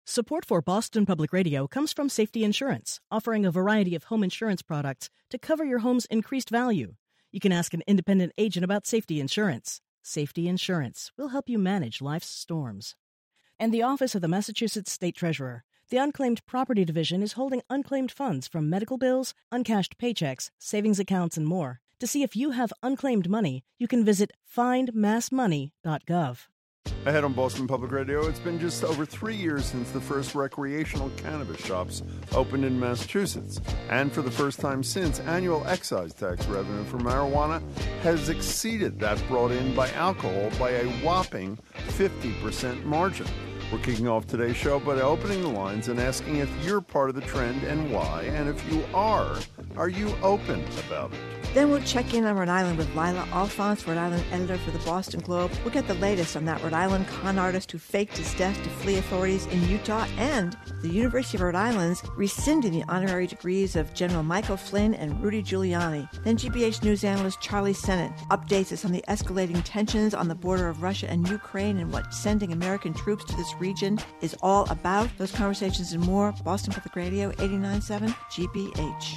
Support for Boston Public Radio comes from Safety Insurance, offering a variety of home insurance products to cover your home's increased value. You can ask an independent agent about safety insurance. Safety Insurance will help you manage life's storms. And the Office of the Massachusetts State Treasurer. The Unclaimed Property Division is holding unclaimed funds from medical bills, uncashed paychecks, savings accounts, and more. To see if you have unclaimed money, you can visit findmassmoney.gov. Ahead on Boston Public Radio, it's been just over 3 years since the first recreational cannabis shops opened in Massachusetts. And for the first time since, annual excise tax revenue for marijuana has exceeded that brought in by alcohol by a whopping 50% margin. We're kicking off today's show by opening the lines and asking if you're part of the trend and why. And if you are you open about it? Then we'll check in on Rhode Island with Lila Alphonse, Rhode Island editor for the Boston Globe. We'll get the latest on that Rhode Island con artist who faked his death to flee authorities in Utah, and the University of Rhode Island's rescinding the honorary degrees of General Michael Flynn and Rudy Giuliani. Then GBH news analyst Charlie Sennett updates us on the escalating tensions on the border of Russia and Ukraine and what sending American troops to this region is all about. Those conversations and more. Boston Public Radio, 89.7 GBH.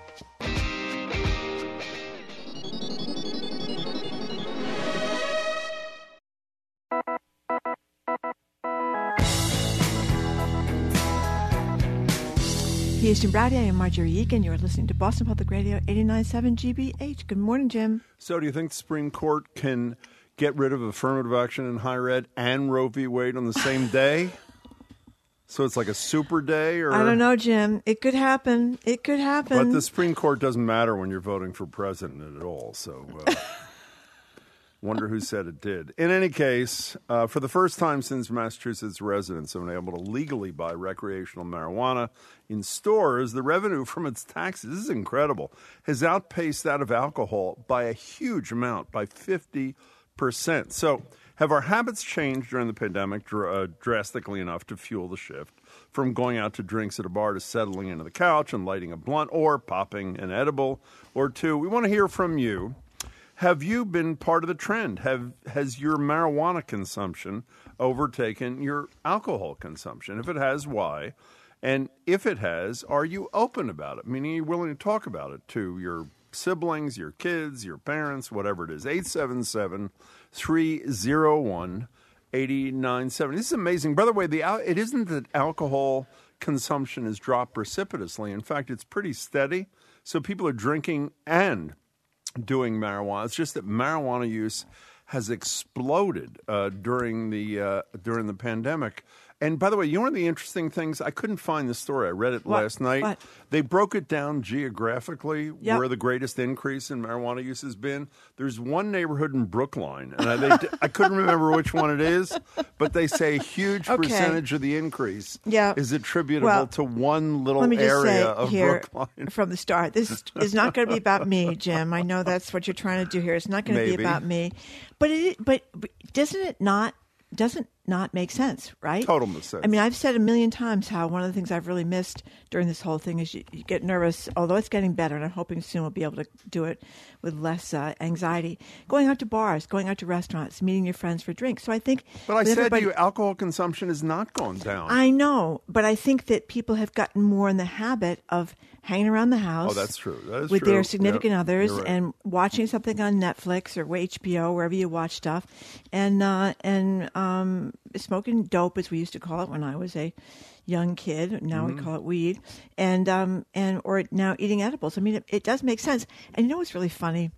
He is Jim Brady. I am Marjorie Egan. You are listening to Boston Public Radio, 89.7 GBH. Good morning, Jim. So do you think the Supreme Court can get rid of affirmative action in higher ed and Roe v. Wade on the same day? So it's like a super day? Or I don't know, Jim. It could happen. It could happen. But the Supreme Court doesn't matter when you're voting for president at all. So wonder who said it did. In any case, for the first time since Massachusetts residents have been able to legally buy recreational marijuana in stores, the revenue from its taxes, this is incredible, has outpaced that of alcohol by a huge amount, by 50%. So have our habits changed during the pandemic drastically enough to fuel the shift from going out to drinks at a bar to settling into the couch and lighting a blunt or popping an edible or two? We want to hear from you. Have you been part of the trend? Has your marijuana consumption overtaken your alcohol consumption? If it has, why? And if it has, are you open about it? Meaning, are you willing to talk about it to your siblings, your kids, your parents, whatever it is? 877-301-8970. This is amazing. By the way, it isn't that alcohol consumption has dropped precipitously. In fact, it's pretty steady. So people are drinking and doing marijuana. It's just that marijuana use has exploded during the pandemic. And by the way, you know one of the interesting things? I couldn't find the story. I read it last night. What? They broke it down geographically where the greatest increase in marijuana use has been. There's one neighborhood in Brookline, and I couldn't remember which one it is, but they say a huge percentage of the increase is attributable to one little area of Brookline. From the start, this is not going to be about me, Jim. I know that's what you're trying to do here. It's not going to be about me. But doesn't it not make sense, right? Total sense. I mean, I've said a million times how one of the things I've really missed during this whole thing is you get nervous, although it's getting better, and I'm hoping soon we'll be able to do it with less anxiety. Going out to bars, going out to restaurants, meeting your friends for drinks. So I think... But I said to you, alcohol consumption has not gone down. I know, but I think that people have gotten more in the habit of hanging around the house. Oh, that's true. That is with true. Their significant others right. And watching something on Netflix or HBO, wherever you watch stuff, and smoking dope, as we used to call it when I was a young kid. Now we call it weed, or now eating edibles. I mean, it does make sense. And you know what's really funny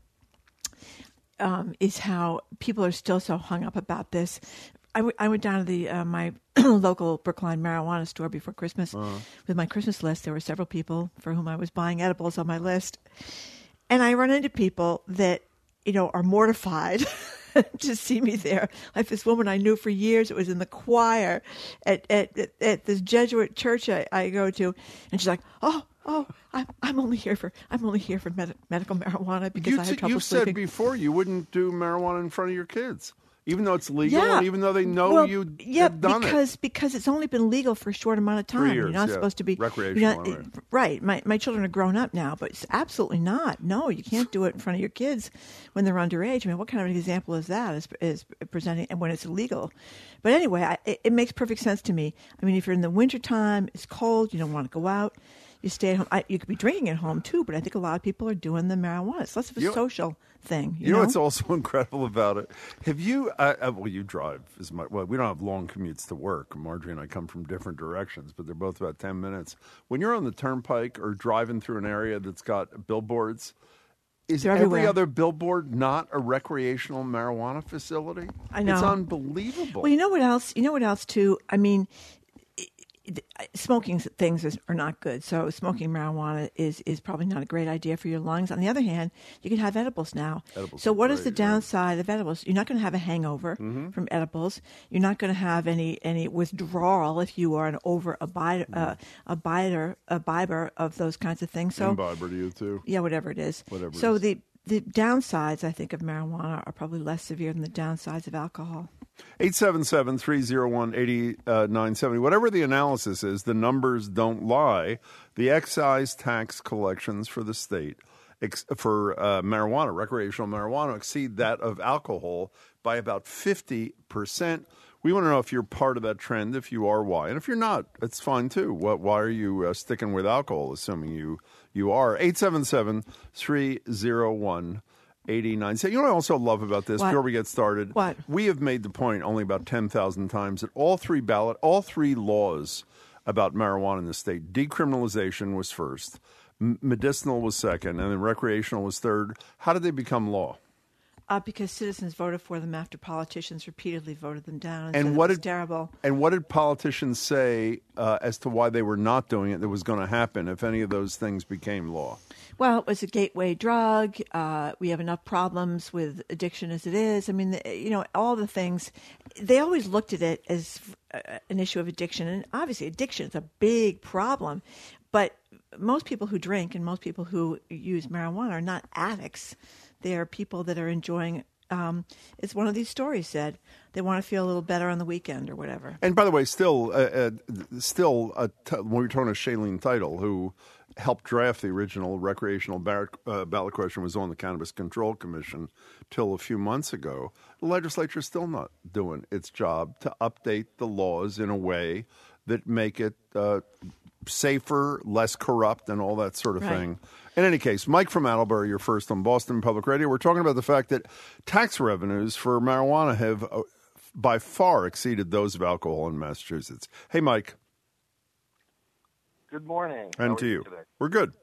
is how people are still so hung up about this. I went down to my local Brookline marijuana store before Christmas with my Christmas list. There were several people for whom I was buying edibles on my list. And I run into people that, are mortified to see me there. Like this woman I knew for years. It was in the choir at this Jesuit church I go to. And she's like, oh, I'm only here for medical marijuana because I have trouble sleeping. You said before you wouldn't do marijuana in front of your kids. Even though it's legal, Yeah. and even though they know Well, you yeah, have done it. because it's only been legal for a short amount of time. 3 years, You're not yeah. supposed to be Recreational, you're not- right. My children are grown up now, but it's absolutely not. No, you can't do it in front of your kids when they're underage. I mean, what kind of an example is that? Is presenting and when it's illegal? But anyway, it makes perfect sense to me. I mean, if you're in the wintertime, it's cold, you don't want to go out. You stay at home. You could be drinking at home too, but I think a lot of people are doing the marijuana. It's less of a social thing. You know what's also incredible about it? Have you? Well, you drive as much. Well, we don't have long commutes to work. Marjorie and I come from different directions, but they're both about 10 minutes. When you're on the turnpike or driving through an area that's got billboards, is They're every everywhere. other billboard not a recreational marijuana facility? I know. It's unbelievable. Well, you know what else? You know what else too? I mean, smoking things are not good. So smoking marijuana is probably not a great idea for your lungs. On the other hand, you can have edibles now. Edibles so are what is great, the yeah. downside of edibles? You're not going to have a hangover from edibles. You're not going to have any withdrawal if you are an abider of those kinds of things. So Imbiber to you too. yeah, whatever it is. Whatever it so is. the downsides, I think, of marijuana are probably less severe than the downsides of alcohol. 877-301-8970. Whatever the analysis is, the numbers don't lie. The excise tax collections for the state for marijuana, recreational marijuana, exceed that of alcohol by about 50%. We want to know if you're part of that trend. If you are, why? And if you're not, it's fine too. Why are you sticking with alcohol, assuming you are? 877-301-8970. You know what I also love about this, What? before we get started? What? We have made the point only about 10,000 times that all three laws about marijuana in the state, decriminalization was first, medicinal was second, and then recreational was third. How did they become law? Because citizens voted for them after politicians repeatedly voted them down and And said what it was did terrible. And what did politicians say as to why they were not doing it that was going to happen if any of those things became law? Well, it was a gateway drug. We have enough problems with addiction as it is. I mean, all the things. They always looked at it as an issue of addiction. And obviously, addiction is a big problem. But most people who drink and most people who use marijuana are not addicts. They are people that are enjoying. As one of these stories said, they want to feel a little better on the weekend or whatever. And by the way, when we were talking to Shailene Title, who helped draft the original recreational ballot question, was on the Cannabis Control Commission till a few months ago. The legislature is still not doing its job to update the laws in a way that make it safer, less corrupt, and all that sort of thing. In any case, Mike from Attleboro, you're first on Boston Public Radio. We're talking about the fact that tax revenues for marijuana have by far exceeded those of alcohol in Massachusetts. Hey, Mike. Good morning. And How to are you. Today? We're good.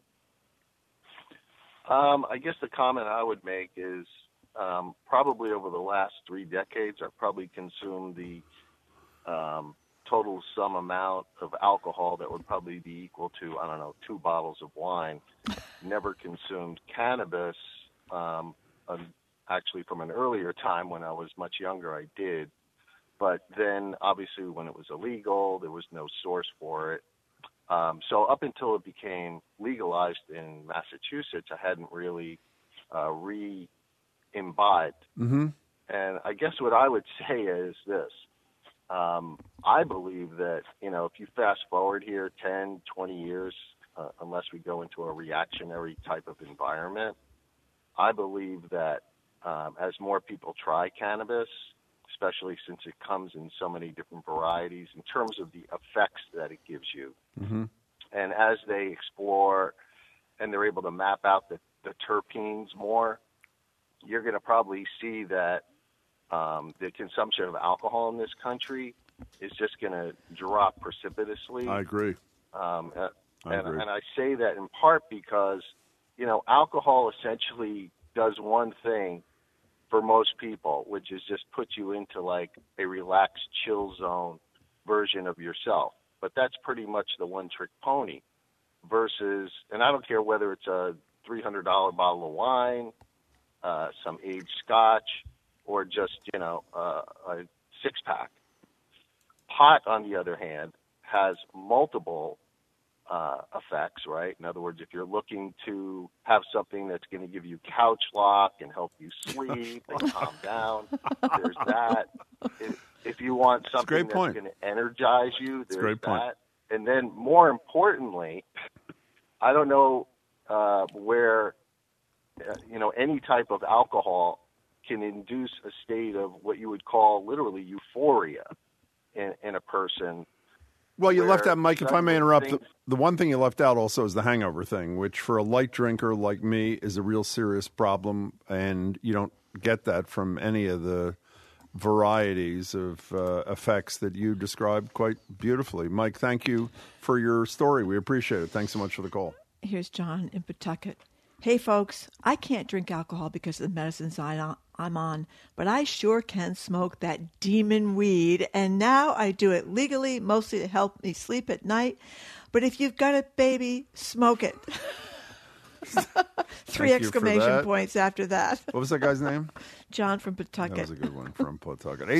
I guess the comment I would make is probably over the last 3 decades, I've probably consumed the total sum amount of alcohol that would probably be equal to, 2 bottles of wine. Never consumed cannabis. Actually, from an earlier time when I was much younger, I did. But then, obviously, when it was illegal, there was no source for it. So up until it became legalized in Massachusetts, I hadn't really re-imbibed. Mm-hmm. And I guess what I would say is this. I believe that, if you fast forward here 10, 20 years, unless we go into a reactionary type of environment, I believe that as more people try cannabis, especially since it comes in so many different varieties in terms of the effects that it gives you, Mm-hmm. and as they explore and they're able to map out the terpenes more, you're going to probably see that the consumption of alcohol in this country is just going to drop precipitously. I agree. And agree. I say that in part because, alcohol essentially does one thing for most people, which is just put you into like a relaxed, chill zone version of yourself. But that's pretty much the one-trick pony versus, and I don't care whether it's a $300 bottle of wine, some aged scotch, or just, a six-pack. Pot, on the other hand, has multiple effects, right? In other words, if you're looking to have something that's going to give you couch lock and help you sleep and calm down, there's that. If you want something that's going to energize you, there's that. And then more importantly, I don't know where, any type of alcohol can induce a state of what you would call literally euphoria in a person. Well, you left out, Mike, if I may interrupt, the one thing you left out also is the hangover thing, which for a light drinker like me is a real serious problem, and you don't get that from any of the varieties of effects that you described quite beautifully. Mike, thank you for your story. We appreciate it. Thanks so much for the call. Here's John in Pawtucket. Hey, folks, I can't drink alcohol because of the medicines I'm on, but I sure can smoke that demon weed, and now I do it legally, mostly to help me sleep at night. But if you've got it, baby, smoke it. 3 exclamation points after that. What was that guy's name? John from Pawtucket. That was a good one, from Pawtucket.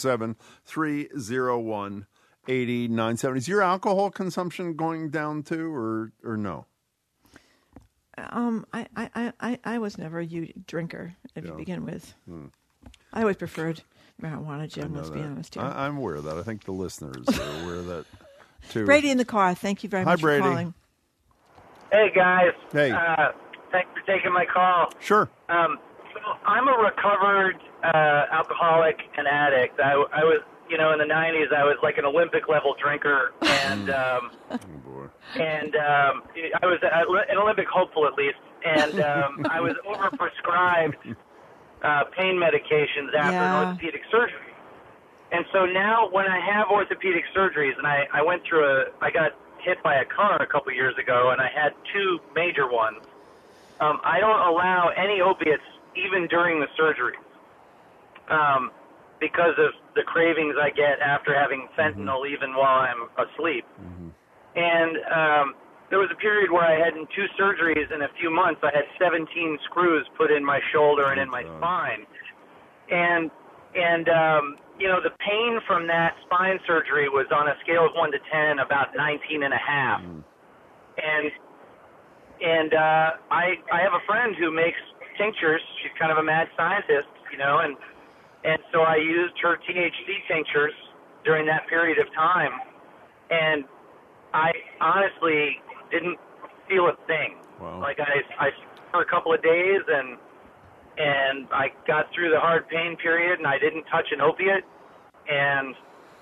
877-301-8097. Is your alcohol consumption going down too, or no? I was never a drinker to begin with. I always preferred marijuana, Jim, let's be honest here. I'm aware of that. I think the listeners are aware of that, too. Brady in the car, thank you very much for calling. Hey, guys. Hey. Thanks for taking my call. Sure. So I'm a recovered alcoholic and addict. I was, in the 90s, I was like an Olympic-level drinker, and I was an Olympic hopeful, at least, and I was overprescribed pain medications after an orthopedic surgery. And so now when I have orthopedic surgeries, and I got hit by a car a couple years ago, and I had 2 major ones, I don't allow any opiates even during the surgeries because of the cravings I get after having fentanyl even while I'm asleep. And there was a period where I had in 2 surgeries in a few months, I had 17 screws put in my shoulder and in my spine. And the pain from that spine surgery was on a scale of 1 to 10, about 19.5. And I have a friend who makes tinctures. She's kind of a mad scientist, and so I used her THC tinctures during that period of time. And I honestly didn't feel a thing. Wow. Like I for a couple of days, and I got through the hard pain period, and I didn't touch an opiate. And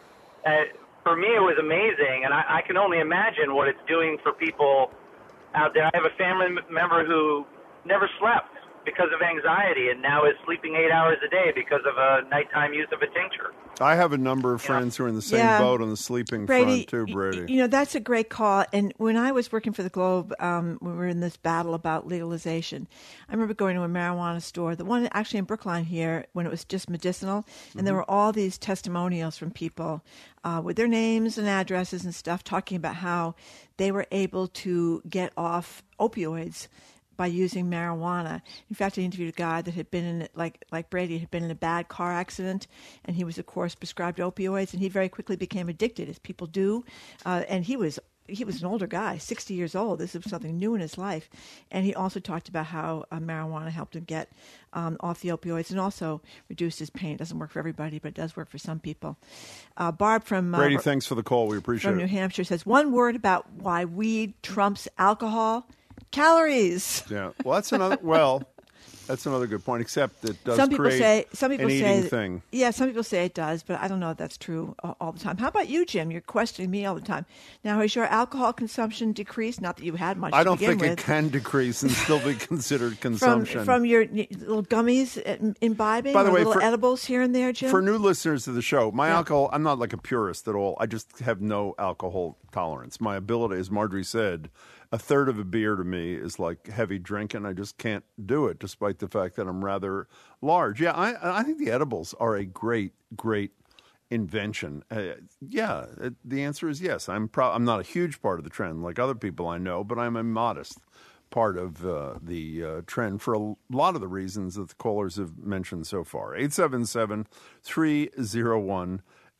for me, it was amazing, and I can only imagine what it's doing for people out there. I have a family member who never slept because of anxiety, and now is sleeping 8 hours a day because of a nighttime use of a tincture. I have a number of friends who are in the same boat on the sleeping front, too, Brady. That's a great call. And when I was working for the Globe, we were in this battle about legalization. I remember going to a marijuana store, the one actually in Brookline here, when it was just medicinal, and there were all these testimonials from people with their names and addresses and stuff talking about how they were able to get off opioids by using marijuana. In fact, I interviewed a guy that had been in, like Brady, had been in a bad car accident, and he was, of course, prescribed opioids, and he very quickly became addicted, as people do. And he was an older guy, 60 years old. This was something new in his life. And he also talked about how marijuana helped him get off the opioids and also reduced his pain. It doesn't work for everybody, but it does work for some people. Barb from Brady, thanks for the call. We appreciate it. From New Hampshire says, one word about why weed trumps alcohol: calories. Yeah. Well, that's another good point, except it does some people create say, an eating thing. Yeah, some people say it does, but I don't know if that's true all the time. How about you, Jim? You're questioning me all the time. Now, has your alcohol consumption decreased? Not that you had much I don't to begin think with. it can decrease and still be considered consumption. From your little gummies imbibing, by the way, little edibles here and there, Jim? For new listeners to the show, my alcohol, I'm not like a purist at all. I just have no alcohol tolerance. My ability, as Marjorie said, a third of a beer to me is like heavy drinking. I just can't do it, despite the fact that I'm rather large. Yeah, I think the edibles are a great, great invention. The answer is yes. I'm not a huge part of the trend like other people I know, but I'm a modest part of the trend for a lot of the reasons that the callers have mentioned so far. 877-301-8097.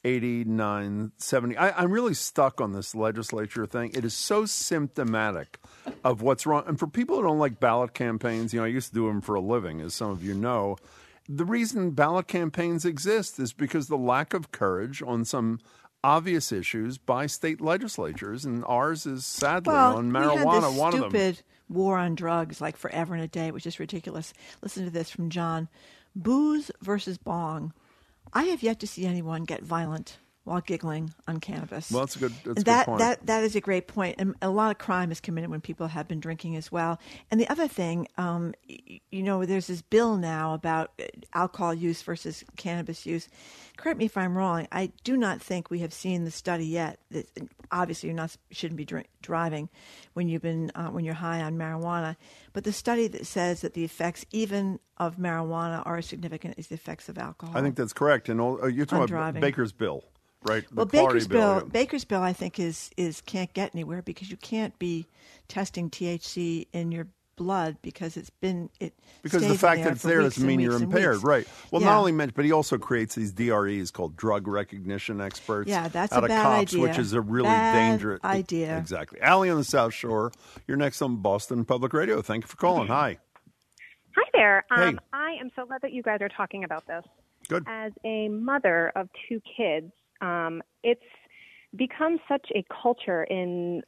8970. I'm really stuck on this legislature thing. It is so symptomatic of what's wrong. And for people who don't like ballot campaigns, I used to do them for a living, as some of you know. The reason ballot campaigns exist is because the lack of courage on some obvious issues by state legislatures, and ours is sadly on marijuana, we had this one of them. Stupid war on drugs, like forever and a day, which is ridiculous. Listen to this from John. Booze versus bong. I have yet to see anyone get violent while giggling on cannabis. Well, that's a good point. That is a great point. And a lot of crime is committed when people have been drinking as well. And the other thing, there's this bill now about alcohol use versus cannabis use. Correct me if I'm wrong. I do not think we have seen the study yet. Obviously, shouldn't be driving when when you're high on marijuana. But the study that says that the effects even of marijuana are as significant as the effects of alcohol. I think that's correct. And you're talking about driving. Baker's bill. Right. Well, Baker's bill, I think is can't get anywhere because you can't be testing THC in your blood because the fact that it's there doesn't mean you're impaired, right? Well, not only but he also creates these DREs called drug recognition experts. Yeah, that's out a of bad cops, idea. which is a really dangerous idea. Exactly. Allie on the South Shore. You're next on Boston Public Radio. Thank you for calling. Hi. Hi there. Hey. I am so glad that you guys are talking about this. Good. As a mother of two kids, it's become such a culture in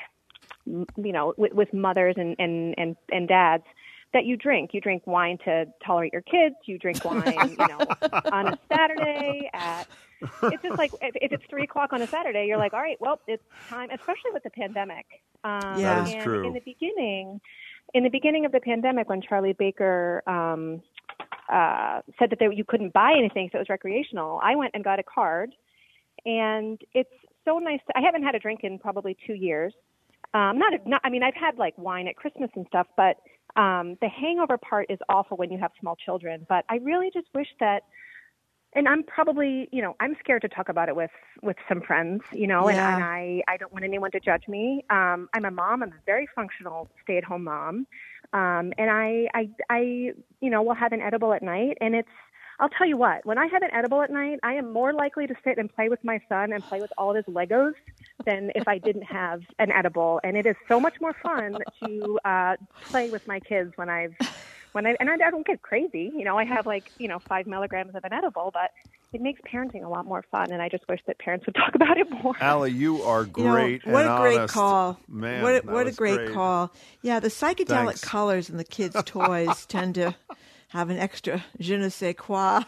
with mothers and dads that you drink. You drink wine to tolerate your kids. You drink wine, on a Saturday it's just like if it's 3:00 on a Saturday, you're like, all right, well, it's time, especially with the pandemic. That is true. In the beginning of the pandemic, when Charlie Baker said that you couldn't buy anything, so it was recreational, I went and got a card. And it's so nice. I haven't had a drink in probably 2 years. I've had like wine at Christmas and stuff, but the hangover part is awful when you have small children. But I really just wish that, and I'm probably, I'm scared to talk about it with some friends, and I don't want anyone to judge me. I'm a mom. I'm a very functional stay-at-home mom. And I will have an edible at night, and I'll tell you what, when I have an edible at night, I am more likely to sit and play with my son and play with all of his Legos than if I didn't have an edible. And it is so much more fun to play with my kids when I don't get crazy. I have 5 milligrams of an edible, but it makes parenting a lot more fun. And I just wish that parents would talk about it more. Allie, you are great. What and a great honest. call. Man, what a great call. Yeah, the psychedelic colors in the kids' toys tend to have an extra je ne sais quoi.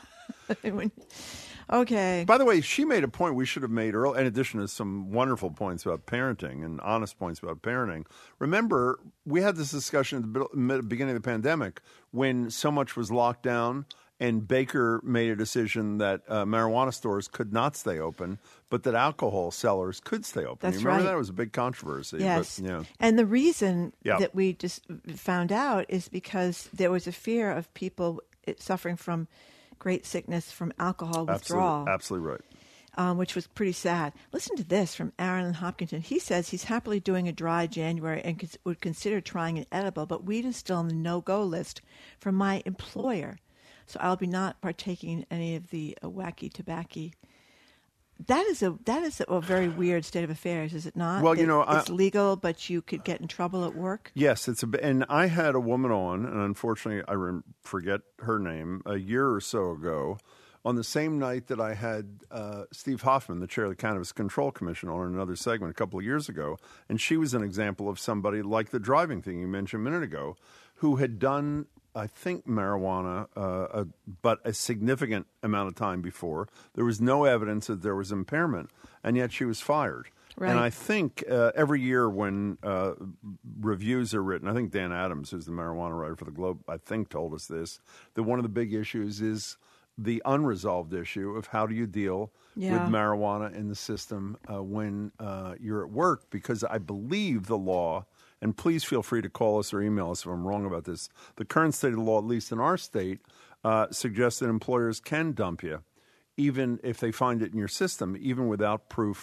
Okay. By the way, she made a point we should have made earlier, in addition to some wonderful points about parenting and honest points about parenting. Remember, we had this discussion at the beginning of the pandemic when so much was locked down and Baker made a decision that marijuana stores could not stay open, but that alcohol sellers could stay open. That's you remember right. That was a big controversy. Yes. But, yeah. And the reason that we just found out is because there was a fear of people suffering from great sickness from alcohol withdrawal. Absolutely right. Which was pretty sad. Listen to this from Aaron in Hopkinton. He says he's happily doing a dry January and would consider trying an edible, but weed is still on the no-go list from my employer. So I'll be not partaking in any of the wacky tobacco. That is a very weird state of affairs, is it not? Well, it's legal, but you could get in trouble at work. Yes, and I had a woman on, and unfortunately I forget her name, a year or so ago, on the same night that I had Steve Hoffman, the chair of the Cannabis Control Commission, on another segment a couple of years ago, and she was an example of somebody like the driving thing you mentioned a minute ago, who had done, I think, marijuana, but a significant amount of time before. There was no evidence that there was impairment, and yet she was fired. Right. And I think every year when reviews are written, I think Dan Adams, who's the marijuana writer for the Globe, I think told us this, that one of the big issues is the unresolved issue of how do you deal with marijuana in the system when you're at work, because I believe the law, and please feel free to call us or email us if I'm wrong about this, the current state of the law, at least in our state, suggests that employers can dump you, even if they find it in your system, even without proof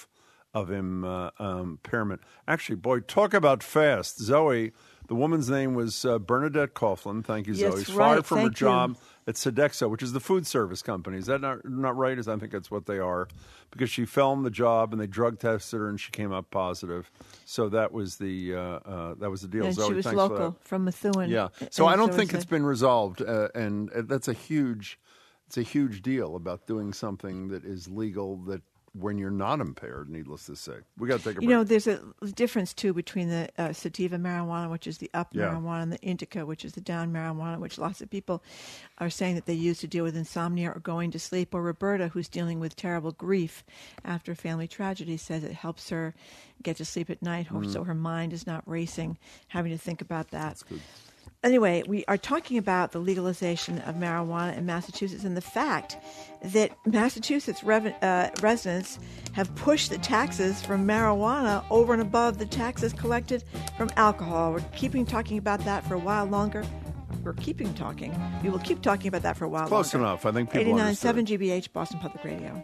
of impairment. Actually, boy, talk about fast. Zoe, the woman's name was Bernadette Coughlin. Thank you, Zoe. Yes, She's right. fired from her Thank you. job at Sodexo, which is the food service company. Is that not right? I think that's what they are. Because she fell on the job and they drug tested her and she came up positive. So that was the deal. And Zoe, she was thanks local for that. from Methuen. Yeah. So And I don't so think was it's been resolved, and that's a huge deal about doing something that is legal that when you're not impaired, needless to say. We got to take a break. You know, there's a difference, too, between the sativa marijuana, which is the up Yeah. marijuana, and the indica, which is the down marijuana, which lots of people are saying that they use to deal with insomnia or going to sleep. Or Roberta, who's dealing with terrible grief after a family tragedy, says it helps her get to sleep at night, so her mind is not racing, having to think about that. That's good. Anyway, we are talking about the legalization of marijuana in Massachusetts and the fact that Massachusetts residents have pushed the taxes from marijuana over and above the taxes collected from alcohol. We're keeping talking about that for a while longer. We're keeping talking. We will keep talking about that for a while Close longer. enough. I think people 89.7 understood. GBH, Boston Public Radio.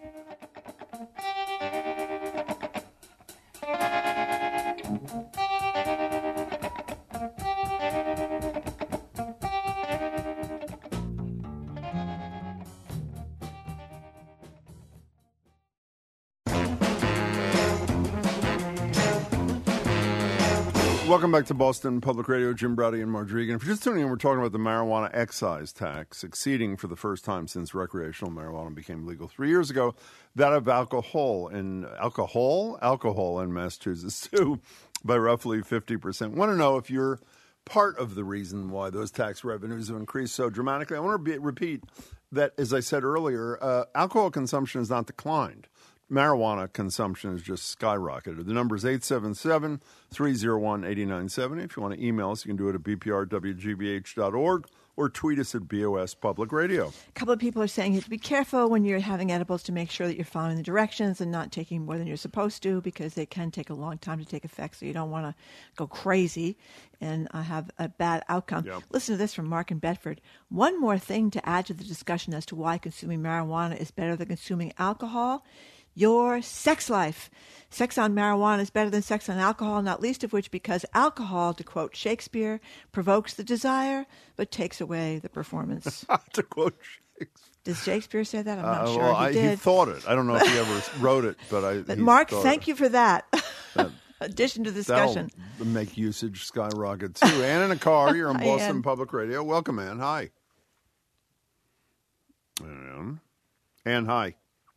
Welcome back to Boston Public Radio. Jim Browdy and Marge Regan. If you're just tuning in, we're talking about the marijuana excise tax exceeding for the first time since recreational marijuana became legal 3 years ago that of alcohol in Massachusetts too by roughly 50%. Want to know if you're part of the reason why those tax revenues have increased so dramatically? I want to repeat that, as I said earlier, alcohol consumption has not declined. Marijuana consumption has just skyrocketed. The number is 877-301-8970. If you want to email us, you can do it at bprwgbh.org or tweet us at BOS Public Radio. A couple of people are saying you have to be careful when you're having edibles to make sure that you're following the directions and not taking more than you're supposed to, because they can take a long time to take effect, so you don't want to go crazy and have a bad outcome. Yep. Listen to this from Mark in Bedford. One more thing to add to the discussion as to why consuming marijuana is better than consuming alcohol: your sex life. Sex on marijuana is better than sex on alcohol, not least of which because alcohol, to quote Shakespeare, provokes the desire but takes away the performance. To quote Shakespeare. Did Shakespeare say that? I'm not sure. Well, he did. he thought it. I don't know if he ever wrote it, but But Mark, thank you for that. Addition to the discussion. That'll make usage skyrocket too. Ann in a car. You're on Hi, Boston Ann. Public Radio. Welcome, Ann. Hi. Ann, hi.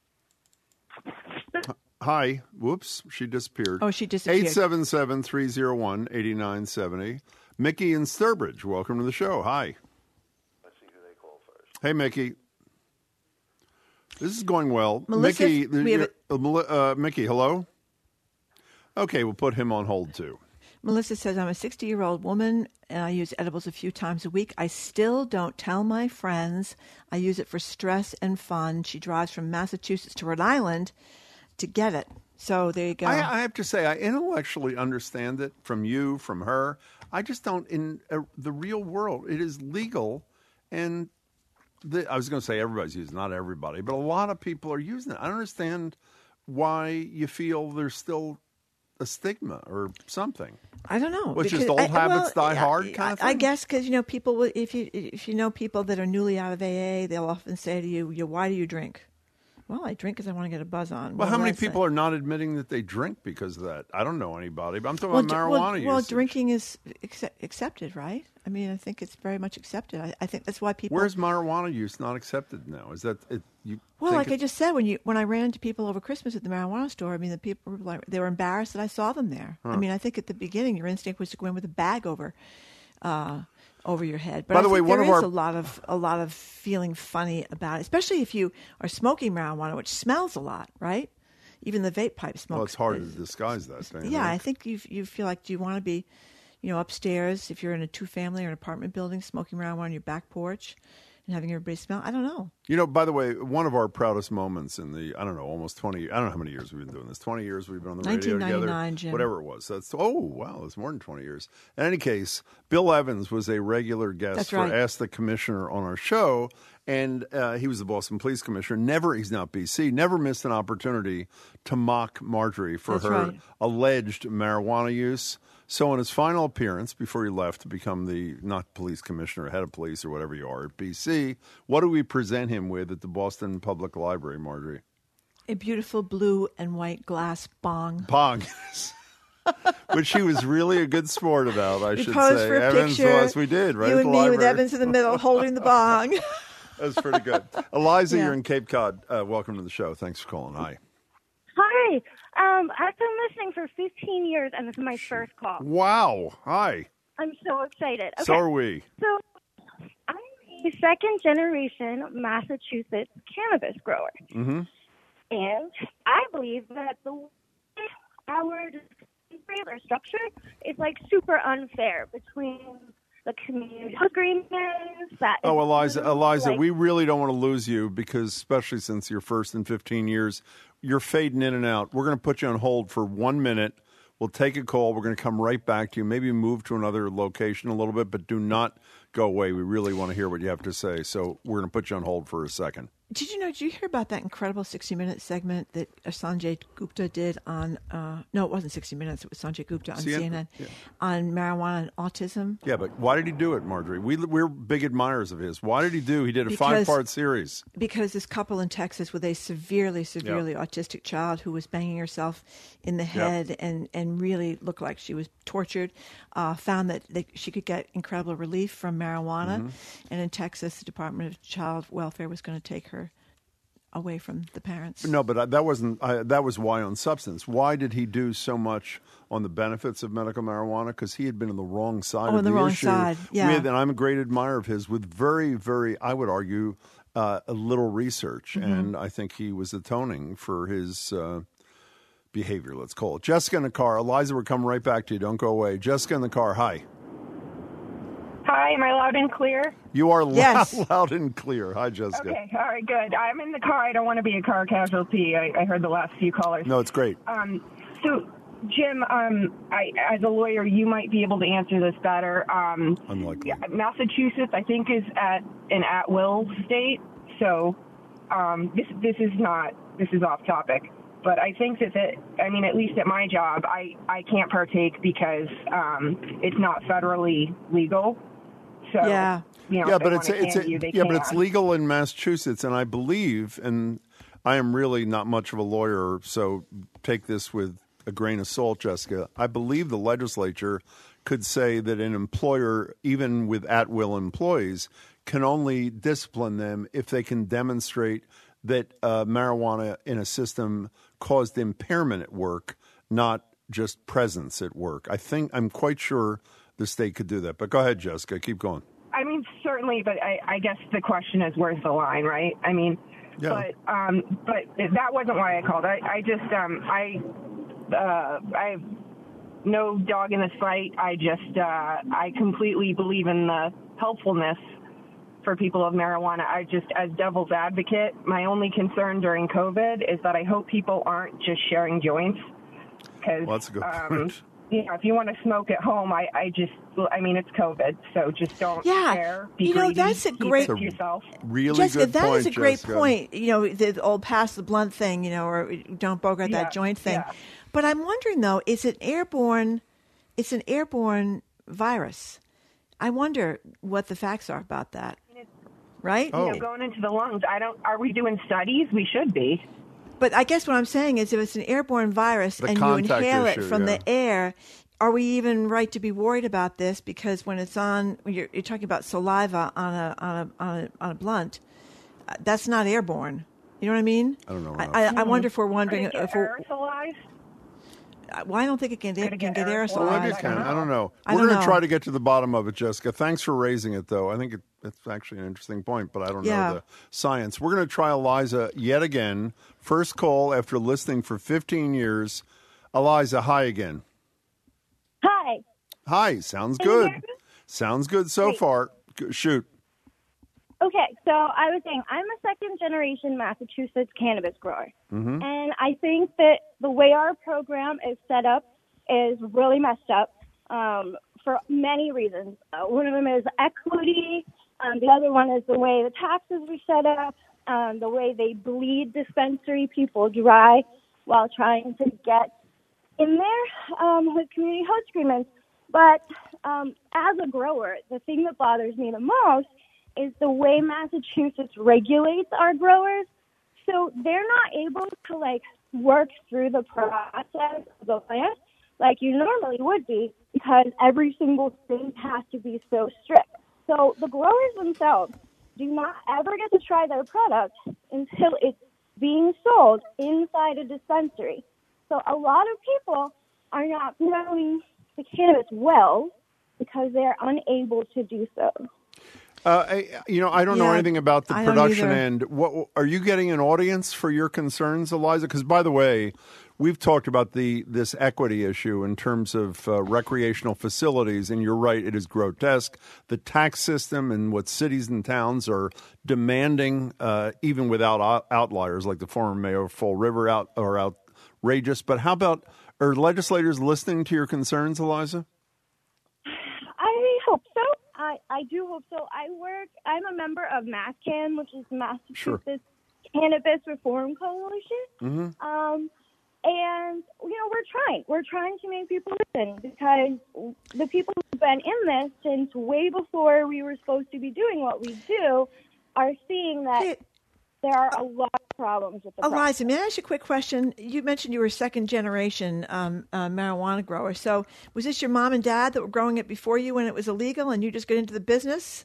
Hi. Whoops. She disappeared. Oh, she disappeared. 877-301-8970. Mickey in Sturbridge. Welcome to the show. Hi. Let's see who they call first. Hey, Mickey. This is going well. Melissa, Mickey, we have Mickey, hello? Okay, we'll put him on hold, too. Melissa says, I'm a 60-year-old woman, and I use edibles a few times a week. I still don't tell my friends. I use it for stress and fun. She drives from Massachusetts to Rhode Island to get it. So there you go. I have to say, I intellectually understand it from you, from her. I just don't. In the real world, it is legal, and I was going to say everybody's using it, not everybody, but a lot of people are using it. I don't understand why you feel there's still a stigma or something. I don't know. Well, it's just old habits die hard kind of thing? I guess because, people, if you know people that are newly out of AA, they'll often say to you, why do you drink? Well, I drink because I want to get a buzz on. Well, how many people are not admitting that they drink because of that? I don't know anybody, but I'm talking about marijuana use. Well, drinking is accepted, right? I mean, I think it's very much accepted. I think that's why people. Where's marijuana use not accepted now? Is that it? Well, like I just said, when I ran into people over Christmas at the marijuana store, I mean, the people were like, they were embarrassed that I saw them there. Huh. I mean, I think at the beginning your instinct was to go in with a bag over your head. But By the I way, think one there of is a lot of feeling funny about it, especially if you are smoking marijuana, which smells a lot, right? Even the vape pipe smoke. Well, it's hard to disguise that thing. Yeah, I think you feel like, do you want to be, upstairs if you're in a two-family or an apartment building, smoking marijuana on your back porch and having everybody smell? I don't know. By the way, one of our proudest moments in the, almost 20, I don't know how many years we've been doing this, 20 years we've been on the radio together. 1999, Jim. Whatever it was. That's more than 20 years. In any case, Bill Evans was a regular guest That's for right. Ask the Commissioner on our show, And he was the Boston Police Commissioner. He's now BC, never missed an opportunity to mock Marjorie for her alleged marijuana use. So in his final appearance, before he left to become the, not police commissioner, head of police or whatever you are at BC, what do we present him with at the Boston Public Library, Marjorie? A beautiful blue and white glass bong. Bong, yes. Which he was really a good sport about, I should posed say. for a Evans picture, was, we did, right? You at and the me with library. Evans in the middle holding the bong. That was pretty good. Eliza, Yeah. you're in Cape Cod. Welcome to the show. Thanks for calling. Hi. Hi. I've been listening for 15 years, and this is my first call. Wow. Hi. I'm so excited. Okay. So are we. So I'm a second-generation Massachusetts cannabis grower. Mm-hmm. And I believe that the way our dispensary are structured is like super unfair between the community agreements. Oh, Eliza, like, we really don't want to lose you because, especially since you're first in 15 years, you're fading in and out. We're going to put you on hold for 1 minute. We'll take a call. We're going to come right back to you. Maybe move to another location a little bit, but do not go away. We really want to hear what you have to say. So we're going to put you on hold for a second. Did you hear about that incredible 60-minute segment that Sanjay Gupta did on, no, it wasn't 60 Minutes, it was Sanjay Gupta on CNN, on marijuana and autism? Yeah, but why did he do it, Marjorie? We're big admirers of his. Why did he do? He did a 5-part series. Because this couple in Texas with a severely autistic child who was banging herself in the head and really looked like she was tortured, found that she could get incredible relief from marijuana. Mm-hmm. And in Texas, the Department of Child Welfare was going to take her away from the parents. No, but that wasn't. That was why on substance. Why did he do so much on the benefits of medical marijuana? Because he had been on the wrong side of the wrong issue. Side. Yeah. And I'm a great admirer of his with very, very, I would argue, a little research. Mm-hmm. And I think he was atoning for his behavior, let's call it. Jessica in the car. Eliza, we're coming right back to you. Don't go away. Jessica in the car. Hi. Hi, am I loud and clear? You are yes. loud and clear. Hi, Jessica. Okay, all right, good. I'm in the car. I don't want to be a car casualty. I heard the last few callers. No, it's great. So, Jim, as a lawyer, you might be able to answer this better. Unlikely. Massachusetts, I think, is an at-will state. So, this is off topic. But I think that at least at my job, I can't partake because it's not federally legal. So, yeah. But it's legal in Massachusetts, and I believe, and I am really not much of a lawyer, so take this with a grain of salt, Jessica. I believe the legislature could say that an employer, even with at-will employees, can only discipline them if they can demonstrate that marijuana in a system caused impairment at work, not just presence at work. I'm quite sure the state could do that. But go ahead, Jessica. Keep going. I mean, certainly, but I guess the question is, where's the line, right? I mean, but that wasn't why I called. I have no dog in this fight. I completely believe in the helpfulness for people of marijuana. As devil's advocate, my only concern during COVID is that I hope people aren't just sharing joints. Because, well, that's a good point. If you want to smoke at home, it's COVID, so just don't share. Be greedy, that's a great yourself. Really Jessica, good that point, is a great Jessica. point. The old pass the blunt thing, or don't bogart that joint thing. Yeah. But I'm wondering though, it's an airborne virus. I wonder what the facts are about that. Right? Oh. Going into the lungs. Are we doing studies? We should be. But I guess what I'm saying is if it's an airborne virus and you inhale it from the air, are we even right to be worried about this? Because when it's you're talking about saliva on a blunt, that's not airborne. You know what I mean? I don't know. I wonder if we're wondering if aerosolized. Well, I don't think it can get aerosolized. Well, maybe it can. I don't know. I We're don't going to know. try to get to the bottom of it, Jessica. Thanks for raising it, though. I think it's actually an interesting point, but I don't know the science. We're going to try Eliza yet again. First call after listening for 15 years. Eliza, hi again. Hi. Hi. Sounds Can you good. hear me? Sounds good so far. Shoot. Okay, so I was saying I'm a second-generation Massachusetts cannabis grower, and I think that the way our program is set up is really messed up for many reasons. One of them is equity The other one is the way the taxes were set up, the way they bleed dispensary people dry while trying to get in there with community host agreements. But as a grower, the thing that bothers me the most is the way Massachusetts regulates our growers. So they're not able to, like, work through the process of the plant like you normally would be, because every single state has to be so strict. So the growers themselves do not ever get to try their product until it's being sold inside a dispensary. So a lot of people are not growing the cannabis well because they're unable to do so. I don't know anything about the I don't production either. end. What are you getting an audience for your concerns, Eliza? Because, by the way, we've talked about this equity issue in terms of recreational facilities, and you're right, it is grotesque. The tax system and what cities and towns are demanding, even without outliers like the former mayor of Fall River, are outrageous. But how about, are legislators listening to your concerns, Eliza? I hope so. I do hope so. I'm a member of MassCan, which is Massachusetts Cannabis Reform Coalition. Mm-hmm. And, we're trying to make people listen, because the people who've been in this since way before we were supposed to be doing what we do are seeing that there are a lot of problems with the Eliza, may I ask you a quick question? You mentioned you were a second-generation marijuana grower. So was this your mom and dad that were growing it before you when it was illegal, and you just got into the business?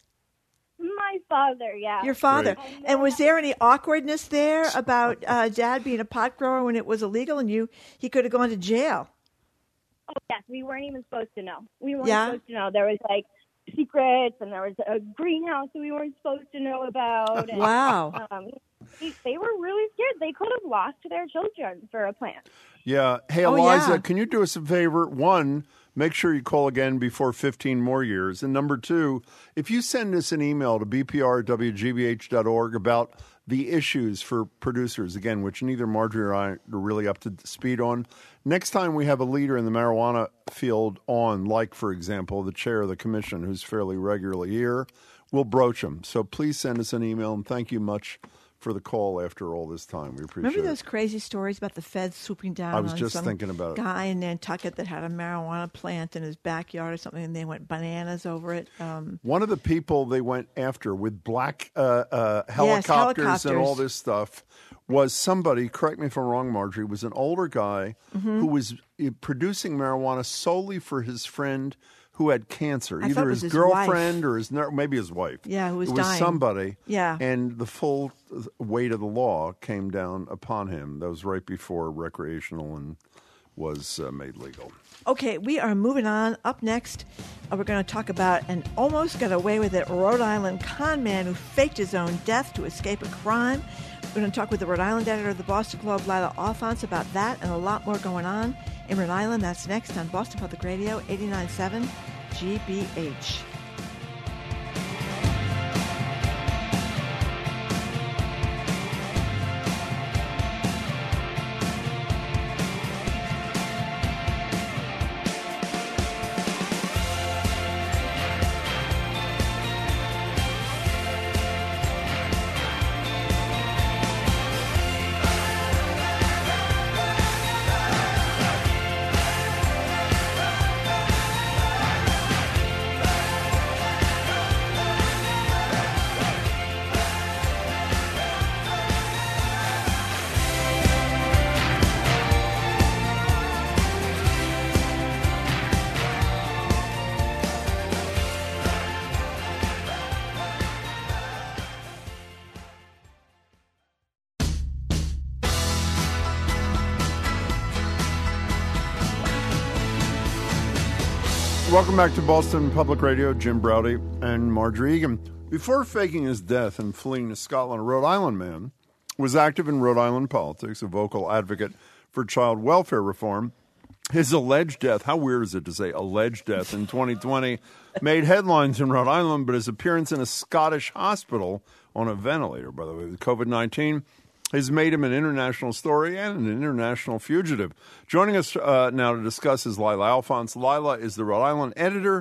My father, yeah. Your father. Right. And was there any awkwardness there about Dad being a pot grower when it was illegal, and he could have gone to jail? Oh, yes. We weren't even supposed to know. We weren't Yeah? supposed to know. There was, like, secrets, and there was a greenhouse that we weren't supposed to know about. And, Wow. they were really scared. They could have lost their children for a plant. Yeah. Hey, Oh, Eliza, yeah. can you do us a favor? One, make sure you call again before 15 more years. And number two, if you send us an email to bpr@wgbh.org about the issues for producers, again, which neither Marjorie or I are really up to speed on, next time we have a leader in the marijuana field on, like, for example, the chair of the commission, who's fairly regularly here, we'll broach them. So please send us an email, and thank you much for the call after all this time. We appreciate Remember it. those crazy stories about the feds swooping down I was on just some thinking about it. guy in Nantucket that had a marijuana plant in his backyard or something, and they went bananas over it? One of the people they went after with black helicopters and all this stuff was somebody, correct me if I'm wrong, Marjorie, was an older guy who was producing marijuana solely for his friend who had cancer, I thought either it was his his girlfriend or maybe his wife. Yeah, who was it was dying. somebody. Yeah. And the full weight of the law came down upon him. That was right before recreational and was made legal. Okay, we are moving on. Up next, we're going to talk about an almost got away with it Rhode Island con man who faked his own death to escape a crime. We're going to talk with the Rhode Island editor of the Boston Globe, Lila Alphonse, about that and a lot more going on in Rhode Island. That's next on Boston Public Radio, 89.7 GBH. Welcome back to Boston Public Radio. Jim Braude and Marjorie Egan. Before faking his death and fleeing to Scotland, a Rhode Island man was active in Rhode Island politics, a vocal advocate for child welfare reform. His alleged death, how weird is it to say alleged death in 2020, made headlines in Rhode Island, but his appearance in a Scottish hospital on a ventilator, by the way, with COVID-19, has made him an international story and an international fugitive. Joining us now to discuss is Lila Alphonse. Lila is the Rhode Island editor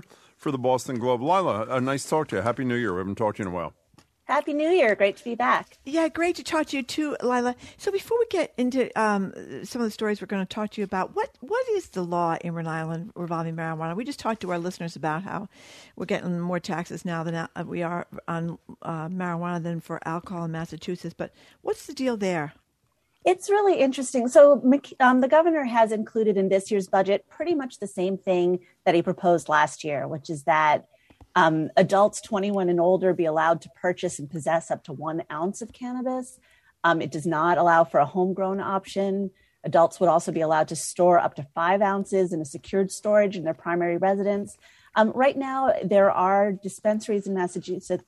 for the Boston Globe. Lila, nice to talk to you. Happy New Year. We haven't talked to you in a while. Happy New Year. Great to be back. Yeah, great to talk to you too, Lila. So before we get into some of the stories we're going to talk to you about, what is the law in Rhode Island revolving marijuana? We just talked to our listeners about how we're getting more taxes now than we are on marijuana than for alcohol in Massachusetts. But what's the deal there? It's really interesting. So the governor has included in this year's budget pretty much the same thing that he proposed last year, which is that adults 21 and older be allowed to purchase and possess up to 1 ounce of cannabis. It does not allow for a homegrown option. Adults would also be allowed to store up to 5 ounces in a secured storage in their primary residence. Right now, there are dispensaries in Massachusetts,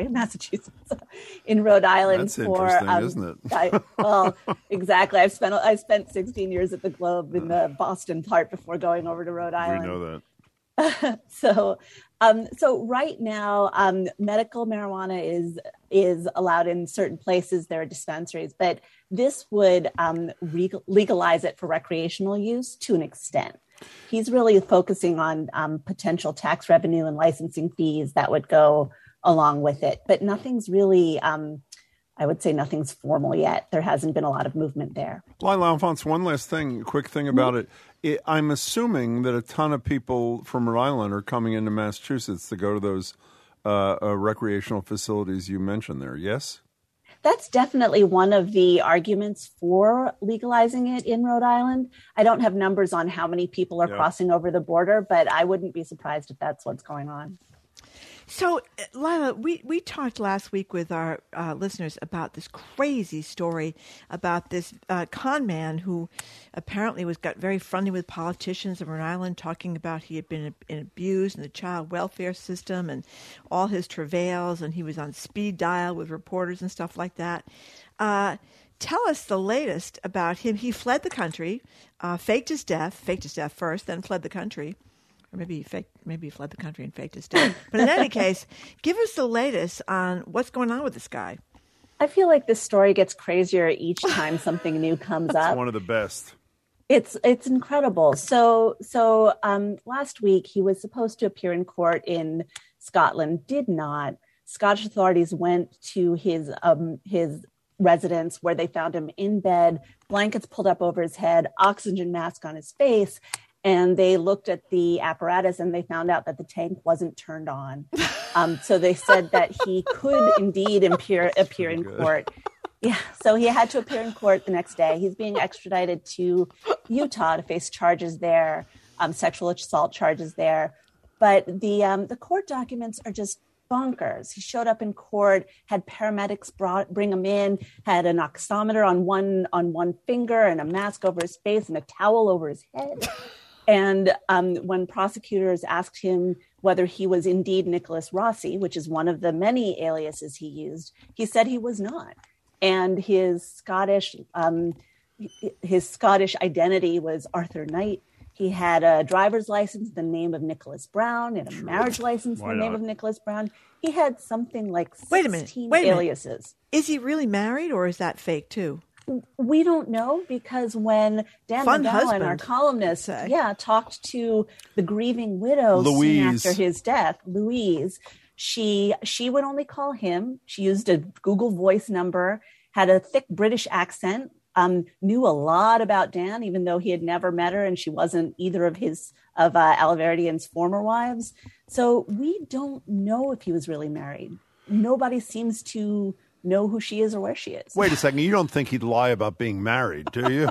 in Rhode Island. That's interesting, isn't it? Well, exactly. I spent 16 years at the Globe in the Boston part before going over to Rhode Island. We know that. So right now, medical marijuana is allowed in certain places. There are dispensaries, but this would legalize it for recreational use to an extent. He's really focusing on potential tax revenue and licensing fees that would go along with it, but nothing's really, I would say nothing's formal yet. There hasn't been a lot of movement there. Lila Alphonse, one last quick thing about it. I'm assuming that a ton of people from Rhode Island are coming into Massachusetts to go to those recreational facilities you mentioned there, yes? That's definitely one of the arguments for legalizing it in Rhode Island. I don't have numbers on how many people are crossing over the border, but I wouldn't be surprised if that's what's going on. So, Lila, we talked last week with our listeners about this crazy story about this con man who apparently got very friendly with politicians of Rhode Island, talking about he had been abused in the child welfare system and all his travails, and he was on speed dial with reporters and stuff like that. Tell us the latest about him. He fled the country, faked his death first, then fled the country. Or maybe he fled the country and faked his death. But in any case, give us the latest on what's going on with this guy. I feel like this story gets crazier each time something new comes up. It's one of the best. It's incredible. So last week he was supposed to appear in court in Scotland, did not. Scottish authorities went to his residence where they found him in bed, blankets pulled up over his head, oxygen mask on his face. And they looked at the apparatus and they found out that the tank wasn't turned on. So they said that he could indeed appear in court. Yeah, so he had to appear in court the next day. He's being extradited to Utah to face charges there, sexual assault charges there. But the court documents are just bonkers. He showed up in court, had paramedics bring him in, had an oximeter on one finger and a mask over his face and a towel over his head. And when prosecutors asked him whether he was indeed Nicholas Rossi, which is one of the many aliases he used, he said he was not. And his Scottish identity was Arthur Knight. He had a driver's license in the name of Nicholas Brown and a marriage license in the name of Nicholas Brown. He had something like 16 aliases. Is he really married or is that fake too? We don't know, because when Dan McGowan, our columnist, talked to the grieving widow soon after his death, Louise, she would only call him. She used a Google Voice number, had a thick British accent, knew a lot about Dan, even though he had never met her and she wasn't either of Alaverdian's former wives. So we don't know if he was really married. Nobody seems to know who she is or where she is. Wait a second. You don't think he'd lie about being married, do you?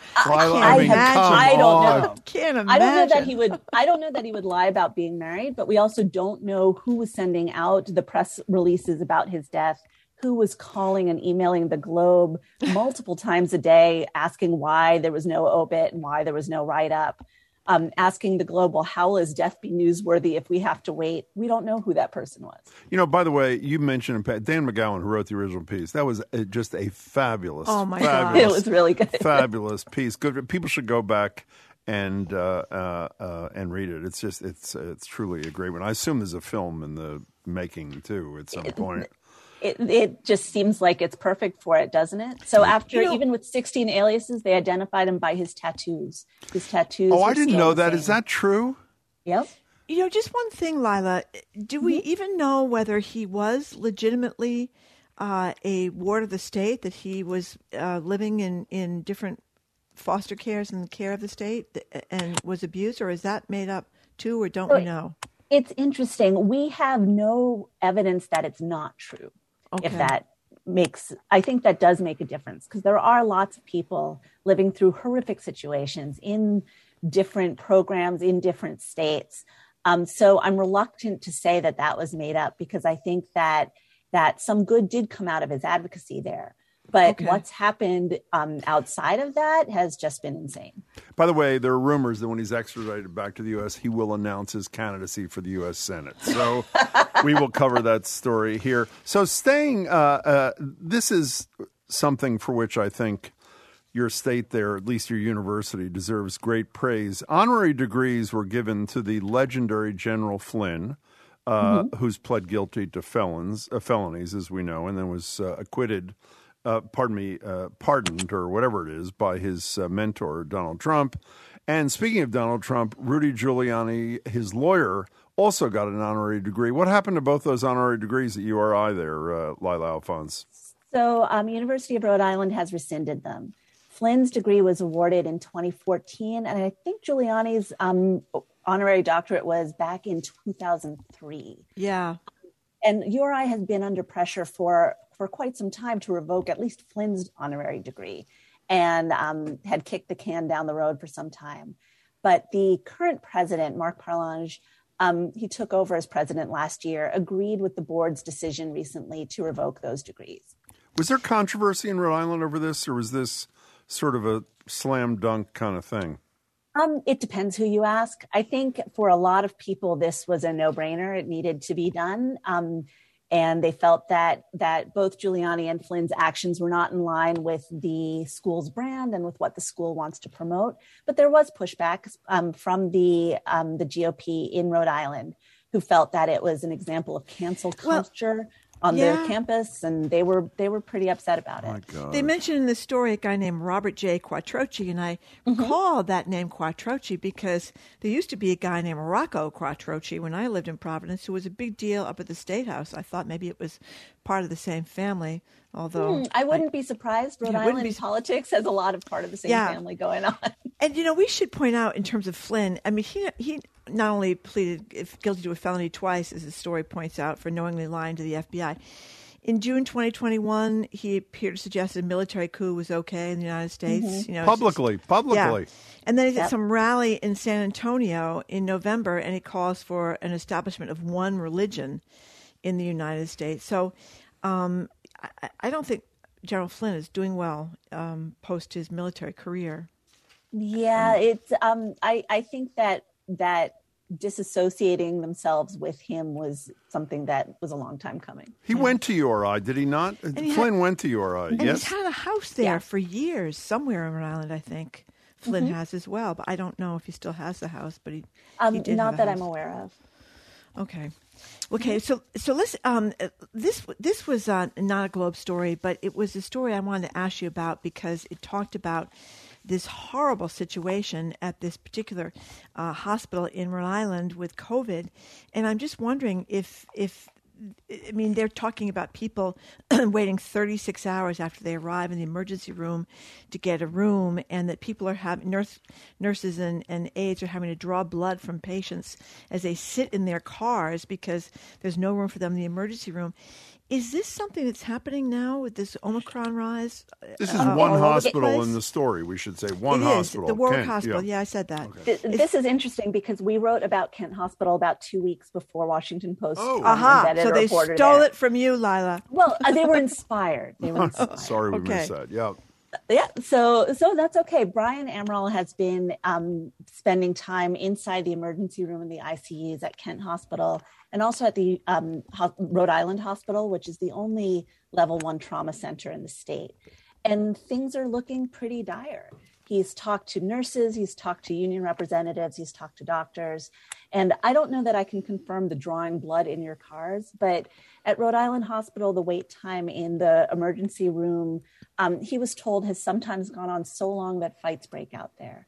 I don't know. Can't imagine. I don't know that he would lie about being married, but we also don't know who was sending out the press releases about his death, who was calling and emailing the Globe multiple times a day, asking why there was no obit and why there was no write-up. Asking the Globe, well, how will his death be newsworthy if we have to wait? We don't know who that person was. You know, by the way, you mentioned Dan McGowan, who wrote the original piece. That was just a fabulous, God. It was really good. Fabulous piece. Good. People should go back and read it. It's truly a great one. I assume there's a film in the making too at some point. It just seems like it's perfect for it, doesn't it? So after, even with 16 aliases, they identified him by his tattoos. His tattoos. Oh, I didn't know that. Is that true? Yep. Just one thing, Lila. Do we even know whether he was legitimately a ward of the state, that he was living in different foster cares and care of the state and was abused, or is that made up too, or don't we know? It's interesting. We have no evidence that it's not true. Okay. If that I think that does make a difference, because there are lots of people living through horrific situations in different programs in different states. So I'm reluctant to say that was made up, because I think that some good did come out of his advocacy there. But what's happened outside of that has just been insane. By the way, there are rumors that when he's extradited back to the U.S., he will announce his candidacy for the U.S. Senate. So we will cover that story here. So this is something for which I think your state there, at least your university, deserves great praise. Honorary degrees were given to the legendary General Flynn, who's pled guilty to felonies, as we know, and then was pardoned or whatever it is by his mentor, Donald Trump. And speaking of Donald Trump, Rudy Giuliani, his lawyer, also got an honorary degree. What happened to both those honorary degrees at URI there, Lila Alphonse? So University of Rhode Island has rescinded them. Flynn's degree was awarded in 2014, and I think Giuliani's honorary doctorate was back in 2003. Yeah. And URI has been under pressure for quite some time to revoke at least Flynn's honorary degree, and had kicked the can down the road for some time. But the current president, Marc Parlange, he took over as president last year, agreed with the board's decision recently to revoke those degrees. Was there controversy in Rhode Island over this, or was this sort of a slam dunk kind of thing? It depends who you ask. I think for a lot of people, this was a no-brainer. It needed to be done. And they felt that both Giuliani and Flynn's actions were not in line with the school's brand and with what the school wants to promote. But there was pushback from the GOP in Rhode Island, who felt that it was an example of cancel culture on their campus, and they were pretty upset about it. My God. They mentioned in the story a guy named Robert J. Quattrochi, and I recall that name Quattrochi because there used to be a guy named Rocco Quattrochi when I lived in Providence who was a big deal up at the State House. I thought maybe it was part of the same family, although... I wouldn't be surprised. Rhode Island politics has a lot of part of the same family going on. And, we should point out in terms of Flynn, I mean, he not only pleaded guilty to a felony twice, as the story points out, for knowingly lying to the FBI. In June 2021, he appeared to suggest that a military coup was okay in the United States. Publicly. Yeah. And then he's at some rally in San Antonio in November, and he calls for an establishment of one religion in the United States. So I don't think General Flynn is doing well post his military career. Yeah, it's. I think that disassociating themselves with him was something that was a long time coming. He went to URI, did he not? Flynn went to URI, and yes? He's had a house there for years, somewhere in Rhode Island, I think. Flynn has as well, but I don't know if he still has the house, but he did not have that a I'm house. aware of. Okay. So let's. This was not a Globe story, but it was a story I wanted to ask you about because it talked about this horrible situation at this particular hospital in Rhode Island with COVID, and I'm just wondering if they're talking about people waiting 36 hours after they arrive in the emergency room to get a room, and that people are having nurses and aides are having to draw blood from patients as they sit in their cars because there's no room for them in the emergency room. Is this something that's happening now with this Omicron rise? This is one hospital in the story, we should say. One hospital. The Warwick Kent, Hospital. Yeah, I said that. Okay. This is interesting because we wrote about Kent Hospital about 2 weeks before Washington Post. So they stole it from you, Lila. Well, they were inspired. Sorry we missed that. Yeah. Yeah, so that's okay. Brian Amaral has been spending time inside the emergency room in the ICUs at Kent Hospital and also at the Rhode Island Hospital, which is the only level 1 trauma center in the state. And things are looking pretty dire. He's talked to nurses, he's talked to union representatives, he's talked to doctors. And I don't know that I can confirm the drawing blood in your cars, but at Rhode Island Hospital, the wait time in the emergency room, he was told has sometimes gone on so long that fights break out there.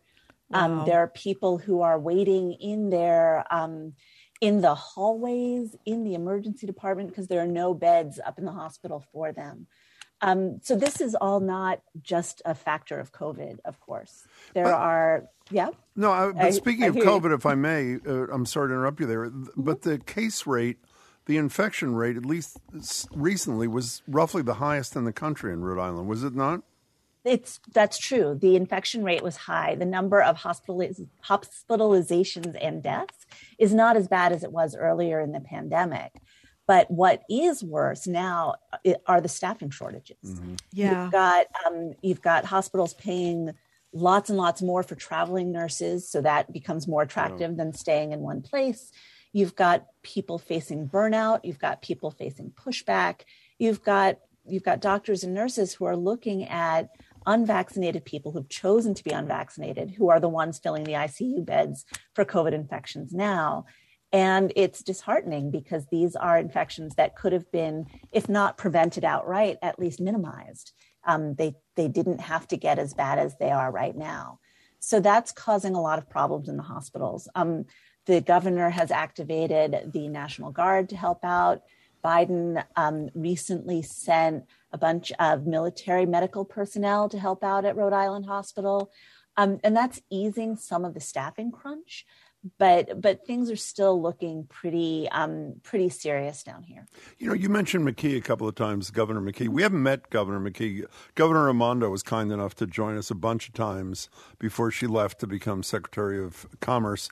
Wow. There are people who are waiting in their in the hallways, in the emergency department, because there are no beds up in the hospital for them. So this is all not just a factor of COVID, of course. There are, yeah. No, but speaking of COVID, if I may, I'm sorry to interrupt you there, but the case rate, the infection rate, at least recently, was roughly the highest in the country in Rhode Island, was it not? That's true. The infection rate was high. The number of hospitalizations and deaths is not as bad as it was earlier in the pandemic. But what is worse now are the staffing shortages. Mm-hmm. Yeah. You've got hospitals paying lots and lots more for traveling nurses, so that becomes more attractive than staying in one place. You've got people facing burnout. You've got people facing pushback. You've got doctors and nurses who are looking at unvaccinated people who've chosen to be unvaccinated, who are the ones filling the ICU beds for COVID infections now. And it's disheartening because these are infections that could have been, if not prevented outright, at least minimized. They didn't have to get as bad as they are right now. So that's causing a lot of problems in the hospitals. The governor has activated the National Guard to help out. Biden recently sent a bunch of military medical personnel to help out at Rhode Island Hospital. And that's easing some of the staffing crunch. But things are still looking pretty serious down here. You know, you mentioned McKee a couple of times, Governor McKee. We haven't met Governor McKee. Governor Raimondo was kind enough to join us a bunch of times before she left to become Secretary of Commerce.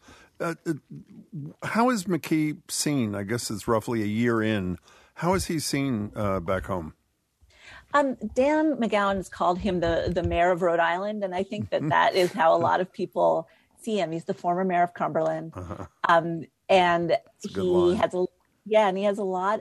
How is McKee seen? I guess it's roughly a year in. How is he seen back home? Dan McGowan has called him the mayor of Rhode Island, and I think that is how a lot of people see him. He's the former mayor of Cumberland, and he has a lot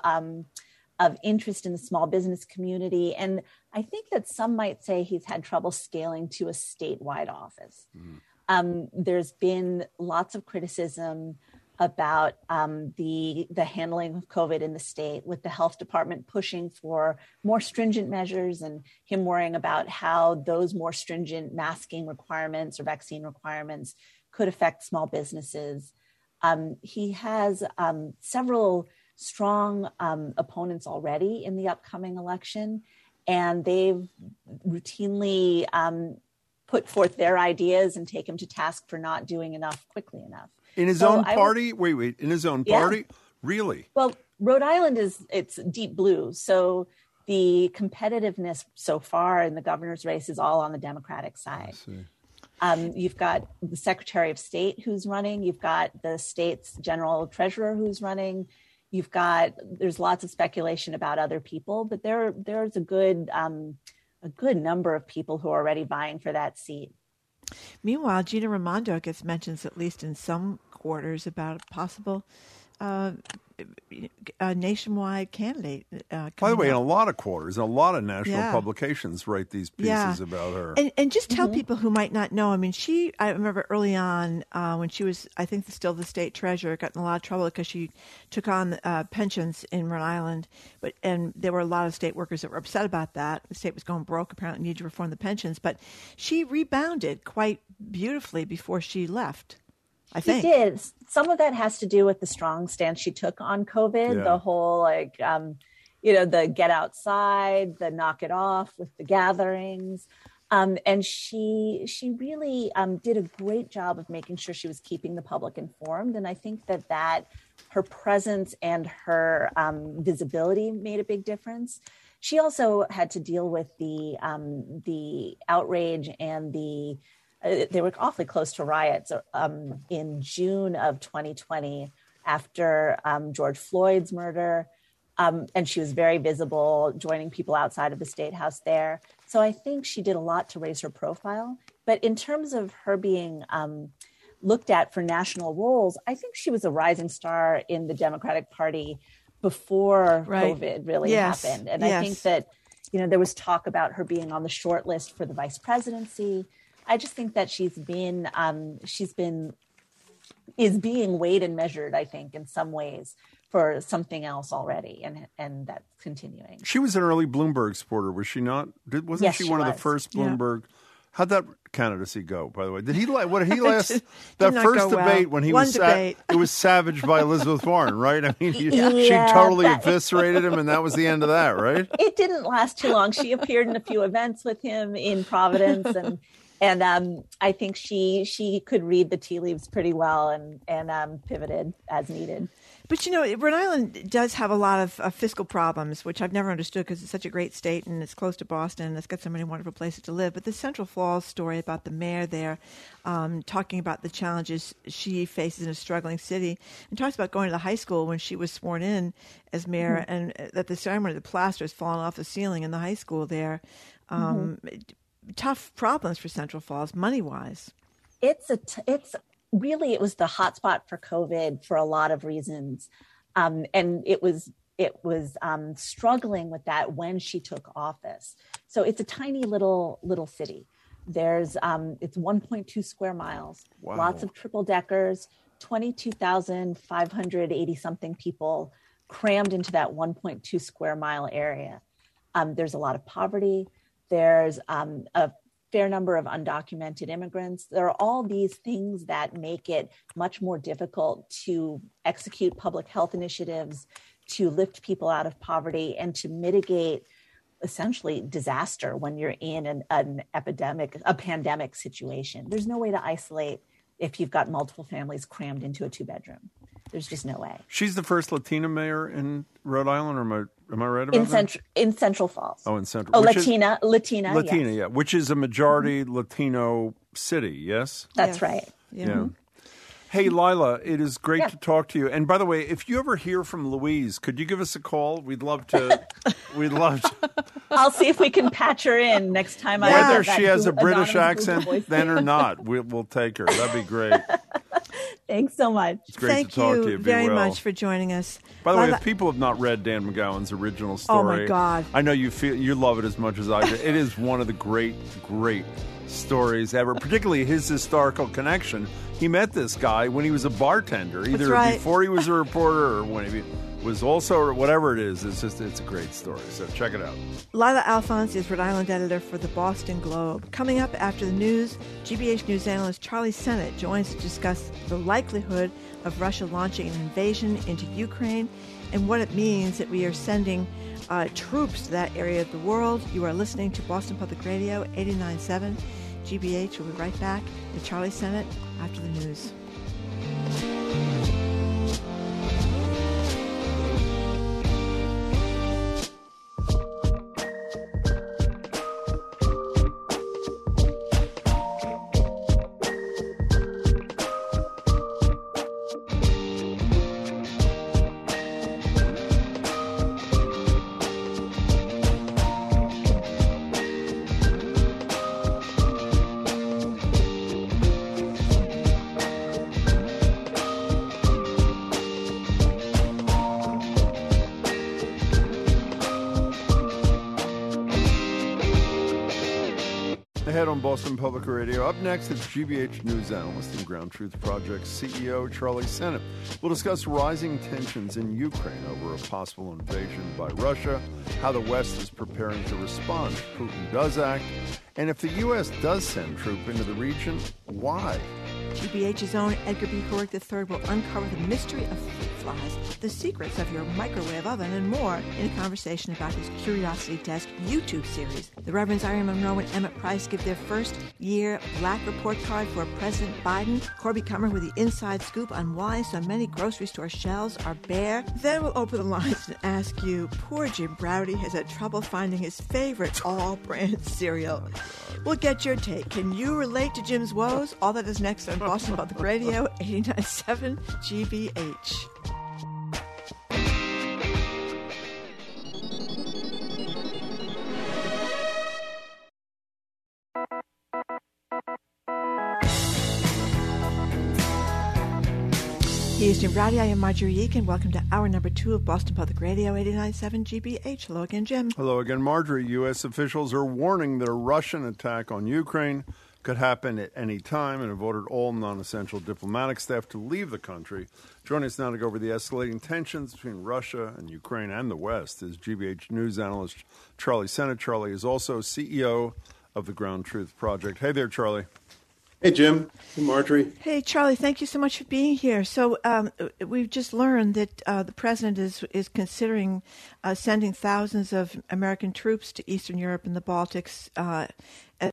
of interest in the small business community. And I think that some might say he's had trouble scaling to a statewide office. There's been lots of criticism about the handling of COVID in the state, with the health department pushing for more stringent measures and him worrying about how those more stringent masking requirements or vaccine requirements could affect small businesses. He has several strong opponents already in the upcoming election, and they've routinely put forth their ideas and take him to task for not doing enough quickly enough. In his own party? Wait, in his own party? Really? Well, Rhode Island it's deep blue. So the competitiveness so far in the governor's race is all on the Democratic side. I see. You've got the Secretary of State who's running. You've got the state's general treasurer who's running. There's lots of speculation about other people, but there's a good number of people who are already vying for that seat. Meanwhile, Gina Raimondo gets mentions, at least in some quarters, about a possible nationwide candidate. By the way, in a lot of quarters, a lot of national publications write these pieces about her. And just tell people who might not know, I mean, I remember early on when she was, I think, still the state treasurer, got in a lot of trouble because she took on pensions in Rhode Island. And there were a lot of state workers that were upset about that. The state was going broke, apparently needed to reform the pensions. But she rebounded quite beautifully before she left. I think she did. Some of that has to do with the strong stance she took on COVID, the whole the get outside, the knock it off with the gatherings. And she really did a great job of making sure she was keeping the public informed. And I think that her presence and her visibility made a big difference. She also had to deal with the outrage and they were awfully close to riots in June of 2020 after George Floyd's murder. And she was very visible, joining people outside of the State House there. So I think she did a lot to raise her profile. But in terms of her being looked at for national roles, I think she was a rising star in the Democratic Party before COVID really happened. And I think that, there was talk about her being on the short list for the vice presidency. I just think that is being weighed and measured, I think, in some ways for something else already, and that's continuing. She was an early Bloomberg supporter, was she not? Wasn't she one of the first Bloomberg How'd that candidacy go, by the way? Did he what did he last Did that not first go well. debate when he One was debate. it was savaged by Elizabeth Warren, right? I mean, she Yeah, totally that- eviscerated him, and that was the end of that, right? It didn't last too long. She appeared in a few events with him in Providence, and I think she could read the tea leaves pretty well and pivoted as needed. But, Rhode Island does have a lot of fiscal problems, which I've never understood because it's such a great state and it's close to Boston and it's got so many wonderful places to live. But the Central Falls story about the mayor there, talking about the challenges she faces in a struggling city, and talks about going to the high school when she was sworn in as mayor, and that the ceremony, the plaster has fallen off the ceiling in the high school there. Tough problems for Central Falls, money-wise. Really, it was the hotspot for COVID for a lot of reasons, and it was struggling with that when she took office. So it's a tiny little city. There's it's 1.2 square miles, Wow. Lots of triple deckers, 22,580 something people crammed into that 1.2 square mile area. There's a lot of poverty. There's a fair number of undocumented immigrants. There are all these things that make it much more difficult to execute public health initiatives, to lift people out of poverty, and to mitigate essentially disaster when you're in an pandemic situation. There's no way to isolate if you've got multiple families crammed into a 2-bedroom. There's just no way. She's the first Latina mayor in Rhode Island, or am I right about that? In Central Falls. Oh, in Central. Oh, which Latina, yes. yeah, which is a majority Latino city, yes? That's Yes. right. Yeah. Hey, Lila, it is great to talk to you. And by the way, if you ever hear from Louise, could you give us a call? We'd love to. I'll see if we can patch her in next time. Whether that she has a British anonymous accent voice. then or not, we'll take her. That'd be great. Thanks so much. It's great Thank to talk you to you. Be very well. much for joining us. By the way, Lila- if people have not read Dan McGowan's original Oh, my story, God. I know you love it as much as I do. It is one of the great stories ever, particularly his historical connection. He met this guy when he was a bartender, either right. before he was a reporter or when he was also, or whatever it is. It's a great story. So check it out. Lila Alphonse is Rhode Island editor for the Boston Globe. Coming up after the news, GBH news analyst Charlie Sennett joins to discuss the likelihood of Russia launching an invasion into Ukraine and what it means that we are sending troops to that area of the world. You are listening to Boston Public Radio 89.7 GBH. We'll be right back with Charlie Sennett after the news. Ahead on Boston Public Radio. Up next, it's GBH news analyst and Ground Truth Project CEO Charlie Sennett. We'll discuss rising tensions in Ukraine over a possible invasion by Russia, how the West is preparing to respond if Putin does act, and if the U.S. does send troops into the region, why? GBH's own Edgar B. Hurwick III will uncover the mystery of fruit flies, the secrets of your microwave oven, and more in a conversation about his Curiosity Desk YouTube series. The Reverends Irene Monroe and Emmett Price give their first-year Black Report Card for President Biden. Corby Cummer with the inside scoop on why so many grocery store shelves are bare. Then we'll open the lines and ask you, poor Jim Browdy has had trouble finding his favorite all-brand cereal. We'll get your take. Can you relate to Jim's woes? All that is next on Boston Public Radio 89.7 GBH. Here's Jim Browdy. I am Marjorie Eakin. Welcome to hour number 2 of Boston Public Radio 89.7 GBH. Hello again, Jim. Hello again, Marjorie. U.S. officials are warning that a Russian attack on Ukraine could happen at any time and have ordered all non-essential diplomatic staff to leave the country. Joining us now to go over the escalating tensions between Russia and Ukraine and the West is GBH news analyst Charlie Sennett. Charlie is also CEO of the Ground Truth Project. Hey there, Charlie. Hey, Jim. Hey, Marjorie. Hey, Charlie, thank you so much for being here. So we've just learned that the president is considering sending thousands of American troops to Eastern Europe and the Baltics as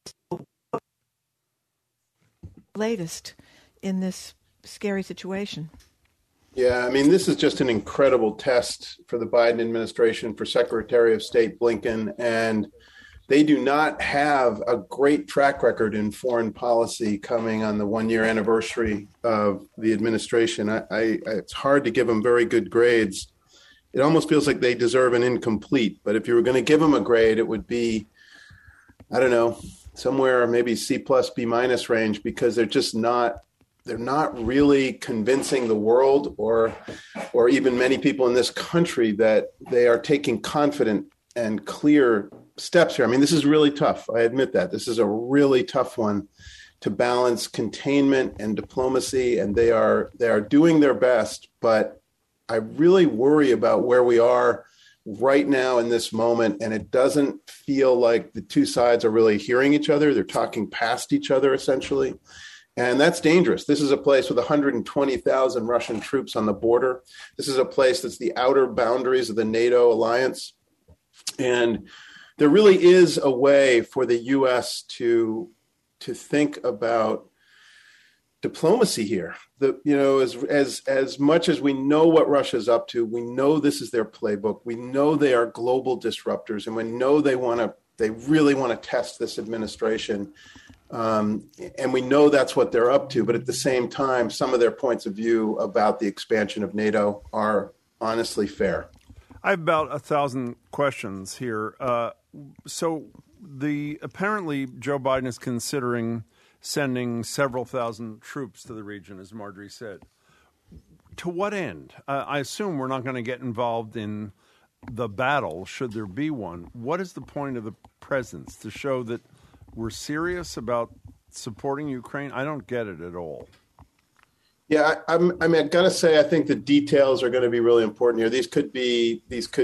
latest in this scary situation. Yeah, I mean, this is just an incredible test for the Biden administration, for Secretary of State Blinken, and they do not have a great track record in foreign policy coming on the one-year anniversary of the administration. It's hard to give them very good grades. It almost feels like they deserve an incomplete, but if you were going to give them a grade, it would be, I don't know, somewhere maybe C plus B minus range, because they're not really convincing the world or even many people in this country that they are taking confident and clear steps here. I mean, this is really tough. I admit that. This is a really tough one to balance containment and diplomacy, and they are doing their best, but I really worry about where we are right now in this moment, and it doesn't feel like the two sides are really hearing each other. They're talking past each other, essentially. And that's dangerous. This is a place with 120,000 Russian troops on the border. This is a place that's the outer boundaries of the NATO alliance. And there really is a way for the U.S. to think about diplomacy here. As much as we know what Russia's up to, we know this is their playbook. We know they are global disruptors, and we know they really want to test this administration. And we know that's what they're up to. But at the same time, some of their points of view about the expansion of NATO are honestly fair. I have about 1,000 questions here. So apparently Joe Biden is considering sending several thousand troops to the region, as Marjorie said. To what end? I assume we're not going to get involved in the battle, should there be one. What is the point of the presence? To show that we're serious about supporting Ukraine? I don't get it at all. Yeah, I got to say, I think the details are going to be really important here. These could be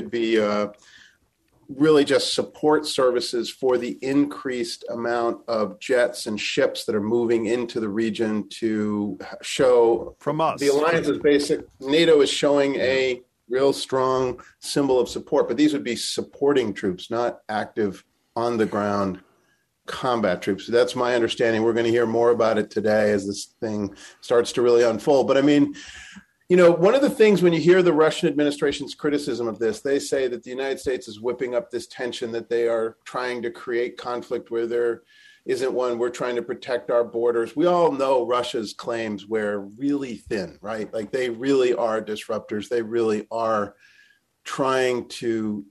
really just support services for the increased amount of jets and ships that are moving into the region to show from us. The alliance is basic. NATO is showing a real strong symbol of support, but these would be supporting troops, not active on the ground combat troops. That's my understanding. We're going to hear more about it today as this thing starts to really unfold. But I mean, one of the things when you hear the Russian administration's criticism of this, they say that the United States is whipping up this tension, that they are trying to create conflict where there isn't one. We're trying to protect our borders. We all know Russia's claims were really thin, right? Like they really are disruptors. They really are trying to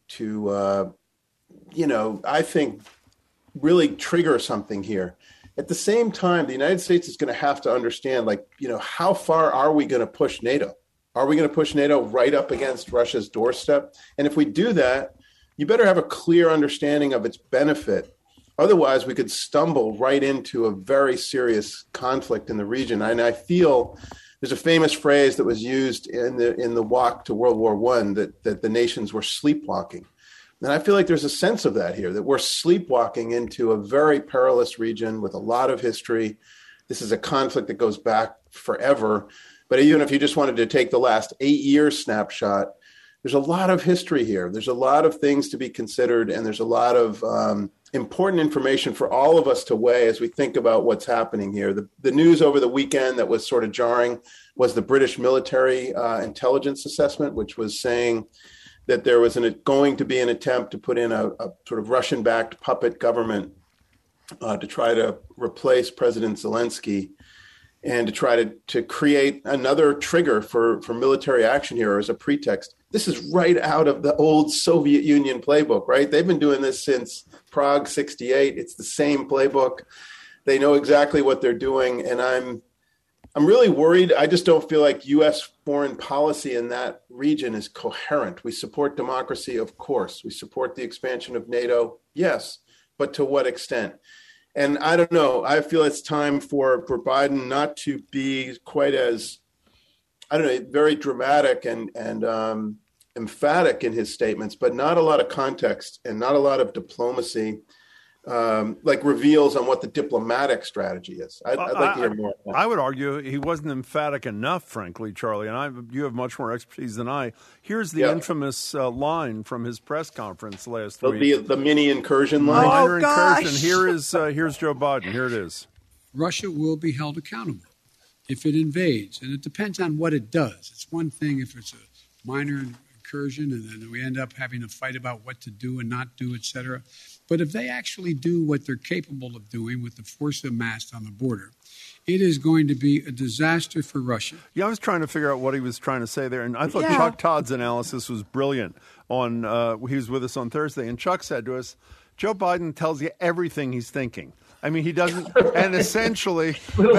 I think, really trigger something here. At the same time, the United States is going to have to understand, how far are we going to push NATO? Are we going to push NATO right up against Russia's doorstep? And if we do that, you better have a clear understanding of its benefit. Otherwise, we could stumble right into a very serious conflict in the region. And I feel there's a famous phrase that was used in the walk to World War I that the nations were sleepwalking. And I feel like there's a sense of that here, that we're sleepwalking into a very perilous region with a lot of history. This is a conflict that goes back forever. But even if you just wanted to take the last 8 years snapshot, there's a lot of history here. There's a lot of things to be considered, and there's a lot of important information for all of us to weigh as we think about what's happening here. The news over the weekend that was sort of jarring was the British military intelligence assessment, which was saying that there was going to be an attempt to put in a sort of Russian-backed puppet government to try to replace President Zelensky and to try to create another trigger for military action here as a pretext. This is right out of the old Soviet Union playbook, right? They've been doing this since Prague 68. It's the same playbook. They know exactly what they're doing, and I'm really worried. I just don't feel like U.S. foreign policy in that region is coherent. We support democracy, of course. We support the expansion of NATO, yes, but to what extent? And I don't know. I feel it's time for Biden not to be quite as, very dramatic and emphatic in his statements, but not a lot of context and not a lot of diplomacy. reveals on what the diplomatic strategy is. I'd like to hear more. I would argue he wasn't emphatic enough, frankly, Charlie, and you have much more expertise than I. Here's the infamous line from his press conference last week. The mini incursion line. Minor incursion. Here's Joe Biden. Here it is. Russia will be held accountable if it invades, and it depends on what it does. It's one thing if it's a minor incursion and then we end up having a fight about what to do and not do, et cetera. But if they actually do what they're capable of doing with the force amassed on the border, it is going to be a disaster for Russia. Yeah, I was trying to figure out what he was trying to say there, and I thought Chuck Todd's analysis was brilliant. He was with us on Thursday, and Chuck said to us, Joe Biden tells you everything he's thinking. I mean, he doesn't, and essentially,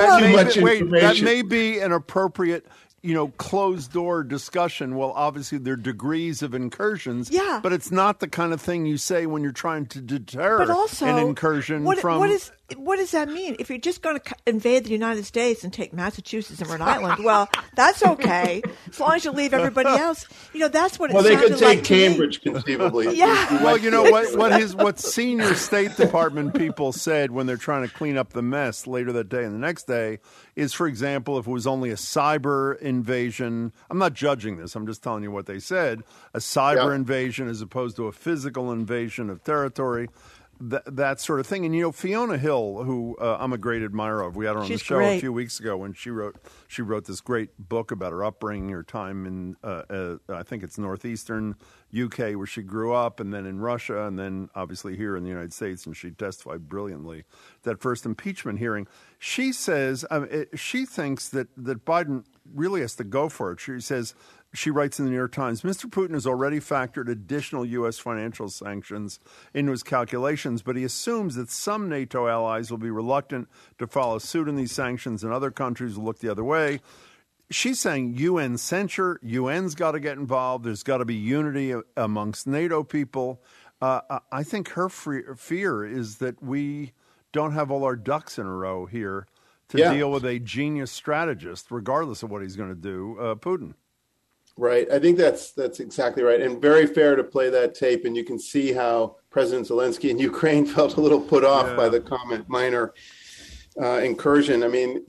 that may be an appropriate, closed-door discussion. Well, obviously, there are degrees of incursions, but it's not the kind of thing you say when you're trying to deter an incursion from... What does that mean? If you're just going to invade the United States and take Massachusetts and Rhode Island, well, that's okay, as long as you leave everybody else. That's what it sounded like. Well, they could take Cambridge, conceivably. Yeah. Well, you know what senior State Department people said when they're trying to clean up the mess later that day and the next day is, for example, if it was only a cyber invasion, I'm not judging this, I'm just telling you what they said, a cyber invasion as opposed to a physical invasion of territory. That sort of thing. And, Fiona Hill, who I'm a great admirer of, we had her on the show a few weeks ago when she wrote this great book about her upbringing, her time in, I think it's northeastern UK where she grew up, and then in Russia, and then obviously here in the United States, and she testified brilliantly that first impeachment hearing. She says, she thinks that Biden really has to go for it. She writes in the New York Times, Mr. Putin has already factored additional U.S. financial sanctions into his calculations, but he assumes that some NATO allies will be reluctant to follow suit in these sanctions and other countries will look the other way. She's saying UN censure, UN's got to get involved. There's got to be unity amongst NATO people. I think her fear is that we don't have all our ducks in a row here to deal with a genius strategist, regardless of what he's going to do, Putin. Right. I think that's exactly right. And very fair to play that tape. And you can see how President Zelensky in Ukraine felt a little put off by the comment, minor incursion. I mean,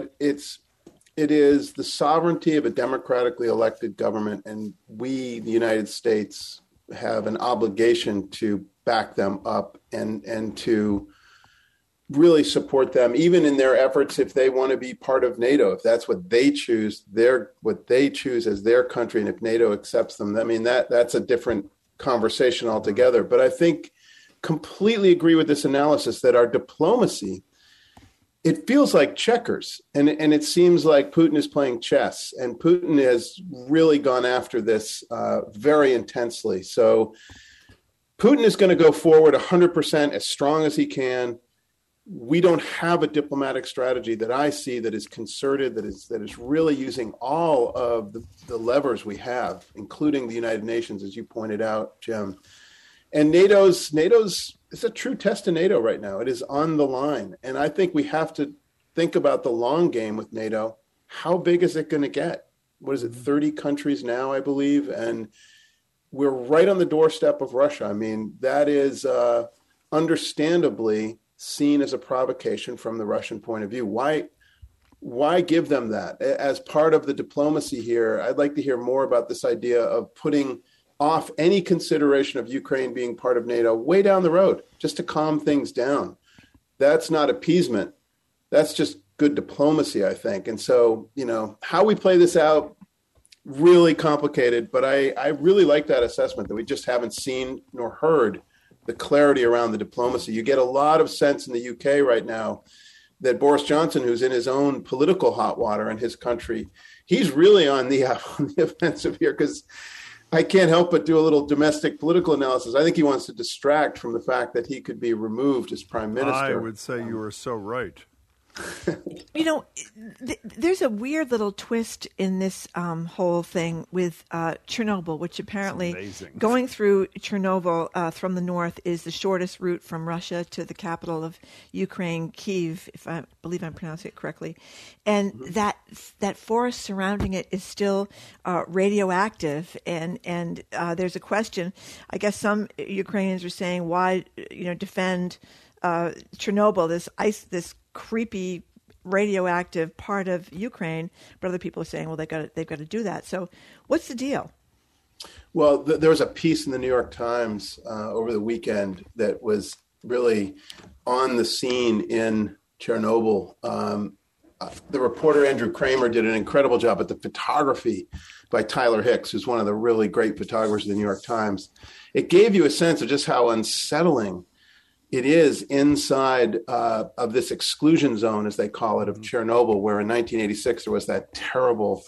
it is the sovereignty of a democratically elected government. And we, the United States, have an obligation to back them up and to really support them, even in their efforts if they want to be part of NATO, if that's what they choose, what they choose as their country, and if NATO accepts them. I mean, that's a different conversation altogether. But I think completely agree with this analysis that our diplomacy, it feels like checkers, and it seems like Putin is playing chess, and Putin has really gone after this very intensely. So Putin is going to go forward 100% as strong as he can. We don't have a diplomatic strategy that I see that is concerted, that is really using all of the levers we have, including the United Nations, as you pointed out, Jim. And NATO's it's a true test of NATO right now. It is on the line. And I think we have to think about the long game with NATO. How big is it going to get? What is it, 30 countries now, I believe? And we're right on the doorstep of Russia. I mean, that is understandably seen as a provocation from the Russian point of view. Why give them that? As part of the diplomacy here, I'd like to hear more about this idea of putting off any consideration of Ukraine being part of NATO way down the road, just to calm things down. That's not appeasement. That's just good diplomacy, I think. And so, how we play this out, really complicated, but I really like that assessment that we just haven't seen nor heard the clarity around the diplomacy. You get a lot of sense in the UK right now that Boris Johnson, who's in his own political hot water in his country, he's really on the offensive here, because I can't help but do a little domestic political analysis. I think he wants to distract from the fact that he could be removed as prime minister. I would say you are so right. You know, there's a weird little twist in this whole thing with Chernobyl, which apparently going through Chernobyl from the north is the shortest route from Russia to the capital of Ukraine, Kyiv, if I believe I'm pronouncing it correctly. And that forest surrounding it is still radioactive. And there's a question. I guess some Ukrainians are saying, why defend Chernobyl, this creepy radioactive part of Ukraine, but other people are saying, well, they've got to do that. So what's the deal? Well, there was a piece in the New York Times over the weekend that was really on the scene in Chernobyl. The reporter Andrew Kramer did an incredible job, but the photography by Tyler Hicks, who's one of the really great photographers of the New York Times, it gave you a sense of just how unsettling it is inside of this exclusion zone, as they call it, of Chernobyl, where in 1986 there was that terrible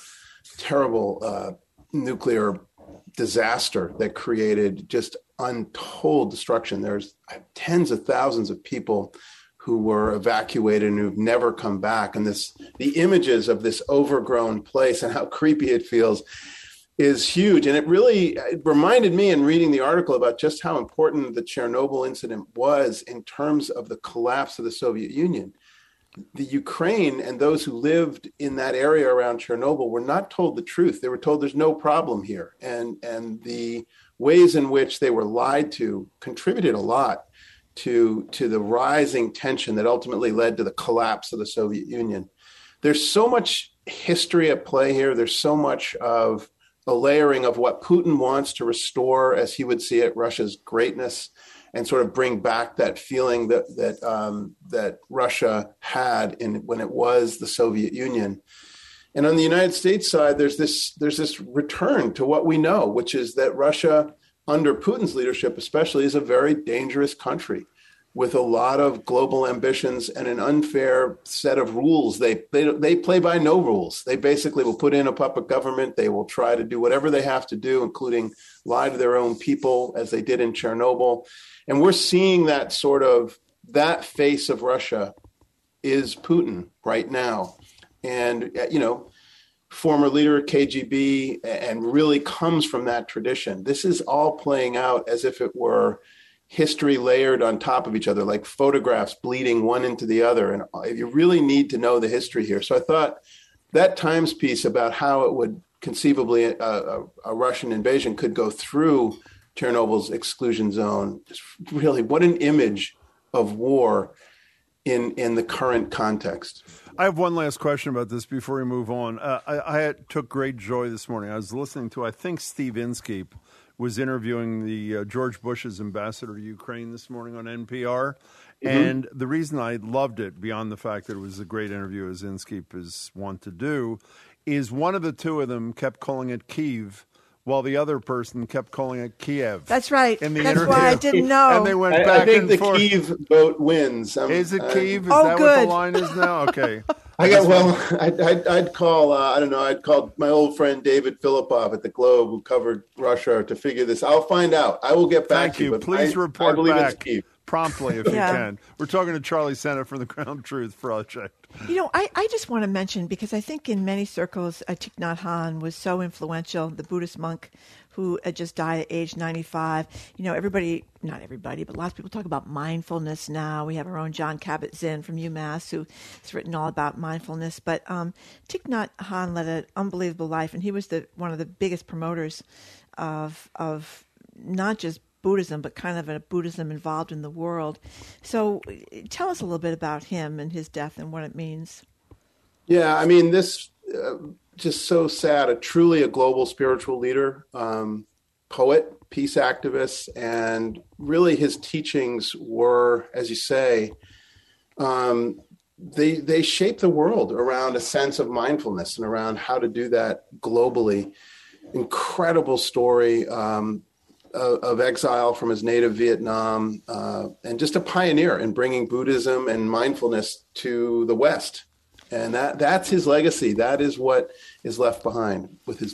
nuclear disaster that created just untold destruction. There's tens of thousands of people who were evacuated and who've never come back. And the images of this overgrown place and how creepy it feels is huge. And it reminded me in reading the article about just how important the Chernobyl incident was in terms of the collapse of the Soviet Union. The Ukraine and those who lived in that area around Chernobyl were not told the truth. They were told there's no problem here. And the ways in which they were lied to contributed a lot to the rising tension that ultimately led to the collapse of the Soviet Union. There's so much history at play here. There's so much of a layering of what Putin wants to restore, as he would see it, Russia's greatness, and sort of bring back that feeling that Russia had when it was the Soviet Union. And on the United States side, there's this return to what we know, which is that Russia, under Putin's leadership especially, is a very dangerous country with a lot of global ambitions and an unfair set of rules. They play by no rules. They basically will put in a puppet government. They will try to do whatever they have to do, including lie to their own people, as they did in Chernobyl. And we're seeing that face of Russia is Putin right now. And, former leader of KGB, and really comes from that tradition. This is all playing out as if it were history layered on top of each other, like photographs bleeding one into the other. And you really need to know the history here. So I thought that Times piece about how it would conceivably a Russian invasion could go through Chernobyl's exclusion zone, just really what an image of war in the current context. I have one last question about this before we move on. I took great joy this morning. I was listening to, I think Steve Inskeep was interviewing the George Bush's ambassador to Ukraine this morning on NPR. Mm-hmm. And the reason I loved it, beyond the fact that it was a great interview, as Inskeep is wont to do, is one of the two of them kept calling it Kyiv, while the other person kept calling it Kiev. That's right. In the That's interview. why I didn't know. And they went back and forth. I think the Kyiv vote wins. Is it Kyiv? Is that what the line is now? Okay. I'd call, I'd call my old friend David Filipov at the Globe, who covered Russia, to figure this. I'll find out. I will get back to you. Please report back promptly if you can. We're talking to Charlie Sennott from the Ground Truth Project. I just want to mention, because I think in many circles, Thich Nhat Hanh was so influential, the Buddhist monk who just died at age 95. Not everybody, but lots of people talk about mindfulness now. We have our own John Kabat-Zinn from UMass who has written all about mindfulness. But Thich Nhat Hanh led an unbelievable life, and he was one of the biggest promoters of not just Buddhism, but kind of a Buddhism involved in the world. So tell us a little bit about him and his death and what it means. Yeah, I mean, this just so sad. Truly a global spiritual leader, poet, peace activist, and really his teachings were, as you say, they shape the world around a sense of mindfulness and around how to do that globally. Incredible story of exile from his native Vietnam, and just a pioneer in bringing Buddhism and mindfulness to the West. And that's his legacy. That is what is left behind with his death.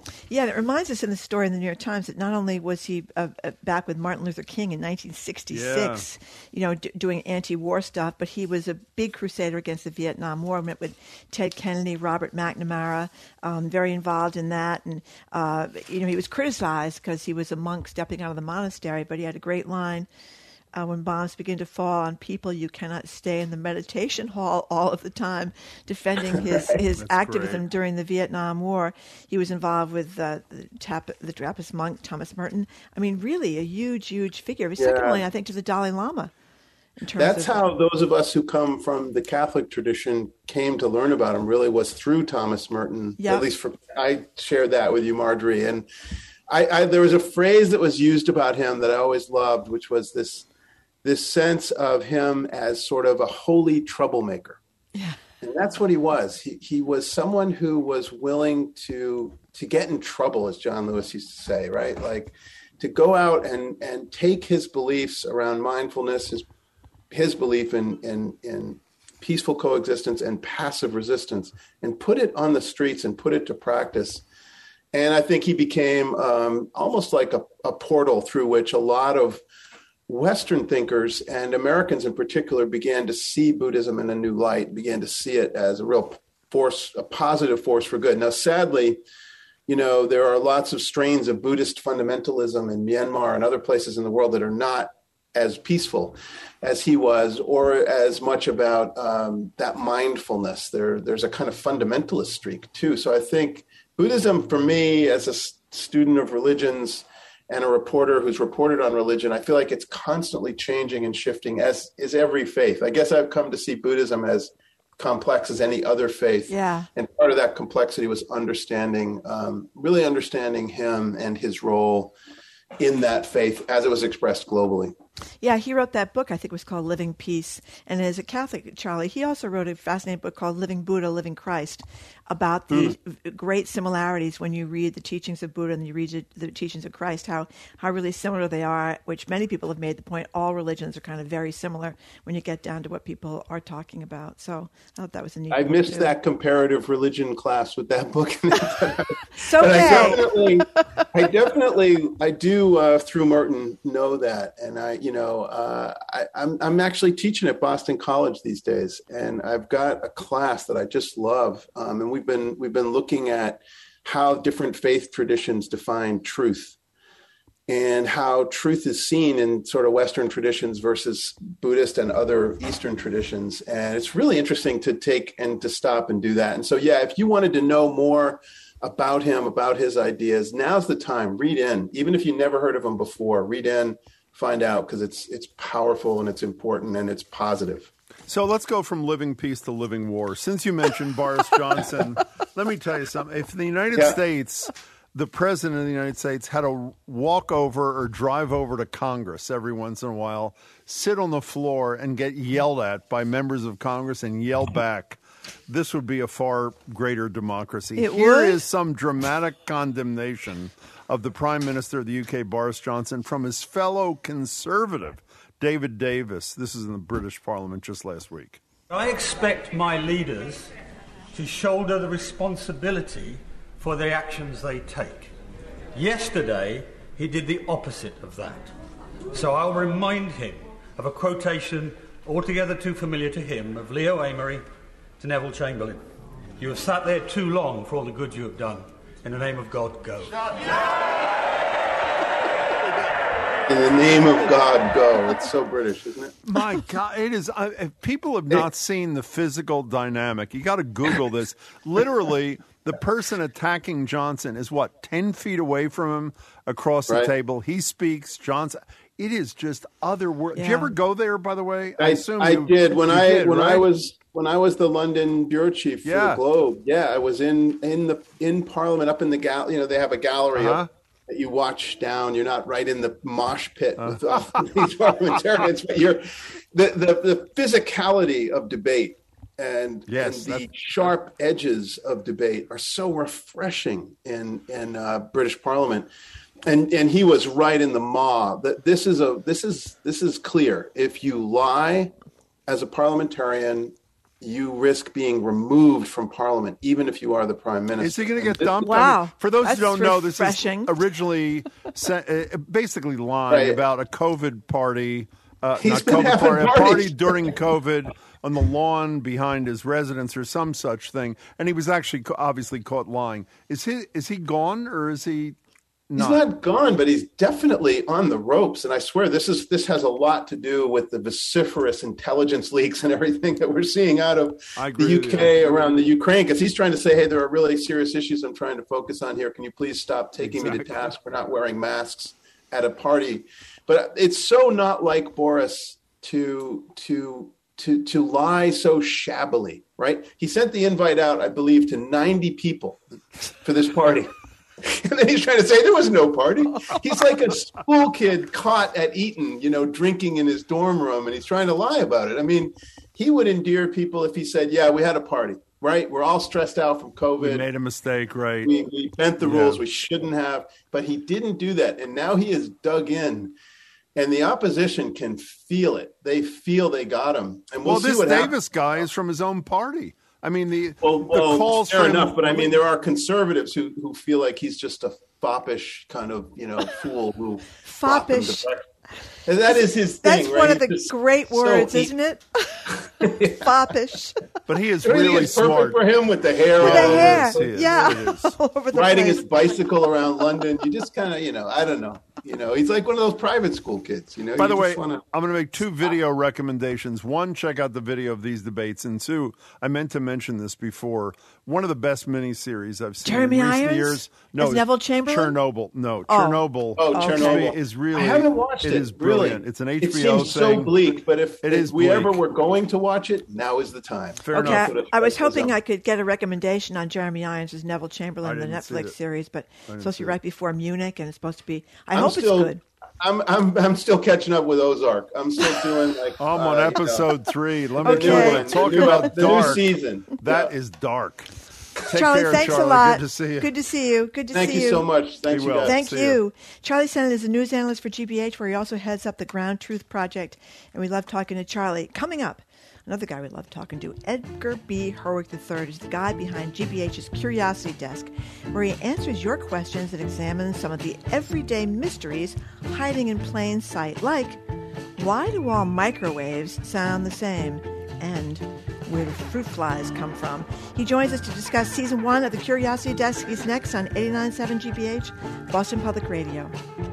Yeah, and it reminds us in the story in the New York Times that not only was he back with Martin Luther King in 1966, doing anti-war stuff, but he was a big crusader against the Vietnam War. Met with Ted Kennedy, Robert McNamara, very involved in that, and he was criticized because he was a monk stepping out of the monastery, but he had a great line. When bombs begin to fall on people, you cannot stay in the meditation hall all of the time, defending his activism great. During the Vietnam War. He was involved with the Trappist monk Thomas Merton. I mean, really a huge, huge figure. Secondly, I think, to the Dalai Lama. That's how those of us who come from the Catholic tradition came to learn about him, really was through Thomas Merton. Yep. At least I shared that with you, Marjorie. And there was a phrase that was used about him that I always loved, which was this sense of him as sort of a holy troublemaker. Yeah. And that's what he was. He was someone who was willing to get in trouble, as John Lewis used to say, right? Like to go out and take his beliefs around mindfulness, his belief in peaceful coexistence and passive resistance, and put it on the streets and put it to practice. And I think he became almost like a portal through which a lot of Western thinkers and Americans in particular began to see Buddhism in a new light, began to see it as a real force, a positive force for good. Now, sadly, there are lots of strains of Buddhist fundamentalism in Myanmar and other places in the world that are not as peaceful as he was, or as much about that mindfulness. There's a kind of fundamentalist streak too. So I think Buddhism, for me, as a student of religions and a reporter who's reported on religion, I feel like it's constantly changing and shifting, as is every faith. I guess I've come to see Buddhism as complex as any other faith. Yeah. And part of that complexity was really understanding him and his role in that faith as it was expressed globally. Yeah, he wrote that book, I think it was called Living Peace. And as a Catholic, Charlie, he also wrote a fascinating book called Living Buddha, Living Christ, about the great similarities when you read the teachings of Buddha and you read the teachings of Christ, how really similar they are, which many people have made the point all religions are kind of very similar when you get down to what people are talking about. So I thought that was a neat I book missed too. that comparative religion class with that book. So I do through Merton know that, and I'm actually teaching at Boston College these days, and I've got a class that I just love, and we've been looking at how different faith traditions define truth, and how truth is seen in sort of Western traditions versus Buddhist and other Eastern traditions, and it's really interesting to take and to stop and do that. And so, yeah, if you wanted to know more about him, about his ideas, now's the time. Read in, even if you never heard of him before. Read in. Find out, because it's powerful and it's important and it's positive. So let's go from living peace to living war. Since you mentioned Boris Johnson, let me tell you something. If the United States, the president of the United States had to walk over or drive over to Congress every once in a while, sit on the floor and get yelled at by members of Congress and yell back, this would be a far greater democracy. Here is some dramatic condemnation of the Prime Minister of the UK, Boris Johnson, from his fellow Conservative, David Davis. This is in the British Parliament just last week. I expect my leaders to shoulder the responsibility for the actions they take. Yesterday, he did the opposite of that. So I'll remind him of a quotation altogether too familiar to him of Leo Amery to Neville Chamberlain. You have sat there too long for all the good you have done. In the name of God, go. In the name of God, go. It's so British, isn't it? My God, it is. If people have not seen the physical dynamic, you got to Google this. Literally, the person attacking Johnson is, 10 feet away from him across the table. He speaks. Johnson. It is just otherworldly. Yeah. Did you ever go there, by the way? I did. When I was the London bureau chief for the Globe. Yeah, I was in Parliament, up in the gallery. They have a gallery that you watch down. You're not right in the mosh pit with these parliamentarians, but you're the physicality of debate and the sharp edges of debate are so refreshing in British Parliament. And he was right in the maw. That this is clear. If you lie as a parliamentarian, you risk being removed from Parliament, even if you are the Prime Minister. Is he going to get dumped? Wow. I mean, for those who don't know, this is refreshing. originally basically lying about a COVID party, He's not been COVID having party, a parties. party during COVID on the lawn behind his residence or some such thing. And he was actually obviously caught lying. Is he gone or is he not? He's not gone, but he's definitely on the ropes. And I swear this has a lot to do with the vociferous intelligence leaks and everything that we're seeing out of the UK around the Ukraine, because he's trying to say, hey, there are really serious issues I'm trying to focus on here. Can you please stop taking me to task for not wearing masks at a party? But it's so not like Boris to lie so shabbily, right? He sent the invite out, I believe, to 90 people for this party. And then he's trying to say there was no party. He's like a school kid caught at Eton, drinking in his dorm room, and he's trying to lie about it. I mean, he would endear people if he said, yeah, we had a party, right? We're all stressed out from COVID. We made a mistake, right? We bent the rules we shouldn't have, but he didn't do that. And now he is dug in. And the opposition can feel it. They feel they got him. And we'll see this what Davis happens. guy is from his own party. I mean, the fair calls for him, enough. But I mean, there are conservatives who feel like he's just a foppish kind of, fool who foppish. And that is his thing. That's right? one of the great words, isn't it? Foppish. But he is Everything really is perfect smart for him with the hair. With the hair, He is. yeah, all over the riding place. his bicycle around London. You just kind of, I don't know. He's like one of those private school kids. By the way, I'm going to make two video recommendations. One, check out the video of these debates. And two, I meant to mention this before. One of the best miniseries I've seen Jeremy in recent Irons? years. As Neville Chamberlain? Chernobyl. No, Oh. Chernobyl. Chernobyl is really. I haven't watched it. It is brilliant. Really. It's an HBO It seems so thing. bleak, but if we bleak. ever were going to watch it, now is the time. Fair Okay, enough. I was hoping I could get a recommendation on Jeremy Irons as Neville Chamberlain, the didn't see Netflix it. series, but I it's didn't supposed to see be it. right before Munich, and it's supposed to be. I I'm hope still- it's good. I'm still catching up with Ozark. I'm still doing like I'm on episode 3. Let me Okay. tell you, talk about the new dark. season. That is dark. Take Charlie, care, thanks Charlie. a lot. Good to see you. Good to see you. Good to Thank see you so much. Thank Be you well. guys. Thank See you. Charlie Sennett is a news analyst for GBH, where he also heads up the Ground Truth Project, and we love talking to Charlie. Coming up, another guy we love talking to, Edgar B. Herwick III, is the guy behind GBH's Curiosity Desk, where he answers your questions and examines some of the everyday mysteries hiding in plain sight, like why do all microwaves sound the same, and where do fruit flies come from? He joins us to discuss Season 1 of the Curiosity Desk. He's next on 89.7 GBH, Boston Public Radio.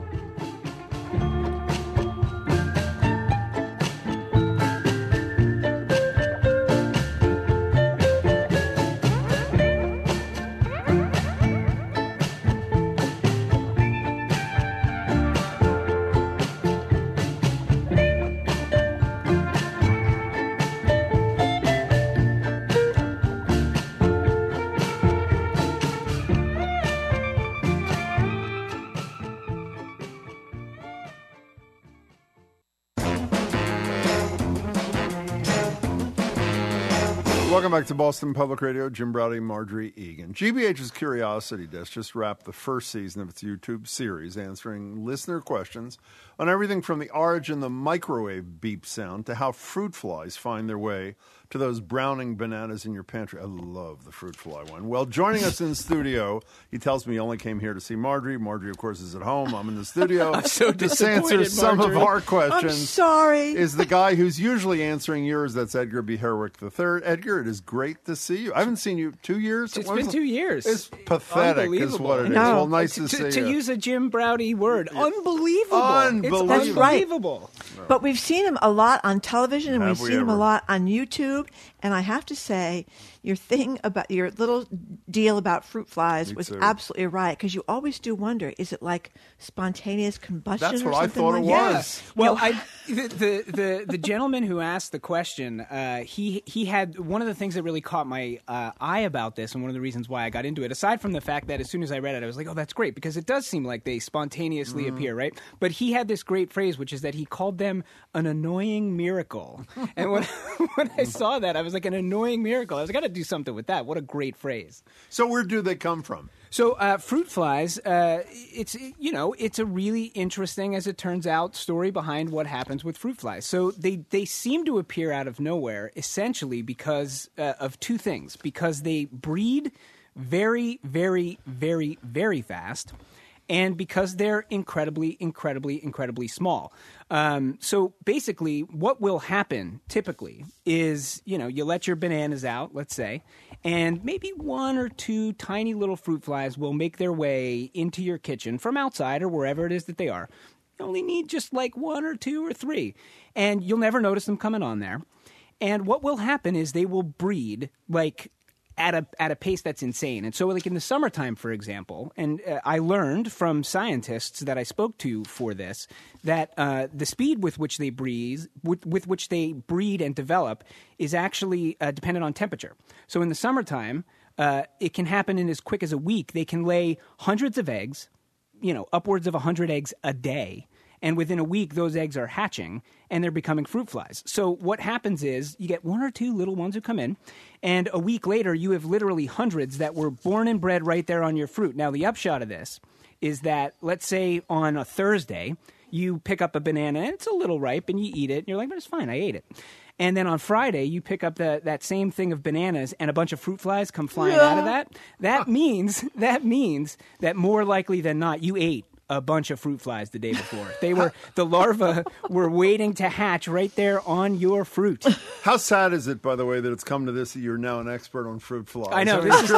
Welcome back to Boston Public Radio. Jim Browdy, Marjorie Egan. GBH's Curiosity Desk just wrapped the first season of its YouTube series, answering listener questions on everything from the origin of the microwave beep sound to how fruit flies find their way to those browning bananas in your pantry. I love the fruit fly one. Well, joining us in studio, he tells me he only came here to see Marjorie. Marjorie, of course, is at home. I'm in the studio. I'm so to answer disappointed, some of Marjorie. our questions. I'm sorry. Is the guy who's usually answering yours. That's Edgar B. Herwick III. Edgar, it is great to see you. I haven't seen you 2 years. It's been 2 years. It's pathetic is what it is. No. Well, nice to see To you. use a Jim Browdy word, unbelievable. Unbelievable. That's right. Unbelievable. But we've seen him a lot on television, and Have we've we seen him a ever? lot on YouTube. And I have to say, your thing about your little deal about fruit flies Me was too. absolutely right, because you always do wonder: is it like spontaneous combustion? That's or what I something thought it like was. that? Well, the gentleman who asked the question, he had one of the things that really caught my eye about this, and one of the reasons why I got into it, aside from the fact that as soon as I read it, I was like, oh, that's great, because it does seem like they spontaneously appear, right? But he had this great phrase, which is that he called them an annoying miracle. And when I saw saw that, I was like, an annoying miracle. I was got to do something with that. What a great phrase. So where do they come from? So fruit flies, it's a really interesting, as it turns out, story behind what happens with fruit flies. So they seem to appear out of nowhere, essentially because of two things. Because they breed very, very, very, very fast, and because they're incredibly, incredibly, incredibly small. So basically, what will happen typically is, you let your bananas out, let's say, and maybe one or two tiny little fruit flies will make their way into your kitchen from outside or wherever it is that they are. You only need just like one or two or three, and you'll never notice them coming on there. And what will happen is they will breed like at a pace that's insane. And so like in the summertime, for example, and I learned from scientists that I spoke to for this, that the speed with which they breed, with which they breed and develop is actually dependent on temperature. So in the summertime, it can happen in as quick as a week. They can lay hundreds of eggs, upwards of 100 eggs a day. And within a week, those eggs are hatching, and they're becoming fruit flies. So what happens is you get one or two little ones who come in, and a week later, you have literally hundreds that were born and bred right there on your fruit. Now, the upshot of this is that, let's say on a Thursday, you pick up a banana, and it's a little ripe, and you eat it, and you're like, but it's fine, I ate it. And then on Friday, you pick up that same thing of bananas, and a bunch of fruit flies come flying out of that. That means that more likely than not, you ate a bunch of fruit flies the day before. The larvae were waiting to hatch right there on your fruit. How sad is it, by the way, that it's come to this that you're now an expert on fruit flies? I know.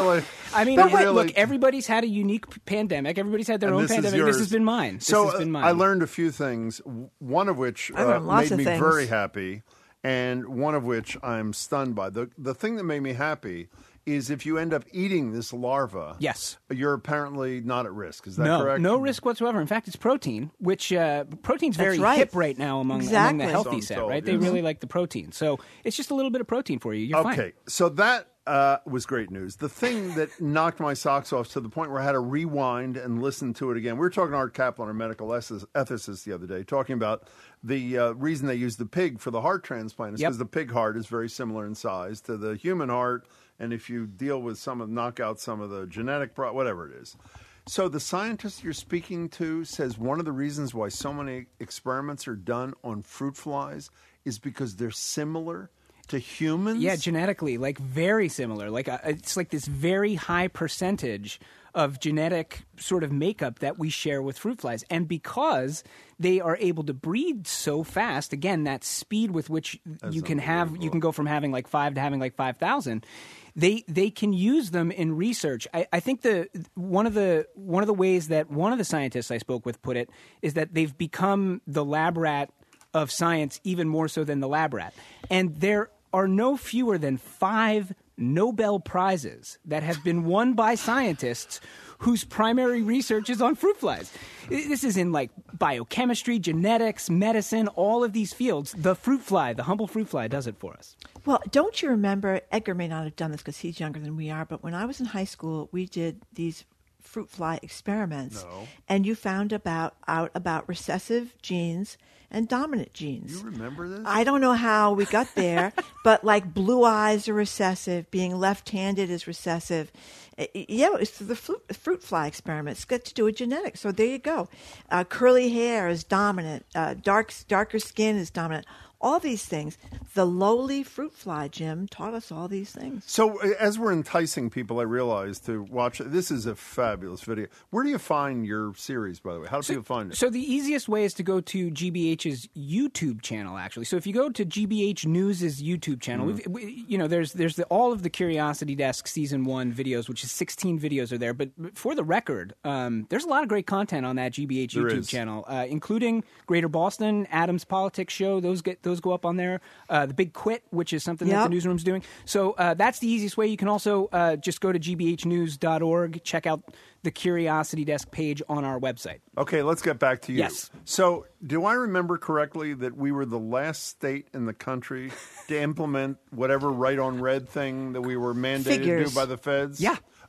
Look, everybody's had a unique pandemic. Everybody's had their own pandemic. This has been mine. I learned a few things, one of which made me very happy, and one of which I'm stunned by. The thing that made me happy is if you end up eating this larva, yes, you're apparently not at risk. Is that correct? No risk whatsoever. In fact, it's protein, which protein's very hip right now among the healthy set, right? They really like the protein. So it's just a little bit of protein for you. You're fine. Okay, so that was great news. The thing that knocked my socks off to the point where I had to rewind and listen to it again. We were talking to Art Kaplan, our medical ethicist, the other day, talking about the reason they use the pig for the heart transplant is because the pig heart is very similar in size to the human heart. And if you deal with knock out some of the genetic, whatever it is. So the scientist you're speaking to says one of the reasons why so many experiments are done on fruit flies is because they're similar to humans? Yeah, genetically, like very similar. Like it's like this very high percentage of genetic sort of makeup that we share with fruit flies. And because they are able to breed so fast, again, that speed with which you can go from having like 5 to having like 5,000, they can use them in research. I think one of the ways that one of the scientists I spoke with put it is that they've become the lab rat of science even more so than the lab rat. And there are no fewer than 5 Nobel Prizes that have been won by scientists whose primary research is on fruit flies. This is in like biochemistry, genetics, medicine, all of these fields. The fruit fly, the humble fruit fly, does it for us. Well, don't you remember, Edgar may not have done this because he's younger than we are, but when I was in high school, we did these fruit fly experiments. No. And you found out about recessive genes and dominant genes. You remember this? I don't know how we got there, but like blue eyes are recessive, being left-handed is recessive. Yeah, it's the fruit fly experiments. It's got to do with genetics. So there you go. Curly hair is dominant. Darker skin is dominant. All these things. The lowly fruit fly, Jim, taught us all these things. So as we're enticing people, I realize, to watch it. This is a fabulous video. Where do you find your series, by the way? How do people find it? So the easiest way is to go to GBH's YouTube channel, actually. So if you go to GBH News' YouTube channel, there's all of the Curiosity Desk Season 1 videos, which is 16 videos are there. But for the record, there's a lot of great content on that GBH YouTube channel, including Greater Boston, Adam's Politics Show. Those go up on there. The Big Quit, which is something that the newsroom's doing. So that's the easiest way. You can also just go to gbhnews.org, check out the Curiosity Desk page on our website. Okay, let's get back to you. Yes. So do I remember correctly that we were the last state in the country to implement whatever right on red thing that we were mandated to do by the feds? Yeah.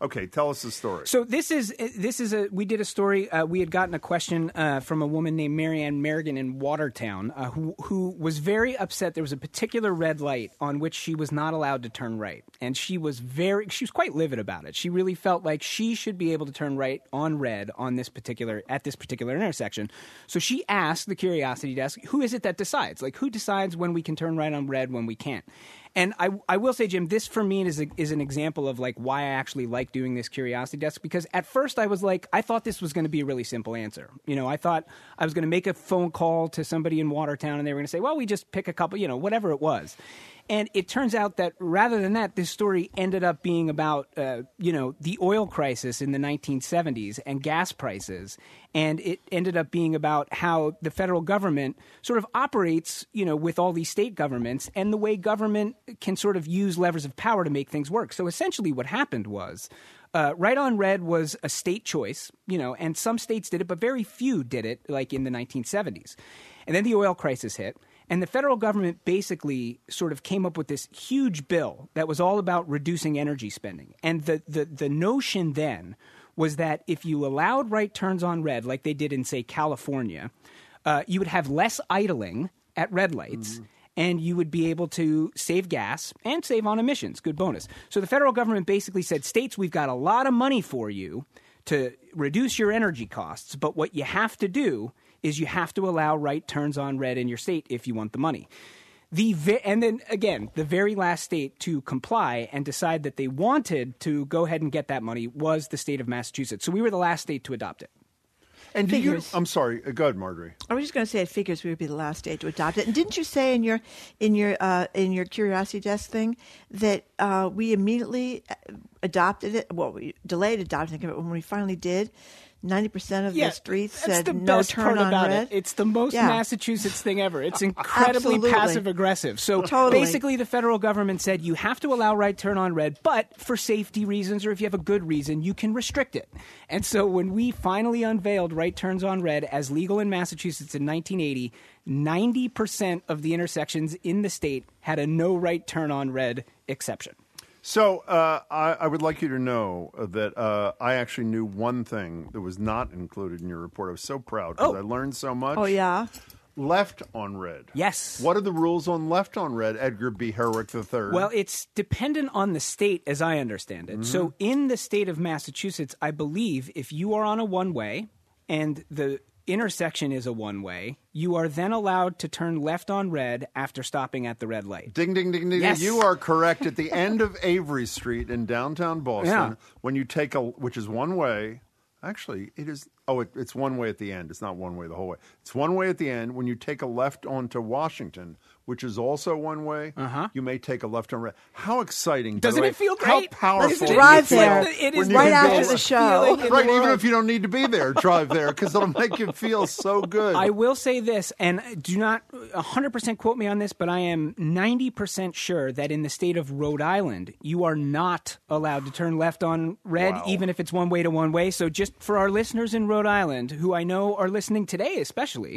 Okay, tell us the story. So we did a story. We had gotten a question from a woman named Marianne Merrigan in Watertown who was very upset. There was a particular red light on which she was not allowed to turn right, and she was quite livid about it. She really felt like she should be able to turn right on red at this particular intersection. So she asked the Curiosity Desk, "Who is it that decides? Like, who decides when we can turn right on red, when we can't?" And I will say, Jim, this for me is an example of like why I actually like doing this Curiosity Desk, because at first I was like, I thought this was going to be a really simple answer. I thought I was going to make a phone call to somebody in Watertown and they were going to say, well, we just pick a couple, whatever it was. And it turns out that rather than that, this story ended up being about, the oil crisis in the 1970s and gas prices. And it ended up being about how the federal government sort of operates, with all these state governments and the way government can sort of use levers of power to make things work. So essentially what happened was right on red was a state choice, and some states did it, but very few did it, like in the 1970s. And then the oil crisis hit. And the federal government basically sort of came up with this huge bill that was all about reducing energy spending. And the notion then was that if you allowed right turns on red, like they did in, say, California, you would have less idling at red lights, and you would be able to save gas and save on emissions. Good bonus. So the federal government basically said, states, we've got a lot of money for you to reduce your energy costs, but what you have to is you have to allow right turns on red in your state if you want the money. And then, again, the very last state to comply and decide that they wanted to go ahead and get that money was the state of Massachusetts. So we were the last state to adopt it. And I'm sorry. Go ahead, Marjorie. I was just going to say it figures we would be the last state to adopt it. And didn't you say in your Curiosity Desk thing that we immediately adopted it? Well, we delayed adopting it, but when we finally did, 90% of the streets said no turn on red. It's the most Massachusetts thing ever. It's incredibly passive aggressive. So basically the federal government said you have to allow right turn on red, but for safety reasons or if you have a good reason, you can restrict it. And so when we finally unveiled right turns on red as legal in Massachusetts in 1980, 90% of the intersections in the state had a no right turn on red exception. So I would like you to know that I actually knew one thing that was not included in your report. I was so proud because I learned so much. Oh, yeah? Left on red. Yes. What are the rules on left on red, Edgar B. Herwick III? Well, it's dependent on the state, as I understand it. Mm-hmm. So in the state of Massachusetts, I believe if you are on a one-way and the intersection is a one-way, you are then allowed to turn left on red after stopping at the red light. Ding, ding, ding, ding. Yes. You are correct. At the end of Avery Street in downtown Boston, when you take which is one way, actually, it is, it's one way at the end. It's not one way the whole way. It's one way at the end. When you take a left onto Washington, which is also one way, you may take a left on red. How exciting. Doesn't it feel great? How powerful. Let's drive there. It is right after the show. Right, even if you don't need to be there, drive there, because it'll make you feel so good. I will say this, and do not 100% quote me on this, but I am 90% sure that in the state of Rhode Island, you are not allowed to turn left on red, even if it's one way to one way. So just for our listeners in Rhode Island, who I know are listening today especially,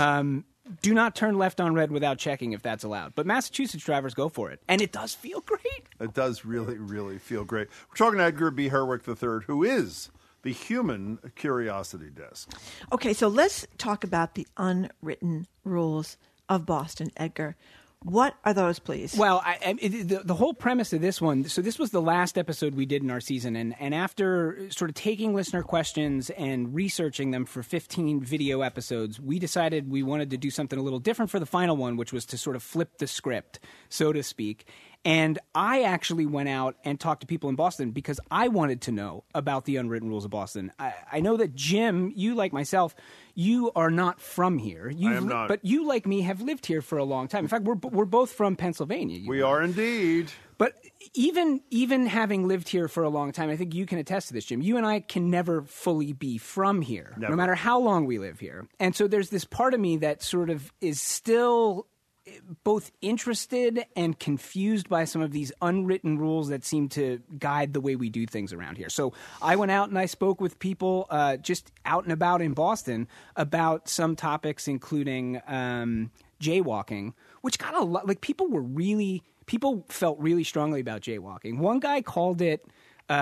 do not turn left on red without checking if that's allowed. But Massachusetts drivers go for it. And it does feel great. It does really, really feel great. We're talking to Edgar B. Herwick III, who is the human Curiosity Desk. Okay, so let's talk about the unwritten rules of Boston, Edgar. What are those, please? Well, the whole premise of this one, so this was the last episode we did in our season, and after sort of taking listener questions and researching them for 15 video episodes, we decided we wanted to do something a little different for the final one, which was to sort of flip the script, so to speak. And I actually went out and talked to people in Boston because I wanted to know about the unwritten rules of Boston. I know that, Jim, you like myself, you are not from here. I am not. But you, like me, have lived here for a long time. In fact, we're both from Pennsylvania. We are indeed. But even having lived here for a long time, I think you can attest to this, Jim. You and I can never fully be from here, no matter how long we live here. And so there's this part of me that sort of is still both interested and confused by some of these unwritten rules that seem to guide the way we do things around here. So I went out and I spoke with people just out and about in Boston about some topics, including jaywalking, which got a lot, like people felt really strongly about jaywalking. One guy called it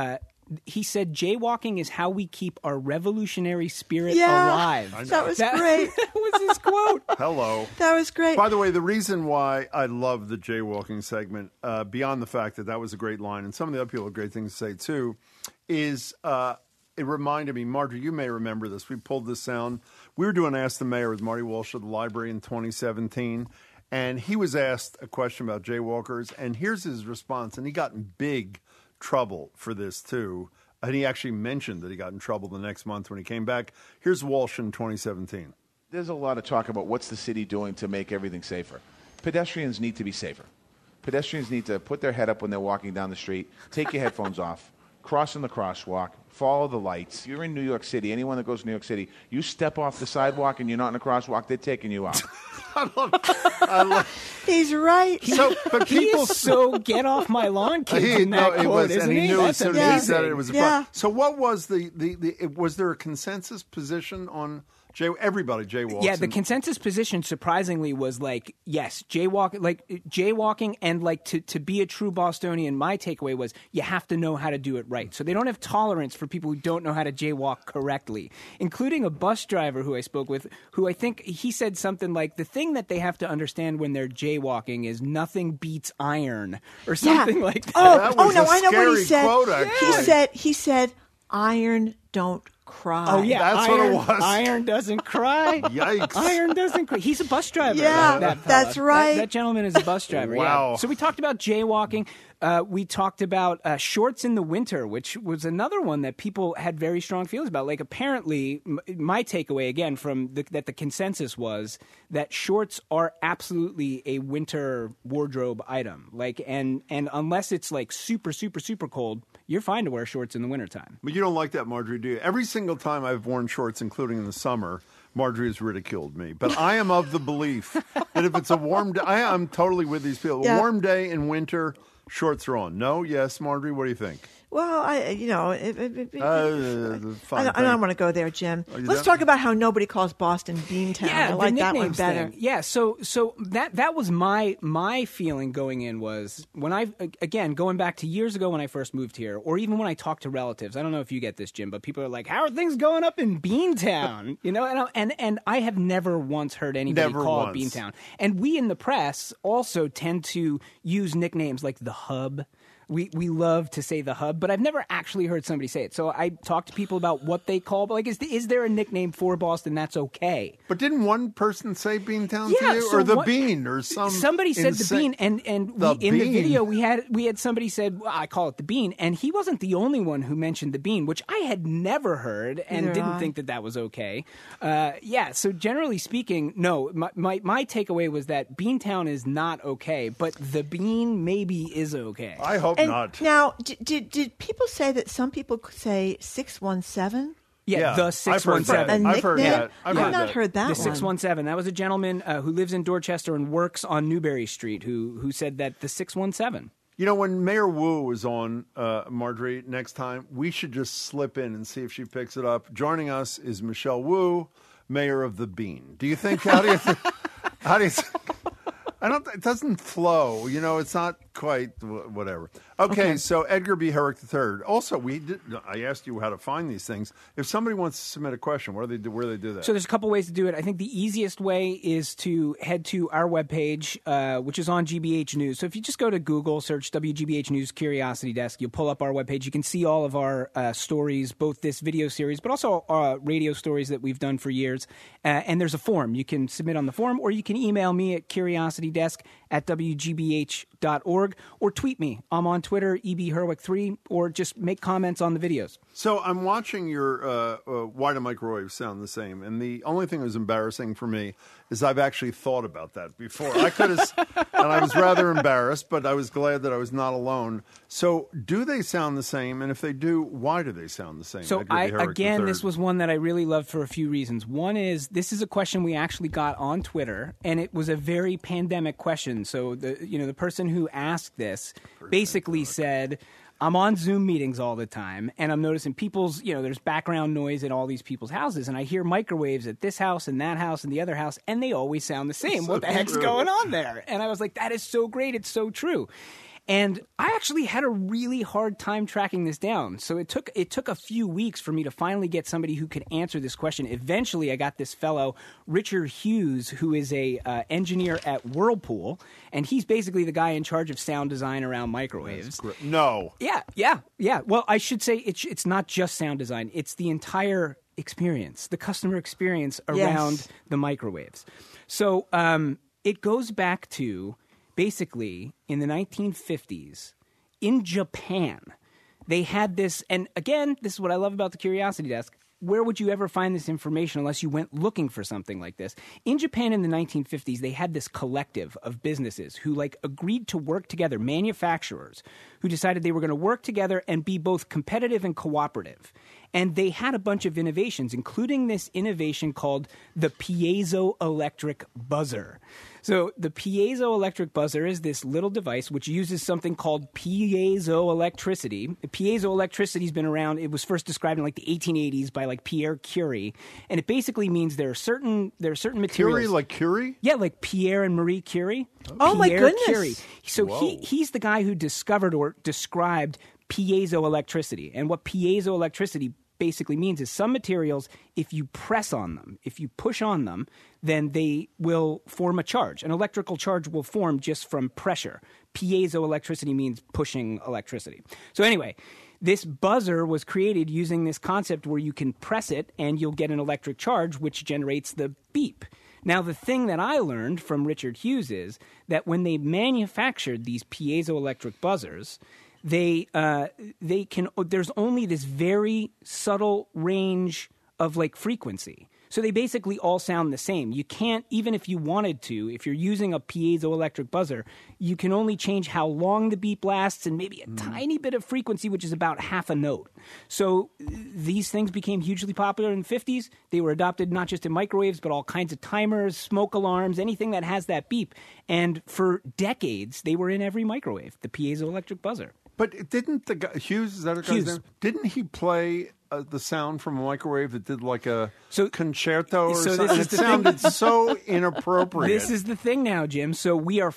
he said, jaywalking is how we keep our revolutionary spirit Yeah, alive. that was great. That was his quote. Hello. That was great. By the way, the reason why I love the jaywalking segment, beyond the fact that was a great line, and some of the other people have great things to say too, is it reminded me, Marjorie, you may remember this. We pulled this sound. We were doing Ask the Mayor with Marty Walsh at the library in 2017, and he was asked a question about jaywalkers, and here's his response, and he got in big trouble for this too. And he actually mentioned that he got in trouble the next month when he came back. Here's Walsh in 2017. There's a lot of talk about what's the city doing to make everything safer. Pedestrians need to be safer. Pedestrians need to put their head up when they're walking down the street, take your headphones off, cross in the crosswalk, follow the lights. If you're in New York City, anyone that goes to New York City, you step off the sidewalk and you're not in a crosswalk, they're taking you out. I love He's right. So, but He people is so get off my lawn kid in that quote, was, isn't and he he? knew as That's soon as he said amazing. it was a Yeah. problem. So what was was there a consensus position on everybody jaywalks? Yeah, the consensus position surprisingly was like, yes, jaywalking and like to be a true Bostonian, my takeaway was you have to know how to do it right. So they don't have tolerance for people who don't know how to jaywalk correctly, including a bus driver who I spoke with, who I think he said something like, the thing that they have to understand when they're jaywalking is nothing beats iron or something like that. Oh no, I know what he said. Quote, he said, iron don't cry. Oh yeah, That's iron, what it was. Iron doesn't cry. Yikes. Iron doesn't cry. He's a bus driver. Yeah, that fella. that's right. That gentleman is a bus driver. Wow. Yeah. So we talked about jaywalking. We talked about shorts in the winter, which was another one that people had very strong feelings about. Like apparently, my takeaway again from that the consensus was that shorts are absolutely a winter wardrobe item. Like and unless it's like super cold, you're fine to wear shorts in the wintertime. But you don't like that, Marjorie, do you? Every single time I've worn shorts, including in the summer, Marjorie has ridiculed me. But I am of the belief that if it's a warm day, I'm totally with these people. Yeah. A warm day in winter, shorts are on. No? Yes, Marjorie? What do you think? Well, I Fine don't want to go there, Jim. Oh, you Let's don't? talk about how nobody calls Boston Beantown. Yeah, I like the that one nicknames better. thing. Yeah, so that was my feeling going in was when again going back to years ago when I first moved here, or even when I talk to relatives. I don't know if you get this, Jim, but people are like, "How are things going up in Beantown?" You know, and I have never once heard anybody call it Beantown. And we in the press also tend to use nicknames like the Hub. We love to say the Hub, but I've never actually heard somebody say it. So I talk to people about what they call, but like, is there a nickname for Boston that's okay? But didn't one person say Beantown Yeah, to you? so Or the what- Bean or somebody said the Bean, and in the video we had somebody said, well, I call it the Bean, and he wasn't the only one who mentioned the Bean, which I had never heard and Neither didn't I. think that was okay. Yeah, so generally speaking, no, my takeaway was that Beantown is not okay, but the Bean maybe is okay. I hope And not. now, did people say that some people say 617? Yeah, the 617. I've heard that. I've not heard that The one. 617. That was a gentleman who lives in Dorchester and works on Newberry Street who said that the 617. You know, when Mayor Wu was on, Marjorie, next time, we should just slip in and see if she picks it up. Joining us is Michelle Wu, mayor of the Bean. Do you think, how do you it doesn't flow. You know, it's not quite whatever. Okay, so Edgar B. Herrick III. Also, I asked you how to find these things. If somebody wants to submit a question, where do they do that? So there's a couple ways to do it. I think the easiest way is to head to our webpage, which is on GBH News. So if you just go to Google, search WGBH News Curiosity Desk, you'll pull up our webpage. You can see all of our stories, both this video series, but also radio stories that we've done for years. And there's a form. You can submit on the form, or you can email me at curiositydesk@wgbh.org, or tweet me. I'm on Twitter, EBHerwick3, or just make comments on the videos. So I'm watching your Why Do Microwaves Sound the Same? And the only thing that was embarrassing for me is I've actually thought about that before. I could have, and I was rather embarrassed, but I was glad that I was not alone. So do they sound the same? And if they do, why do they sound the same? So this was one that I really loved for a few reasons. One is this is a question we actually got on Twitter, and it was a very pandemic question. So the person who asked this basically said, I'm on Zoom meetings all the time, and I'm noticing people's, there's background noise at all these people's houses, and I hear microwaves at this house and that house and the other house, and they always sound the same. What the heck's going on there? And I was like, that is so great. It's so true. And I actually had a really hard time tracking this down. So it took a few weeks for me to finally get somebody who could answer this question. Eventually, I got this fellow, Richard Hughes, who is a engineer at Whirlpool, and he's basically the guy in charge of sound design around microwaves. No. Yeah. Well, I should say it's not just sound design. It's the entire experience, the customer experience around the microwaves. So it goes back to... Basically, in the 1950s, in Japan, they had this, and again, this is what I love about the Curiosity Desk. Where would you ever find this information unless you went looking for something like this? In Japan in the 1950s, they had this collective of businesses who agreed to work together, manufacturers, who decided they were going to work together and be both competitive and cooperative. And they had a bunch of innovations, including this innovation called the piezoelectric buzzer. So the piezoelectric buzzer is this little device which uses something called piezoelectricity. Piezoelectricity has been around. It was first described in the 1880s by Pierre Curie, and it basically means there are certain materials. Curie, like Curie? Yeah, like Pierre and Marie Curie. Oh my goodness! Curie. So he's the guy who discovered or described piezoelectricity, and what piezoelectricity basically means is some materials, if you press on them, if you push on them, then they will form a charge. An electrical charge will form just from pressure. Piezoelectricity means pushing electricity. So anyway, this buzzer was created using this concept where you can press it and you'll get an electric charge which generates the beep. Now, the thing that I learned from Richard Hughes is that when they manufactured these piezoelectric buzzers, they can. There's only this very subtle range of frequency. So they basically all sound the same. You can't, even if you wanted to, if you're using a piezoelectric buzzer, you can only change how long the beep lasts and maybe a tiny bit of frequency, which is about half a note. So these things became hugely popular in the 50s. They were adopted not just in microwaves, but all kinds of timers, smoke alarms, anything that has that beep. And for decades, they were in every microwave, the piezoelectric buzzer. But didn't the guy, Hughes, is that a guy's name? Didn't he play the sound from a microwave that did a concerto or something? It sounded so inappropriate. This is the thing now, Jim. So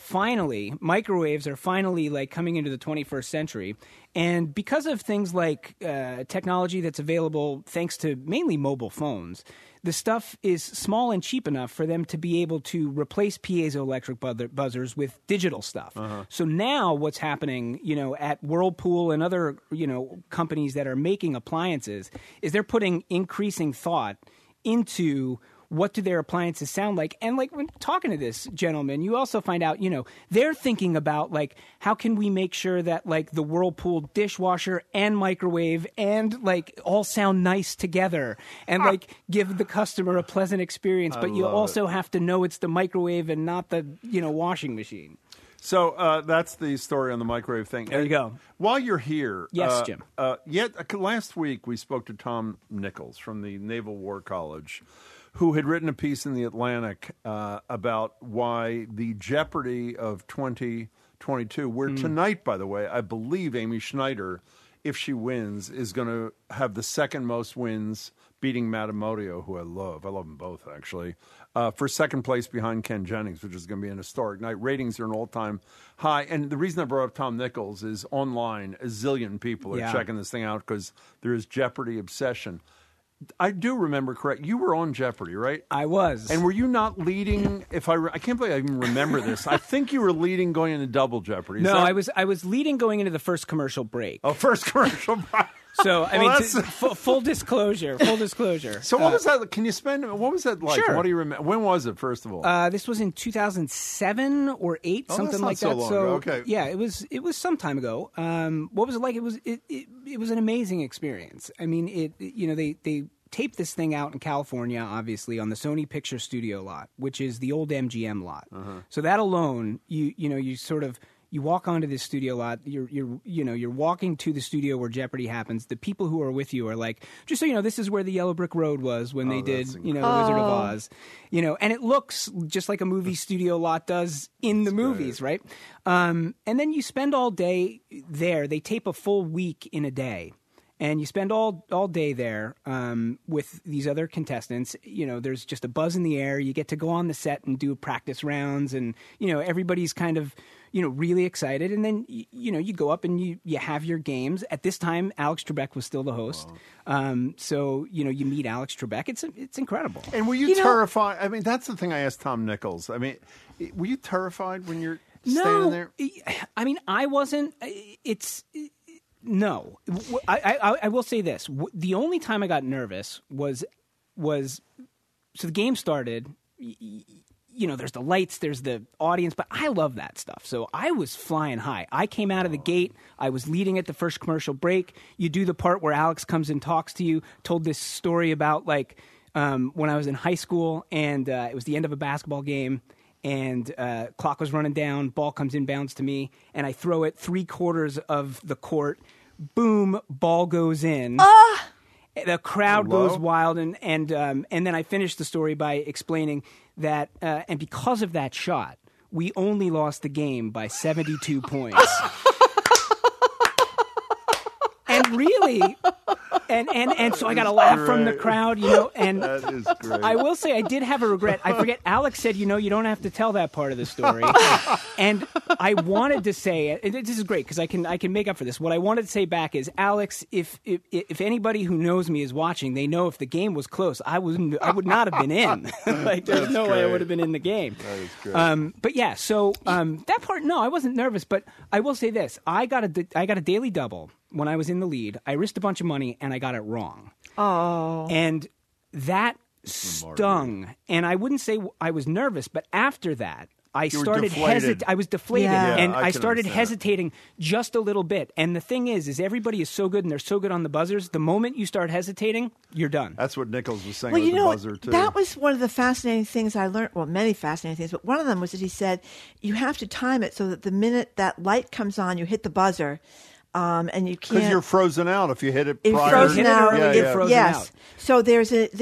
microwaves are finally coming into the 21st century. And because of things like technology that's available thanks to mainly mobile phones, the stuff is small and cheap enough for them to be able to replace piezoelectric buzzers with digital stuff. Uh-huh. So now what's happening, at Whirlpool and other, companies that are making appliances is they're putting increasing thought into what do their appliances sound like? And when talking to this gentleman, you also find out, they're thinking about how can we make sure that the Whirlpool dishwasher and microwave and all sound nice together and give the customer a pleasant experience. But you also have to know it's the microwave and not the, washing machine. So that's the story on the microwave thing. There you go. While you're here, yes, Jim. Last week we spoke to Tom Nichols from the Naval War College, who had written a piece in The Atlantic about why the jeopardy of 2022, where tonight, by the way, I believe Amy Schneider, if she wins, is going to have the second most wins, beating Matsumoto, who I love. I love them both, actually, for second place behind Ken Jennings, which is going to be an historic night. Ratings are an all-time high. And the reason I brought up Tom Nichols is online, a zillion people are checking this thing out because there is Jeopardy obsession. I do remember correct. You were on Jeopardy, right? I was. And were you not leading? I can't believe I even remember this. I think you were leading going into Double Jeopardy. No, I was leading going into the first commercial break. Oh, first commercial break. So full disclosure. Full disclosure. So what was that? Can you spend? What was that like? Sure. What do you remember? When was it? First of all, this was in 2007 or 8, something like that. So long ago. Okay. Yeah, it was some time ago. What was it like? It was an amazing experience. I mean, they taped this thing out in California, obviously on the Sony Picture Studio lot, which is the old MGM lot. Uh-huh. So that alone, you walk onto this studio lot. You're walking to the studio where Jeopardy happens. The people who are with you are like, just so you know, this is where the Yellow Brick Road was when they did, the Wizard of Oz. And it looks just like a movie studio lot does in the movies, right? And then you spend all day there. They tape a full week in a day. and you spend all day there with these other contestants. You know, there's just a buzz in the air. You get to go on the set and do practice rounds, and you know everybody's kind of really excited. And then you go up and you have your games. At this time, Alex Trebek was still the host, so you meet Alex Trebek. It's incredible. And were you terrified? I mean, that's the thing I asked Tom Nichols. I mean, were you terrified when you're standing there? I mean, I wasn't. No. I will say this. The only time I got nervous was so the game started. There's the lights, there's the audience, but I love that stuff. So I was flying high. I came out of the gate. I was leading at the first commercial break. You do the part where Alex comes and talks to you. Told this story about when I was in high school, and it was the end of a basketball game. And clock was running down, ball comes inbounds to me, and I throw it 3/4 of the court. Boom, ball goes in. The crowd goes wild, and then I finished the story by explaining that, and because of that shot, we only lost the game by 72 points. And really, and so I got a laugh from the crowd, and that is great. I will say I did have a regret. I forget, Alex said, you don't have to tell that part of the story. And I wanted to say, this is great because I can make up for this. What I wanted to say back is, Alex, if anybody who knows me is watching, they know if the game was close, I would not have been in. There's no way I would have been in the game. That is great. But yeah, so that part, no, I wasn't nervous, but I will say this. I got a daily double when I was in the lead. I risked a bunch of money and I got it wrong. Oh. And that stung. And I wouldn't say I was nervous, but after that, I started hesitating. I was deflated, and I started hesitating just a little bit. And the thing is everybody is so good, and they're so good on the buzzers. The moment you start hesitating, you're done. That's what Nichols was saying with the buzzer, too. That was one of the fascinating things I learned. Well, many fascinating things, but one of them was that he said you have to time it so that the minute that light comes on, you hit the buzzer. And you can't, because you're frozen out if you hit it prior. You're frozen out. You're frozen out. So there's a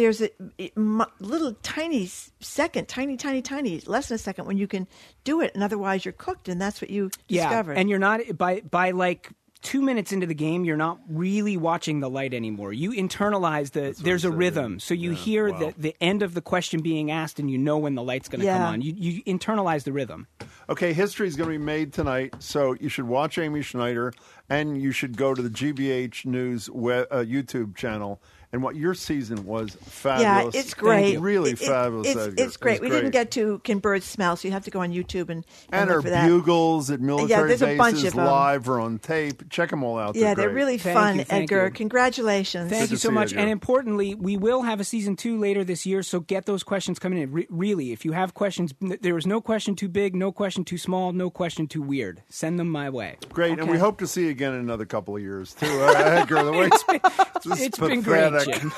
little tiny second, tiny, less than a second when you can do it, and otherwise you're cooked, and that's what you discovered. And you're not by like 2 minutes into the game, you're not really watching the light anymore. You internalize there's a rhythm. So you hear the end of the question being asked, and you know when the light's going to come on. You internalize the rhythm. Okay, history is going to be made tonight, so you should watch Amy Schneider, and you should go to the GBH News YouTube channel. And your season was fabulous. Yeah, it's great. Really fabulous. It's great. We didn't get to Can Birds Smell, so you have to go on YouTube and look for that. Bugles at military there's bases, a bunch of live or on tape. Check them all out. They're really fun, Edgar. Congratulations. Thank you so much. And importantly, we will have a season 2 later this year, so get those questions coming in. Really, if you have questions, there was no question too big, no question too small, no question too weird. Send them my way. Great, okay? And we hope to see you again in another couple of years, too. Edgar, the way it's been great.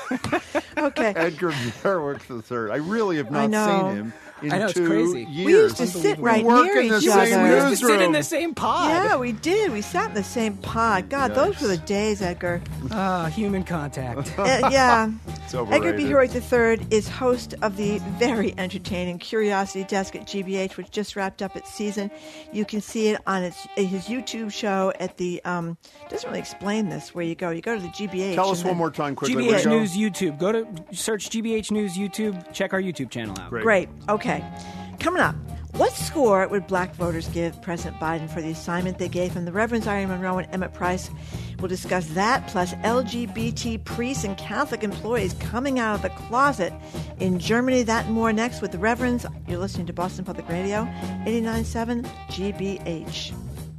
Okay. Edgar Merwicks III. I really have not seen him in it's 2 crazy. years. We used to sit right near each other. We used to sit in the same pod. Yeah, we did. We sat in the same pod. God, those were the days, Edgar. Human contact. Yeah. It's overrated. Edgar B. Heroic III is host of the very entertaining Curiosity Desk at GBH, which just wrapped up its season. You can see it on his YouTube show at the doesn't really explain this where you go. You go to the GBH. Tell us one more time quickly. GBH News YouTube. Go to search GBH News YouTube. Check our YouTube channel out. Great. Okay. Coming up, what score would black voters give President Biden for the assignment they gave him? The Reverends Irene Monroe and Emmett Price will discuss that, plus LGBT priests and Catholic employees coming out of the closet in Germany. That and more next with the Reverends. You're listening to Boston Public Radio, 89.7 GBH.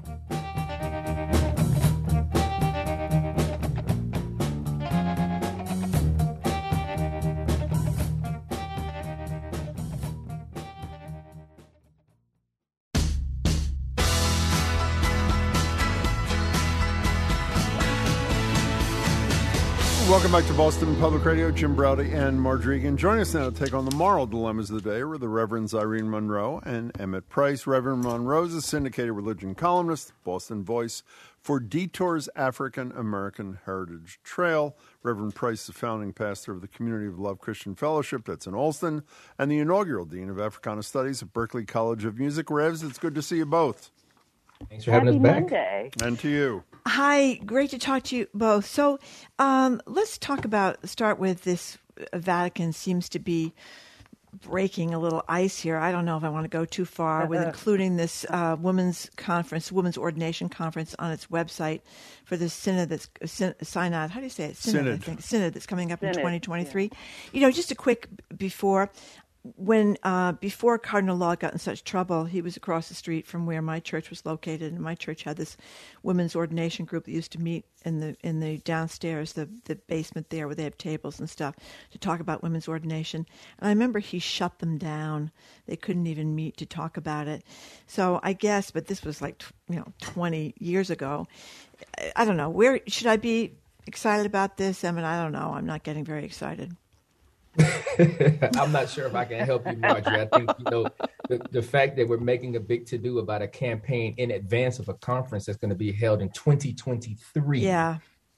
Welcome back to Boston Public Radio. Jim Browdy and Margery Egan. Join us now to take on the moral dilemmas of the day with the Reverends Irene Monroe and Emmett Price. Reverend Monroe is a syndicated religion columnist, Boston Voice for Detour's African American Heritage Trail. Reverend Price is the founding pastor of the Community of Love Christian Fellowship, that's in Allston, and the inaugural Dean of Africana Studies at Berklee College of Music. Revs, it's good to see you both. Thanks for having us back. Monday. And to you. Hi, great to talk to you both. So let's start with this. Vatican seems to be breaking a little ice here. I don't know if I want to go too far with including this women's ordination conference on its website for the synod synod. How do you say it? Synod. I think synod that's coming up in 2023. Yeah. You know, just a quick before. Before Cardinal Law got in such trouble, he was across the street from where my church was located, and my church had this women's ordination group that used to meet in the downstairs, the basement there, where they have tables and stuff, to talk about women's ordination. And I remember he shut them down; they couldn't even meet to talk about it. So I guess, but this was like 20 years ago. I don't know. Where should I be excited about this? I mean, I don't know. I'm not getting very excited. I'm not sure if I can help you, Marjorie. I think, the fact that we're making a big to-do about a campaign in advance of a conference that's going to be held in 2023. Yeah.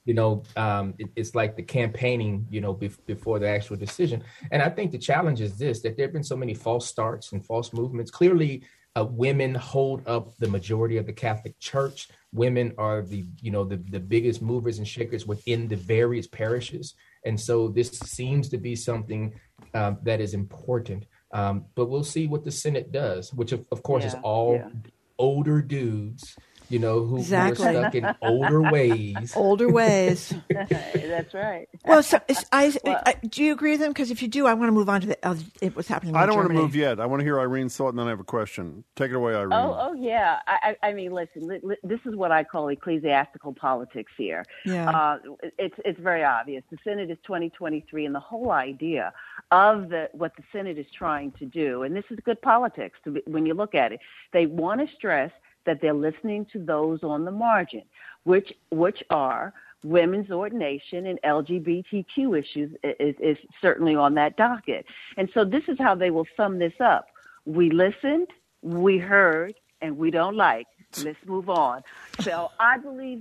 It's like the campaigning, before the actual decision. And I think the challenge is this, that there have been so many false starts and false movements. Clearly, women hold up the majority of the Catholic Church. Women are the biggest movers and shakers within the various parishes. And so this seems to be something that is important. But we'll see what the Synod does, which, of course, is all older dudes, who are stuck in older ways. Older ways. That's right. Well, so do you agree with them? Because if you do, I want to move on to what's happening in Germany. I don't want to move yet. I want to hear Irene's thought, and then I have a question. Take it away, Irene. Oh yeah. I mean, listen, this is what I call ecclesiastical politics here. Yeah. It's very obvious. The Synod is 2023, and the whole idea of what the Synod is trying to do, and this is good politics when you look at it, they want to stress that they're listening to those on the margin, which are women's ordination and LGBTQ issues is certainly on that docket. And so this is how they will sum this up. We listened, we heard, and we don't like. Let's move on. So I believe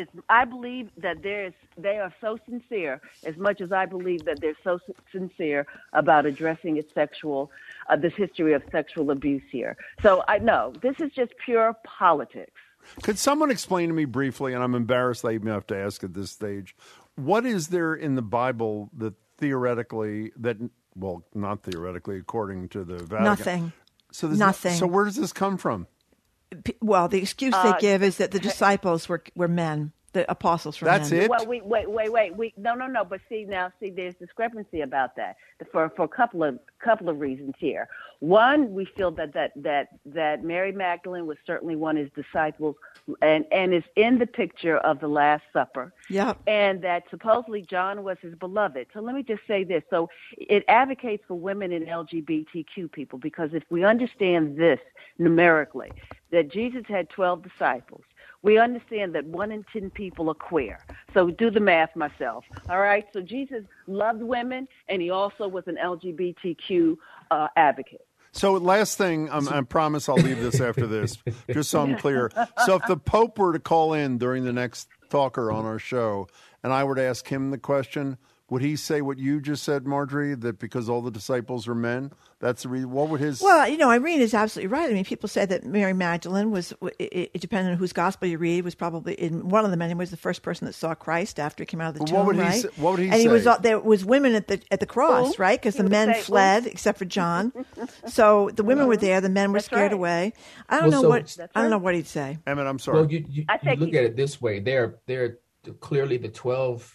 that they are so sincere, as much as I believe that they're so sincere about addressing this history of sexual abuse here. So I know this is just pure politics. Could someone explain to me briefly, and I'm embarrassed I even have to ask at this stage, what is there in the Bible that not theoretically, according to the Vatican? Nothing. So nothing. So where does this come from? Well, the excuse they give is that the disciples were men. The apostles were men. That's it? Well, wait. No. But there's discrepancy about that for a couple of reasons here. One, we feel that Mary Magdalene was certainly one of his disciples and is in the picture of the Last Supper. Yeah. And that supposedly John was his beloved. So let me just say this. So it advocates for women and LGBTQ people, because if we understand this numerically, that Jesus had 12 disciples, we understand that 1 in 10 people are queer. So do the math myself. All right. So Jesus loved women, and he also was an LGBTQ advocate. So last thing, I promise I'll leave this after this, just so I'm clear. So if the Pope were to call in during the next talker on our show, and I were to ask him the question, would he say what you just said, Marjorie, that because all the disciples are men? That's the reason. What would his... Well, Irene is absolutely right. I mean, people say that Mary Magdalene was, it depending on whose gospel you read, was probably, in one of them anyway, was the first person that saw Christ after he came out of the tomb, what would right? He say? What would he and say? There was women at the cross, right? Because the men fled, except for John. So the women were there. The men were scared away. I don't know what he'd say. Emmett, I'm sorry. Well, you look at it this way. They're clearly the 12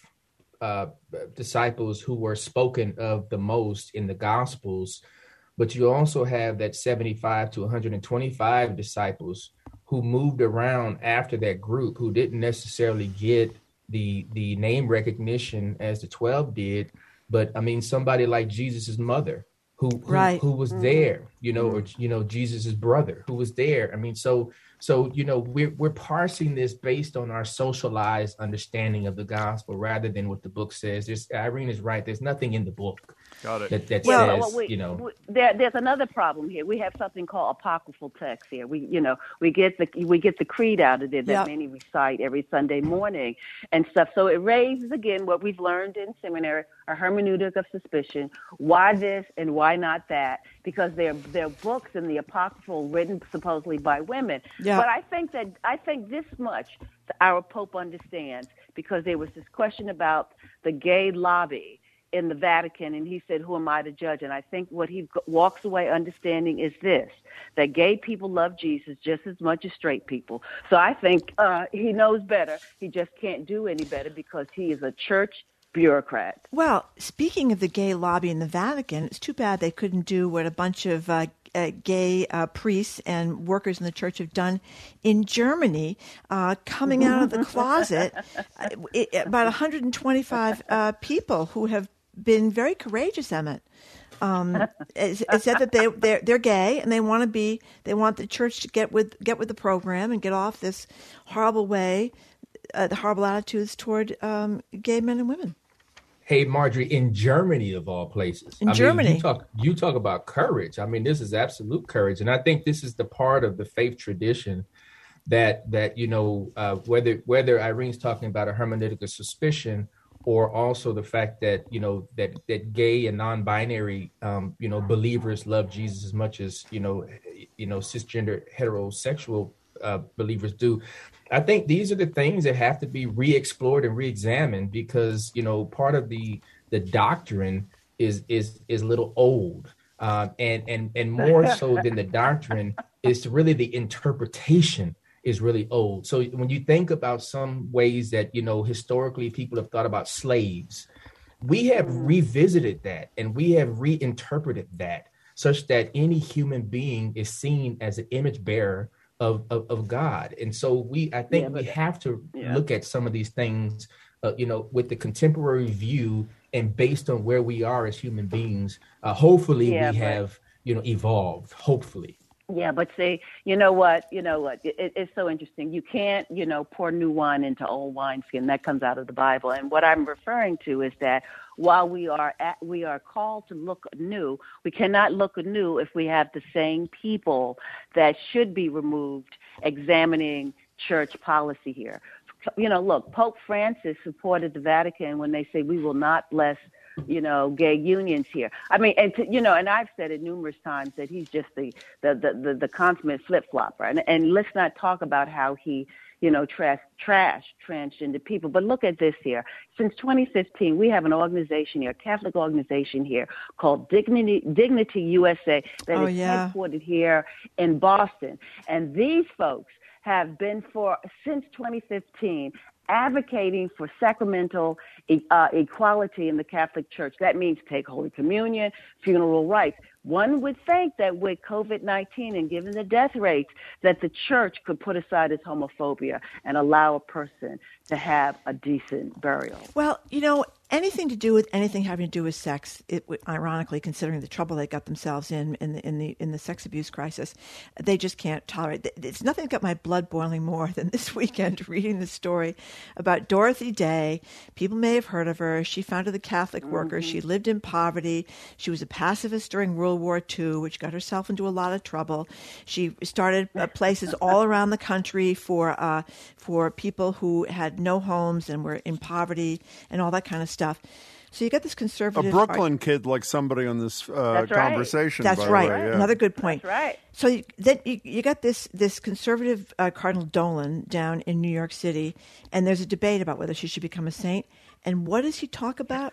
disciples who were spoken of the most in the Gospels, but you also have that 75 to 125 disciples who moved around after that group, who didn't necessarily get the name recognition as the 12 did, but I mean somebody like Jesus's mother who was there, or Jesus's brother who was there. I mean, so we're parsing this based on our socialized understanding of the gospel rather than what the book says. Irene is right. There's nothing in the book Got it. That Well, says, there's another problem here. We have something called apocryphal text here. We get the creed out of there that many recite every Sunday morning and stuff. So it raises again what we've learned in seminary, a hermeneutic of suspicion. Why this and why not that? Because they're books in the apocryphal written supposedly by women. Yeah. But I think this much our Pope understands, because there was this question about the gay lobby in the Vatican, and he said, who am I to judge? And I think what he walks away understanding is this, that gay people love Jesus just as much as straight people. So I think he knows better. He just can't do any better because he is a church bureaucrat. Well, speaking of the gay lobby in the Vatican, it's too bad they couldn't do what a bunch of gay priests and workers in the church have done in Germany, coming out of the closet. About 125 people who have been very courageous, Emmett. It said that they're gay and they want the church to get with the program and get off this horrible way, the horrible attitudes toward gay men and women. Hey, Marjorie, in Germany of all places. Germany. You talk about courage. I mean, this is absolute courage. And I think this is the part of the faith tradition that whether Irene's talking about a hermeneutic of suspicion, or also the fact that, that gay and non-binary, believers love Jesus as much as, cisgender heterosexual believers do. I think these are the things that have to be re-explored and re-examined because, part of the doctrine is a little old. And more so than the doctrine is really the interpretation is really old. So when you think about some ways that, historically people have thought about slaves, we have revisited that and we have reinterpreted that such that any human being is seen as an image bearer of God. And so I think we have to look at some of these things, with the contemporary view and based on where we are as human beings. Hopefully we have, evolved, hopefully. Yeah, but see, you know what? It's so interesting. You can't, pour new wine into old wineskin. That comes out of the Bible. And what I'm referring to is that while we are called to look anew, we cannot look anew if we have the same people that should be removed examining church policy here. Look, Pope Francis supported the Vatican when they say we will not bless gay unions here. I mean, and I've said it numerous times that he's just the consummate flip-flopper. And let's not talk about how he, trash transgender people. But look at this here. Since 2015, we have an organization here, a Catholic organization here called Dignity USA that is headquartered here in Boston. And these folks have been since 2015 advocating for sacramental equality in the Catholic Church. That means take Holy Communion, funeral rites. One would think that with COVID-19 and given the death rates, that the church could put aside its homophobia and allow a person to have a decent burial. Well, anything to do with anything having to do with sex, ironically, considering the trouble they got themselves in the sex abuse crisis, they just can't tolerate. It's nothing that got my blood boiling more than this weekend reading the story about Dorothy Day. People may have heard of her. She founded the Catholic Workers. She lived in poverty. She was a pacifist during World War II, which got herself into a lot of trouble. She started places all around the country for people who had no homes and were in poverty and all that kind of stuff. So you got this conservative... A Brooklyn kid like somebody on this conversation. That's right. Way, yeah. Another good point. That's right. So then you got this conservative Cardinal Dolan down in New York City, and there's a debate about whether she should become a saint. And what does he talk about?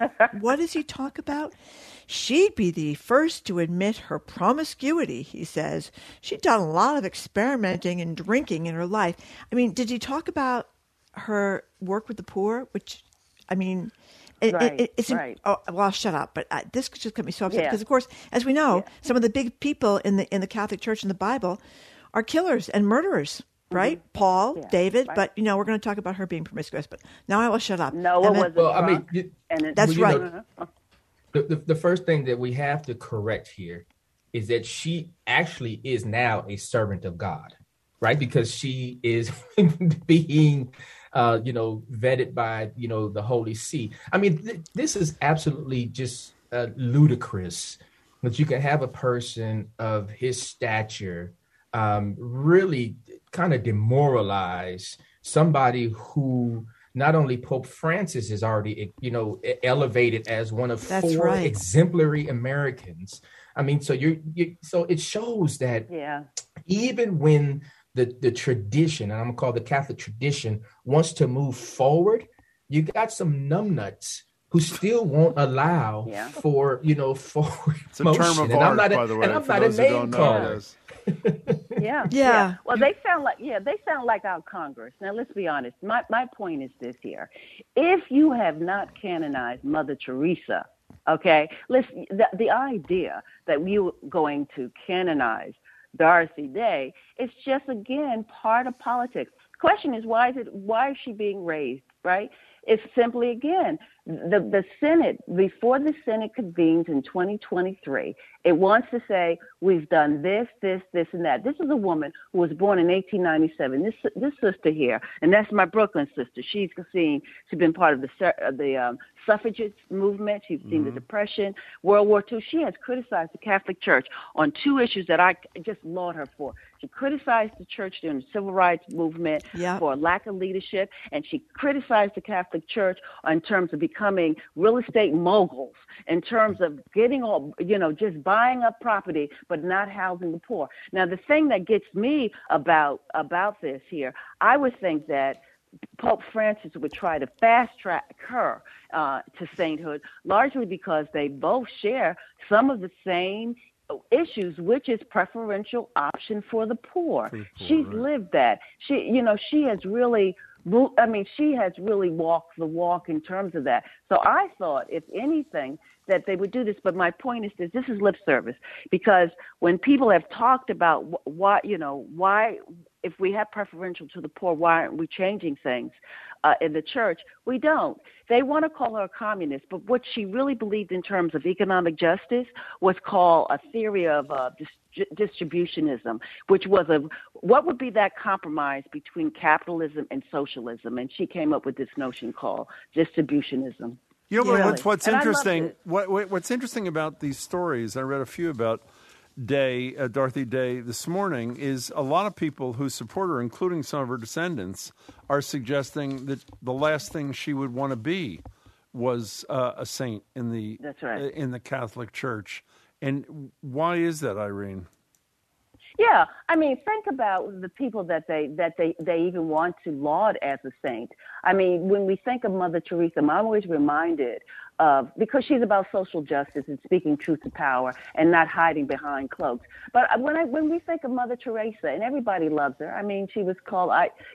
She'd be the first to admit her promiscuity, he says. She'd done a lot of experimenting and drinking in her life. I mean, did he talk about her work with the poor? Which, I mean... It's right. Oh, well, shut up. But this just got me so upset because, of course, as we know, some of the big people in the Catholic Church and the Bible are killers and murderers, right? Mm-hmm. Paul, David. Right. But we're going to talk about her being promiscuous. But now I will shut up. No, it wasn't. Well, I mean, that's right. The first thing that we have to correct here is that she actually is now a servant of God, right? Because she is being vetted by, the Holy See. I mean, this is absolutely just ludicrous that you can have a person of his stature really kind of demoralize somebody who not only Pope Francis is already, elevated as one of four exemplary Americans. I mean, so so it shows that even when the tradition, and I'm gonna call the Catholic tradition, wants to move forward, you got some numbnuts who still won't allow for forward it's a motion. term of and art, I'm not by the way, and I'm for not a those who name don't know caller. this. Yeah. Well, they sound like our Congress. Now, let's be honest. My point is this here. If you have not canonized Mother Teresa, okay, listen, the idea that we're going to canonize Dorothy Day is just, again, part of politics. The question is, why is she being raised, right? It's simply, again, the Senate, before the Senate convenes in 2023, it wants to say, we've done this, and that. This is a woman who was born in 1897. This sister here, and that's my Brooklyn sister. She's been part of the suffragist movement. She's seen the Depression, World War II. She has criticized the Catholic Church on two issues that I just laud her for. She criticized the church during the Civil Rights Movement for lack of leadership, and she criticized the Catholic Church in terms of becoming real estate moguls, in terms of getting all, just buying up property but not housing the poor. Now, the thing that gets me about this here, I would think that Pope Francis would try to fast track her to sainthood, largely because they both share some of the same issues, which is preferential option for the poor. She's lived that. She has really walked the walk in terms of that. So I thought, if anything, that they would do this. But my point is this is lip service, because when people have talked about why, if we have preferential to the poor, why aren't we changing things in the church? We don't. They want to call her a communist, but what she really believed in terms of economic justice was called a theory of distributionism, which was what would be that compromise between capitalism and socialism, and she came up with this notion called distributionism. What's interesting? What's interesting about these stories? I read a few about Dorothy Day this morning. Is a lot of people who support her, including some of her descendants, are suggesting that the last thing she would want to be was a saint in the Catholic Church. And why is that, Irene? Yeah, I mean, think about the people that they even want to laud as a saint. I mean, when we think of Mother Teresa, I'm always reminded of, because she's about social justice and speaking truth to power and not hiding behind cloaks. But when we think of Mother Teresa, and everybody loves her, I mean, she was called,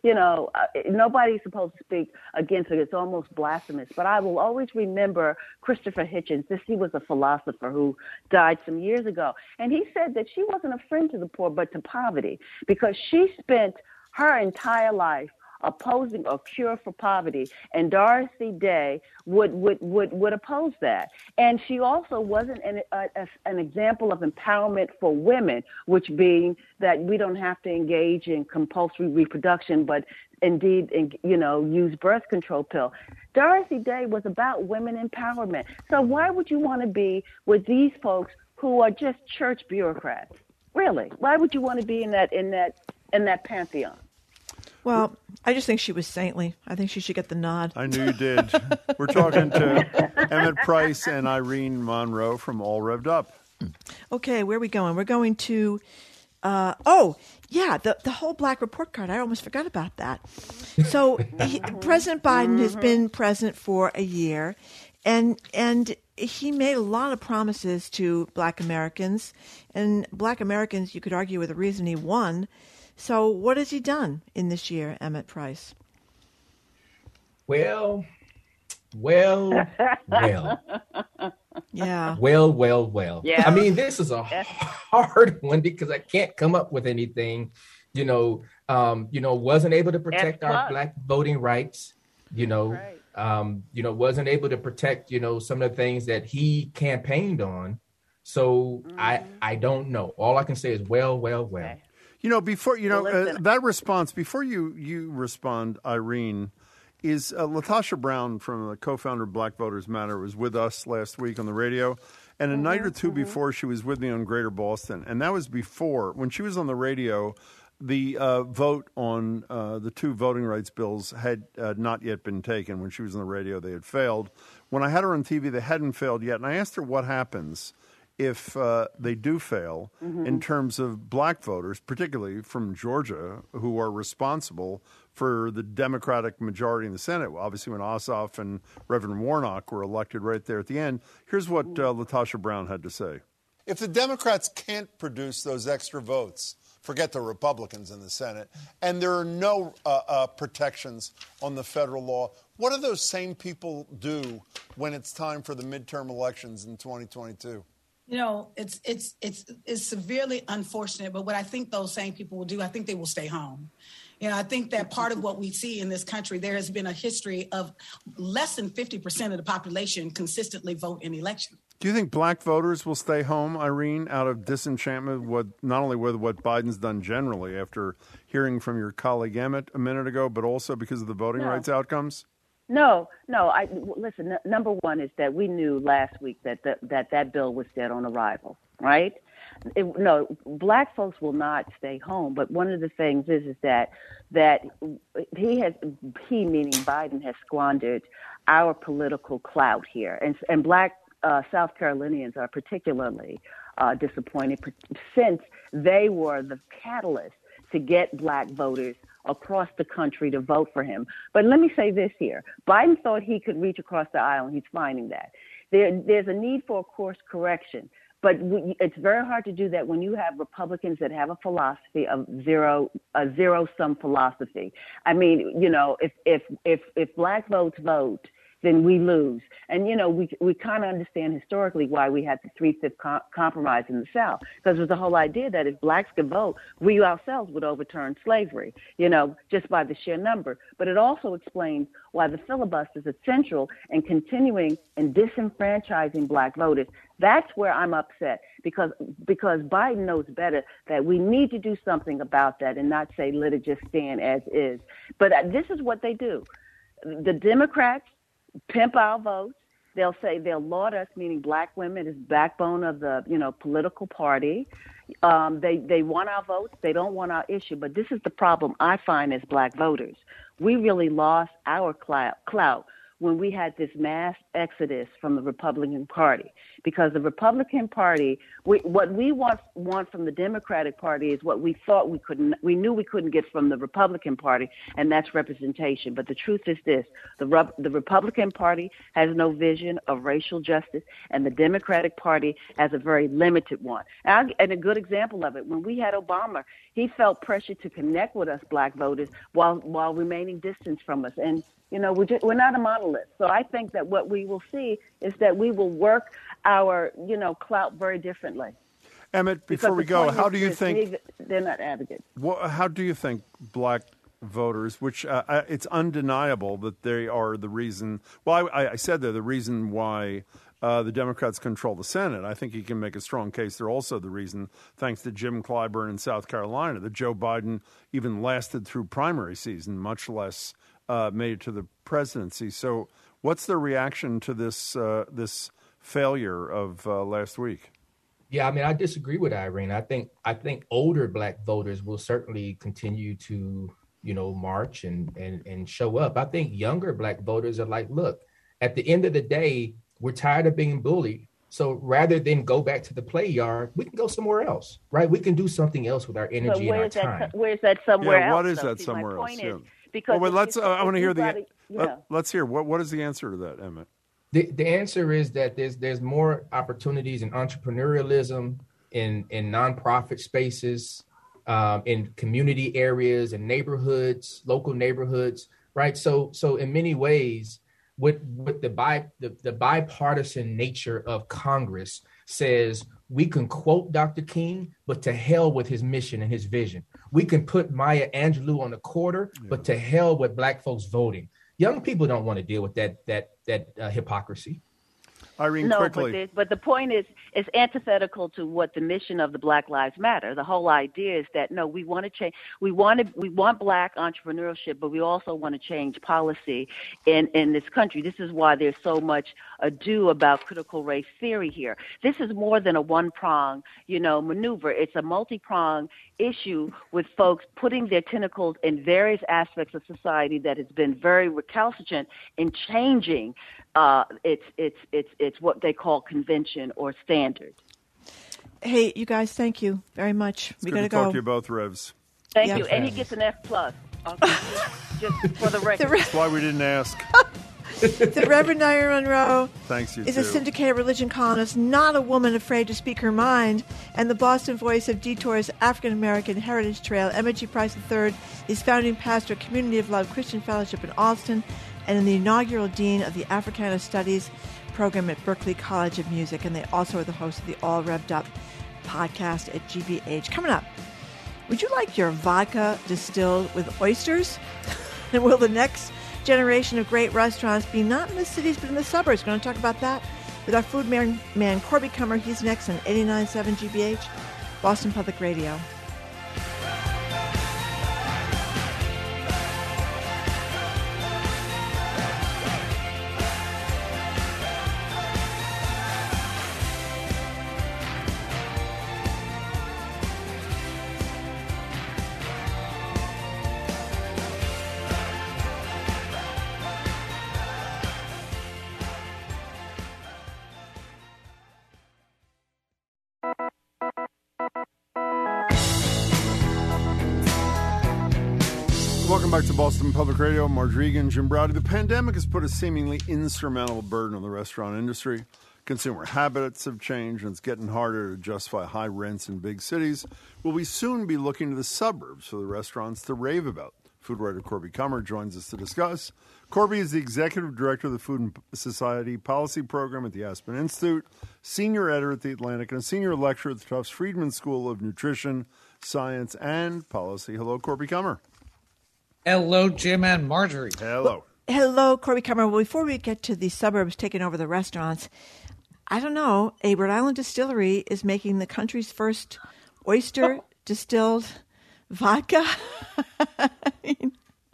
nobody's supposed to speak against her. It's almost blasphemous. But I will always remember Christopher Hitchens. He was a philosopher who died some years ago. And he said that she wasn't a friend to the poor, but to poverty, because she spent her entire life opposing a cure for poverty, and Dorothy Day would oppose that. And she also wasn't an example of empowerment for women, which being that we don't have to engage in compulsory reproduction, but indeed, use birth control pill. Dorothy Day was about women empowerment. So why would you want to be with these folks who are just church bureaucrats? Really? Why would you want to be in that pantheon? Well, I just think she was saintly. I think she should get the nod. I knew you did. We're talking to Emmett Price and Irene Monroe from All Revved Up. Okay, where are we going? We're going to, the whole Black report card. I almost forgot about that. So President Biden has been president for a year, and he made a lot of promises to Black Americans. And Black Americans, you could argue, were the reason he won. So what has he done in this year, Emmett Price? Well. Yeah. Well. Yeah. I mean, this is a hard one because I can't come up with anything, wasn't able to protect our Black voting rights, wasn't able to protect, some of the things that he campaigned on. So I don't know. All I can say is well. Before that response, before you respond, Irene, is Latasha Brown from the co-founder of Black Voters Matter was with us last week on the radio. And a night or two before, she was with me on Greater Boston. And that was before, when she was on the radio, the vote on the two voting rights bills had not yet been taken. When she was on the radio, they had failed. When I had her on TV, they hadn't failed yet. And I asked her what happens if they do fail in terms of black voters, particularly from Georgia, who are responsible for the Democratic majority in the Senate. Obviously, when Ossoff and Reverend Warnock were elected right there at the end. Here's what Latasha Brown had to say. If the Democrats can't produce those extra votes, forget the Republicans in the Senate, and there are no protections on the federal law, what do those same people do when it's time for the midterm elections in 2022? You know, it's severely unfortunate, but what I think those same people will do, I think they will stay home. You know, I think that part of what we see in this country, there has been a history of less than 50% of the population consistently vote in elections. Do you think black voters will stay home, Irene, out of disenchantment with not only with what Biden's done generally after hearing from your colleague Emmett a minute ago, but also because of the voting rights outcomes? No. Listen, number one is that we knew last week that bill was dead on arrival, right? Black folks will not stay home. But one of the things is that he meaning Biden has squandered our political clout here, and black South Carolinians are particularly disappointed since they were the catalyst to get black voters across the country to vote for him. But let me say this here. Biden thought he could reach across the aisle, and he's finding that. There's a need for a course correction. But it's very hard to do that when you have Republicans that have a philosophy of a zero-sum philosophy. I mean, you know, if black votes vote, then we lose. And, you know, we kind of understand historically why we had the 3/5 compromise in the South, because it was the whole idea that if blacks could vote, we ourselves would overturn slavery, you know, just by the sheer number. But it also explains why the filibuster is essential in continuing and disenfranchising black voters. That's where I'm upset, because Biden knows better that we need to do something about that and not say, let it just stand as is. But this is what they do. The Democrats pimp our votes. They'll say they'll laud us, meaning black women, as backbone of the, you know, political party. They want our votes. They don't want our issue. But this is the problem I find as black voters. We really lost our clout when we had this mass exodus from the Republican Party, because the Republican Party, what we want from the Democratic Party is what we thought we knew we couldn't get from the Republican Party, and that's representation. But the truth is this: the Republican Party has no vision of racial justice, and the Democratic Party has a very limited one. And a good example of it, when we had Obama, he felt pressure to connect with us black voters while remaining distant from us. And you know, we're not a monolith. So I think that what we will see is that we will work our, you know, clout very differently. Emmett, before we go, how do you think they're not advocates? How do you think black voters, which it's undeniable that they are the reason? Well, I said they're the reason why the Democrats control the Senate. I think you can make a strong case they're also the reason, thanks to Jim Clyburn in South Carolina, that Joe Biden even lasted through primary season, much less made it to the presidency. So what's the reaction to this failure of last week? Yeah, I mean, I disagree with Irene. I think older black voters will certainly continue to, you know, march and show up. I think younger black voters are like, look, at the end of the day, we're tired of being bullied. So rather than go back to the play yard, we can go somewhere else, right? We can do something else with our energy and our time. Where's that somewhere else? What is that somewhere else? Because I want to hear let's hear what is the answer to that, Emmett? The answer is that there's more opportunities in entrepreneurialism, in nonprofit spaces, in community areas and neighborhoods, local neighborhoods, right? So in many ways, with the bipartisan nature of Congress says we can quote Dr. King, but to hell with his mission and his vision. We can put Maya Angelou on the quarter, but to hell with black folks voting. Young people don't want to deal with that hypocrisy. Irene, no, quickly. But the point is antithetical to what the mission of the Black Lives Matter. The whole idea is that no, we want to change. We want Black entrepreneurship, but we also want to change policy in this country. This is why there's so much ado about critical race theory here. This is more than a one-prong, maneuver. It's a multi-prong issue with folks putting their tentacles in various aspects of society that has been very recalcitrant in changing it's what they call convention or standard. Hey, you guys, thank you very much. We got to go. Talk to you both, Revs. Thank you. And he gets an F+. Okay. Just for the record. That's why we didn't ask. The Reverend Naira Monroe Thanks, you is too. a syndicated religion columnist, not a woman afraid to speak her mind, and the Boston voice of Detour's African American Heritage Trail. Emma G. Price III is founding pastor of Community of Love Christian Fellowship in Alston and the inaugural dean of the Africana Studies program at Berklee College of Music, and they also are the host of the All Revved Up podcast at GBH. Coming up, would you like your vodka distilled with oysters? And will the next generation of great restaurants be not in the cities but in the suburbs? We're going to talk about that with our food man Corby Kummer. He's next on 89.7 GBH, Boston Public Radio. Welcome back to Boston Public Radio. Margery Egan, Jim Braude. The pandemic has put a seemingly insurmountable burden on the restaurant industry. Consumer habits have changed, and it's getting harder to justify high rents in big cities. Will we soon be looking to the suburbs for the restaurants to rave about? Food writer Corby Kummer joins us to discuss. Corby is the executive director of the Food and Society Policy Program at the Aspen Institute, senior editor at The Atlantic, and a senior lecturer at the Tufts Friedman School of Nutrition, Science, and Policy. Hello, Corby Kummer. Hello, Jim and Margery. Hello. Hello, Corby Kummer. Well, before we get to the suburbs taking over the restaurants, I don't know, a Rhode Island distillery is making the country's first oyster-distilled vodka. I mean,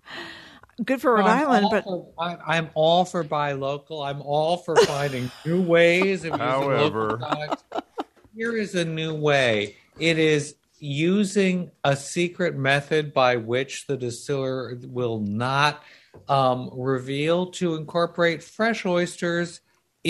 good for Rhode Island, but I'm all for buy local. I'm all for finding new ways of using local products. Here is a new way. It is using a secret method by which the distiller will not reveal to incorporate fresh oysters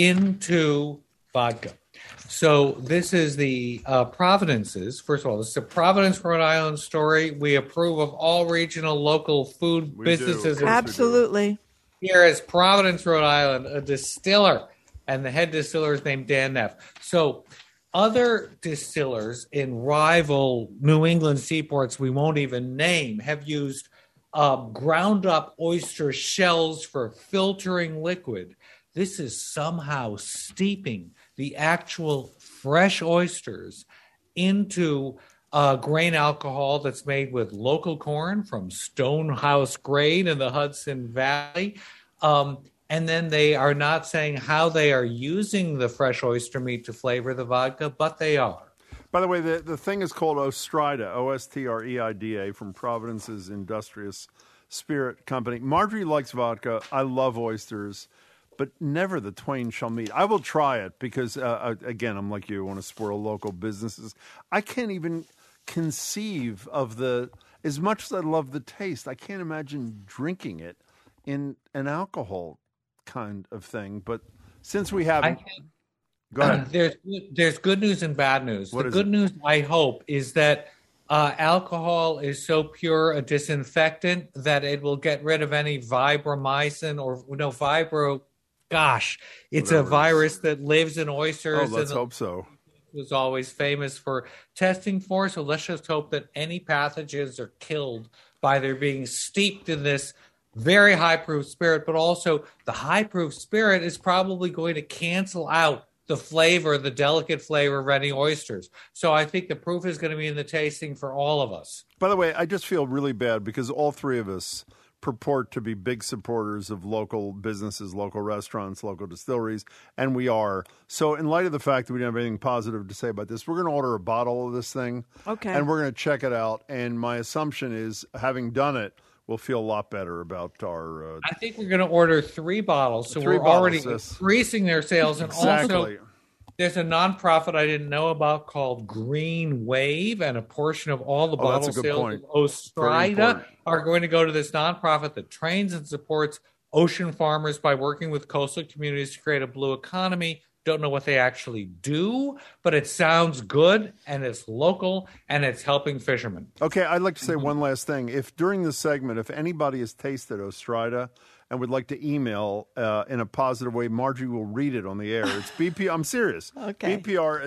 into vodka. So this is the Providence's. First of all, this is a Providence, Rhode Island story. We approve of all regional local food businesses. Absolutely. Here is Providence, Rhode Island, a distiller, and the head distiller is named Dan Neff. So other distillers in rival New England seaports we won't even name have used ground up oyster shells for filtering liquid. This is somehow steeping the actual fresh oysters into grain alcohol that's made with local corn from Stonehouse Grain in the Hudson Valley. And then they are not saying how they are using the fresh oyster meat to flavor the vodka, but they are. By the way, the thing is called Ostreida, O-S-T-R-E-I-D-A, from Providence's Industrious Spirit Company. Margery likes vodka. I love oysters, but never the twain shall meet. I will try it because, again, I'm like you, I want to spoil local businesses. I can't even conceive of as much as I love the taste, I can't imagine drinking it in an alcohol kind of thing. But since we haven't, go ahead. There's good news and bad news. The good news, I hope, is that alcohol is so pure a disinfectant that it will get rid of any vibromycin it's a virus that lives in oysters. Oh, let's hope so. Was always famous for testing for. So let's just hope that any pathogens are killed by their being steeped in this very high-proof spirit, but also the high-proof spirit is probably going to cancel out the flavor, the delicate flavor of any oysters. So I think the proof is going to be in the tasting for all of us. By the way, I just feel really bad because all three of us purport to be big supporters of local businesses, local restaurants, local distilleries, and we are. So in light of the fact that we don't have anything positive to say about this, we're going to order a bottle of this thing. Okay. And we're going to check it out. And my assumption is, having done it, we'll feel a lot better about our... I think we're going to order 3 bottles, so 3 we're already bottles, increasing their sales. And Exactly. also, there's a nonprofit I didn't know about called Green Wave, and a portion of all the bottle that's a good sales point. of Ostrida are going to go to this nonprofit that trains and supports ocean farmers by working with coastal communities to create a blue economy. Don't know what they actually do, but it sounds good, and it's local, and it's helping fishermen. Okay, I'd like to say one last thing. If during this segment, if anybody has tasted Ostrida and would like to email in a positive way, Margie will read it on the air. It's BP. I'm serious. Okay.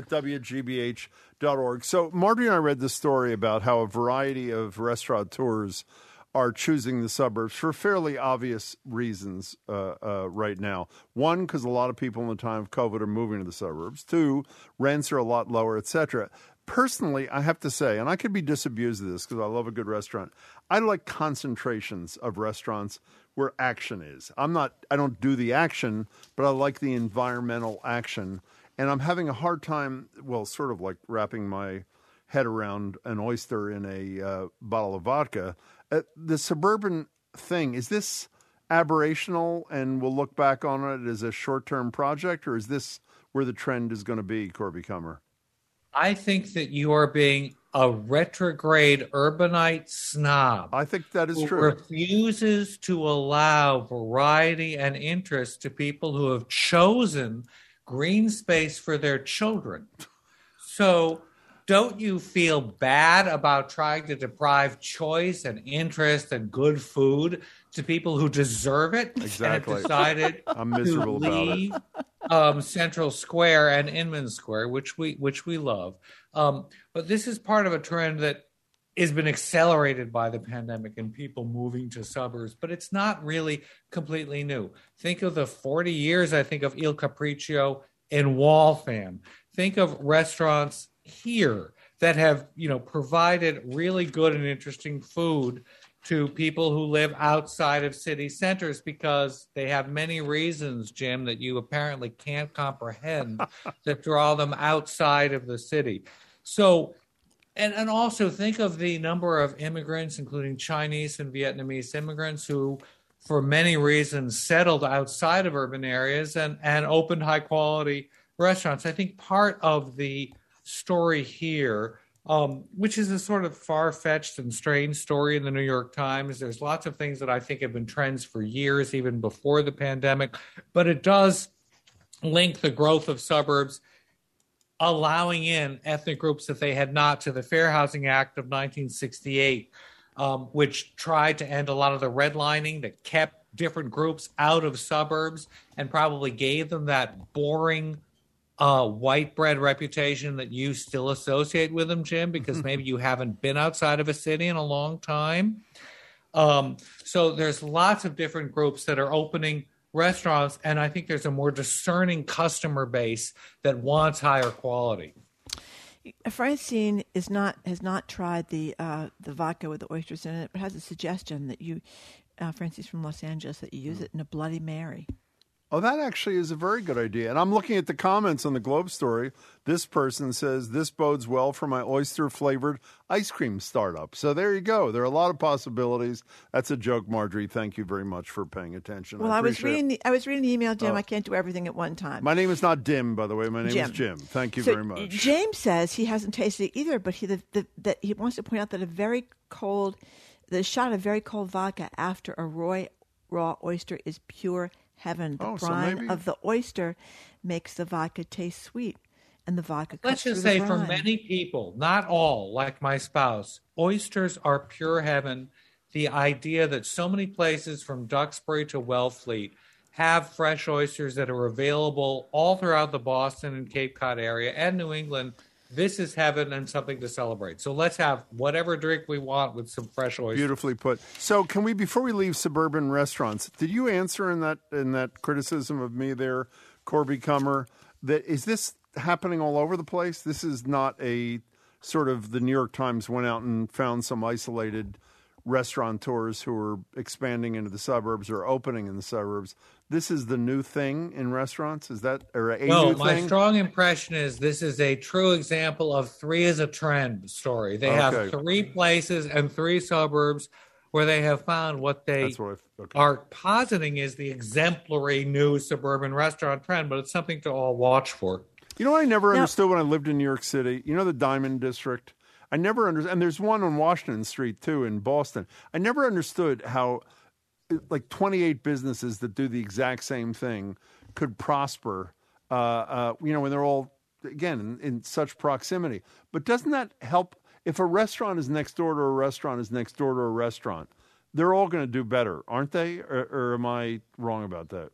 BPR@WGBH.org. So Margie and I read this story about how a variety of restaurateurs are choosing the suburbs for fairly obvious reasons right now. 1, because a lot of people in the time of COVID are moving to the suburbs. 2, rents are a lot lower, et cetera. Personally, I have to say, and I could be disabused of this because I love a good restaurant, I like concentrations of restaurants where action is. I don't do the action, but I like the environmental action. And I'm having a hard time, well, sort of like wrapping my head around an oyster in a bottle of vodka. The suburban thing, is this aberrational and we'll look back on it as a short-term project, or is this where the trend is going to be, Corby Kummer? I think that you are being a retrograde urbanite snob. I think that is who true. Refuses to allow variety and interest to people who have chosen green space for their children. So don't you feel bad about trying to deprive choice and interest and good food to people who deserve it? Exactly. And have decided I'm miserable to leave Central Square and Inman Square, which we love. But this is part of a trend that has been accelerated by the pandemic and people moving to suburbs, but it's not really completely new. Think of the 40 years, I think, of Il Capriccio in Waltham. Think of restaurants here that have, provided really good and interesting food to people who live outside of city centers because they have many reasons, Jim, that you apparently can't comprehend that draw them outside of the city. So, and also think of the number of immigrants, including Chinese and Vietnamese immigrants, who, for many reasons, settled outside of urban areas and opened high-quality restaurants. I think part of the story here, which is a sort of far-fetched and strange story in the New York Times. There's lots of things that I think have been trends for years, even before the pandemic, but it does link the growth of suburbs, allowing in ethnic groups that they had not, to the Fair Housing Act of 1968, which tried to end a lot of the redlining that kept different groups out of suburbs and probably gave them that boring white bread reputation that you still associate with them, Jim, because maybe you haven't been outside of a city in a long time. So there's lots of different groups that are opening restaurants, and I think there's a more discerning customer base that wants higher quality. Francine has not tried the vodka with the oysters in it, but has a suggestion that you, Francine's from Los Angeles, that you use it in a Bloody Mary. Oh, that actually is a very good idea. And I'm looking at the comments on the Globe story. This person says, this bodes well for my oyster-flavored ice cream startup. So there you go. There are a lot of possibilities. That's a joke, Marjorie. Thank you very much for paying attention. Well, I was reading the email, Jim. I can't do everything at one time. My name is not Dim, by the way. My name is Jim. Thank you very much. James says he hasn't tasted it either, but that he wants to point out that the shot of very cold vodka after a raw oyster is pure heaven. The brine of the oyster makes the vodka taste sweet, and the vodka cuts Let's just through the say for brine. many people, not all, like my spouse, oysters are pure heaven. The idea that so many places from Duxbury to Wellfleet have fresh oysters that are available all throughout the Boston and Cape Cod area and New England, this is heaven and something to celebrate. So let's have whatever drink we want with some fresh oysters. Beautifully put. So can we, before we leave suburban restaurants, did you answer in that criticism of me there, Corby Kummer, that is this happening all over the place? This is not a sort of the New York Times went out and found some isolated restaurateurs who are expanding into the suburbs or opening in the suburbs. This is the new thing in restaurants? Is that or a No, new my thing? strong impression is this is a true example of 3 as a trend story. They have 3 places and 3 suburbs where they have found what they are positing is the exemplary new suburban restaurant trend, but it's something to all watch for. You know what I never understood when I lived in New York City? You know the Diamond District? I never understood, and there's one on Washington Street, too, in Boston. I never understood how, like, 28 businesses that do the exact same thing could prosper, when they're all, again, in such proximity. But doesn't that help? If a restaurant is next door to a restaurant is next door to a restaurant, they're all going to do better, aren't they? Or am I wrong about that?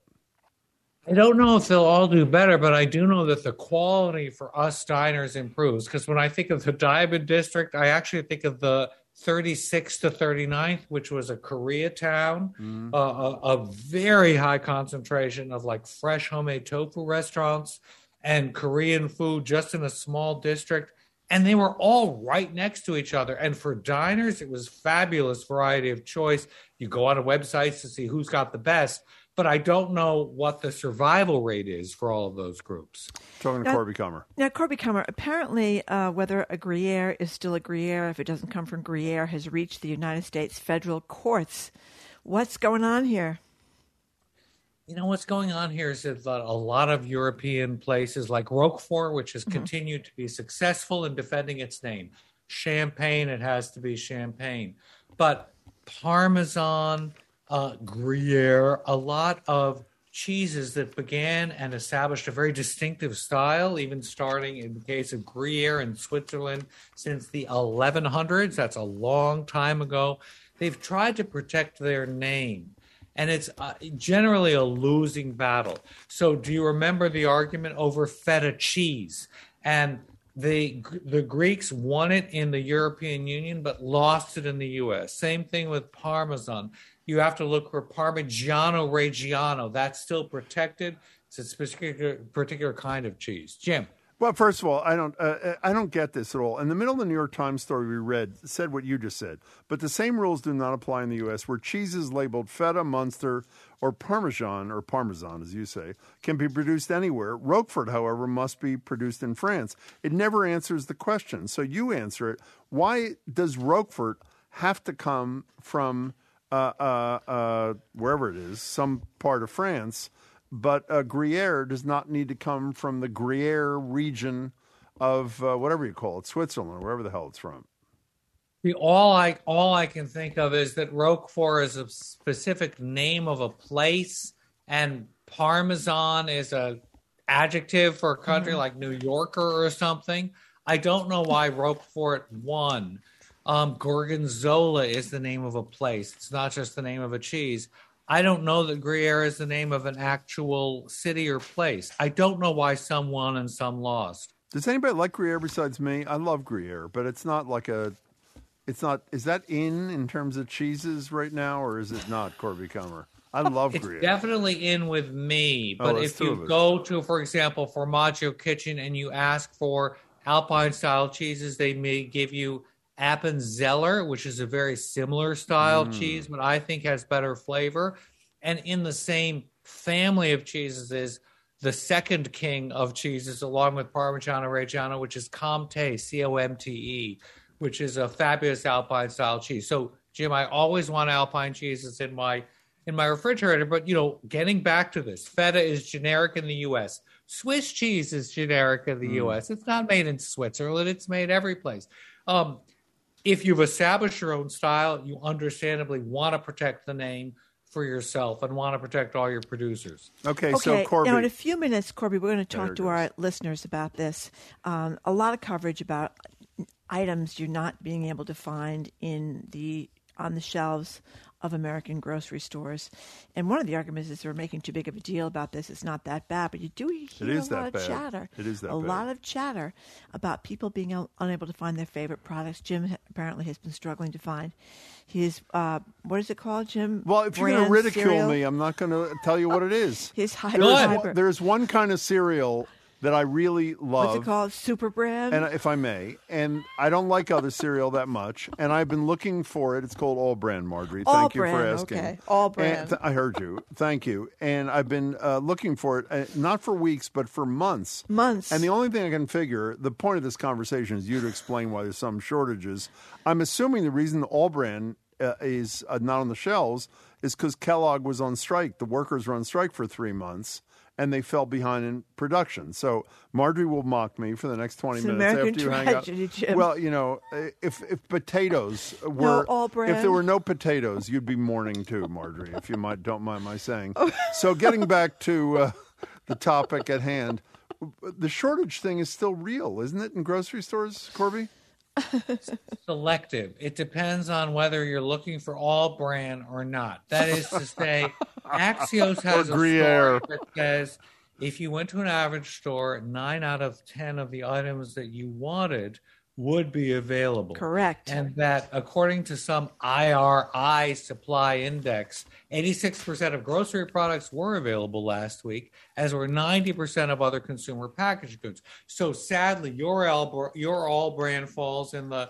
I don't know if they'll all do better, but I do know that the quality for us diners improves. Because when I think of the Diamond District, I actually think of the 36th to 39th, which was a Koreatown, a very high concentration of like fresh homemade tofu restaurants and Korean food just in a small district. And they were all right next to each other. And for diners, it was fabulous variety of choice. You go on websites to see who's got the best. But I don't know what the survival rate is for all of those groups. Talking to Corby Kummer. Now, Corby Kummer, apparently whether a Gruyere is still a Gruyere, if it doesn't come from Gruyere, has reached the United States federal courts. What's going on here? You know, what's going on here is that a lot of European places like Roquefort, which has continued to be successful in defending its name. Champagne, it has to be Champagne. But Parmesan, Gruyere, a lot of cheeses that began and established a very distinctive style, even starting in the case of Gruyere in Switzerland since the 1100s. That's a long time ago. They've tried to protect their name, and it's generally a losing battle. So do you remember the argument over feta cheese? And the Greeks won it in the European Union, but lost it in the U.S. Same thing with Parmesan. You have to look for Parmigiano Reggiano. That's still protected. It's a particular kind of cheese. Jim. Well, first of all, I don't get this at all. In the middle of the New York Times story we read, said what you just said. But the same rules do not apply in the U.S., where cheeses labeled feta, Munster, or Parmesan, as you say, can be produced anywhere. Roquefort, however, must be produced in France. It never answers the question. So you answer it. Why does Roquefort have to come from wherever it is, some part of France, but Gruyere does not need to come from the Gruyere region of whatever you call it, Switzerland, or wherever the hell it's from. All I can think of is that Roquefort is a specific name of a place, and Parmesan is a adjective for a country like New Yorker or something. I don't know why Roquefort won. Gorgonzola is the name of a place. It's not just the name of a cheese. I don't know that Gruyere is the name of an actual city or place. I don't know why some won and some lost. Does anybody like Gruyere besides me? I love Gruyere, but it's not like it's not, is that in terms of cheeses right now, or is it not, Corby Kummer? I love Gruyere. It's definitely in with me, but if you go to, for example, Formaggio Kitchen and you ask for Alpine-style cheeses, they may give you Appenzeller, which is a very similar style cheese, but I think has better flavor. And in the same family of cheeses is the second king of cheeses, along with Parmigiano Reggiano, which is Comte, C-O-M-T-E, which is a fabulous Alpine-style cheese. So, Jim, I always want Alpine cheeses in my refrigerator. But, getting back to this, feta is generic in the U.S. Swiss cheese is generic in the U.S. It's not made in Switzerland. It's made every place. If you've established your own style, you understandably want to protect the name for yourself and want to protect all your producers. Okay, so Corby. Now, in a few minutes, Corby, we're going to talk to our listeners about this. A lot of coverage about items you're not being able to find on the shelves of American grocery stores. And one of the arguments is they're making too big of a deal about this. It's not that bad, but you do hear a lot of chatter. It is that bad. A lot of chatter about people being unable to find their favorite products. Jim apparently has been struggling to find his, what is it called, Jim? Well, if you're going to ridicule me, I'm not going to tell you what it is. His hybrid. There's one kind of cereal that I really love. What's it called? Super Brand? And if I may, and I don't like other cereal that much, and I've been looking for it. It's called All Brand, Marjorie. Thank you for asking. Okay. All Brand. I heard you. Thank you. And I've been looking for it, not for weeks, but for months. Months. And the only thing I can figure, the point of this conversation is you to explain why there's some shortages. I'm assuming the reason the All Brand is not on the shelves is because Kellogg was on strike. The workers were on strike for 3 months. And they fell behind in production. So Marjorie will mock me for the next 20 minutes American after you tragedy, hang up. Jim. Well, you know, if potatoes were, if there were no potatoes, you'd be mourning too, Marjorie. If you don't mind my saying. So getting back to the topic at hand, the shortage thing is still real, isn't it, in grocery stores, Corby? Selective. It depends on whether you're looking for All Brand or not. That is to say, Axios has a story that says if you went to an average store, 9 out of 10 of the items that you wanted would be available. Correct. And that according to some IRI supply index, 86% of grocery products were available last week, as were 90% of other consumer packaged goods. So sadly, your All Brand falls in the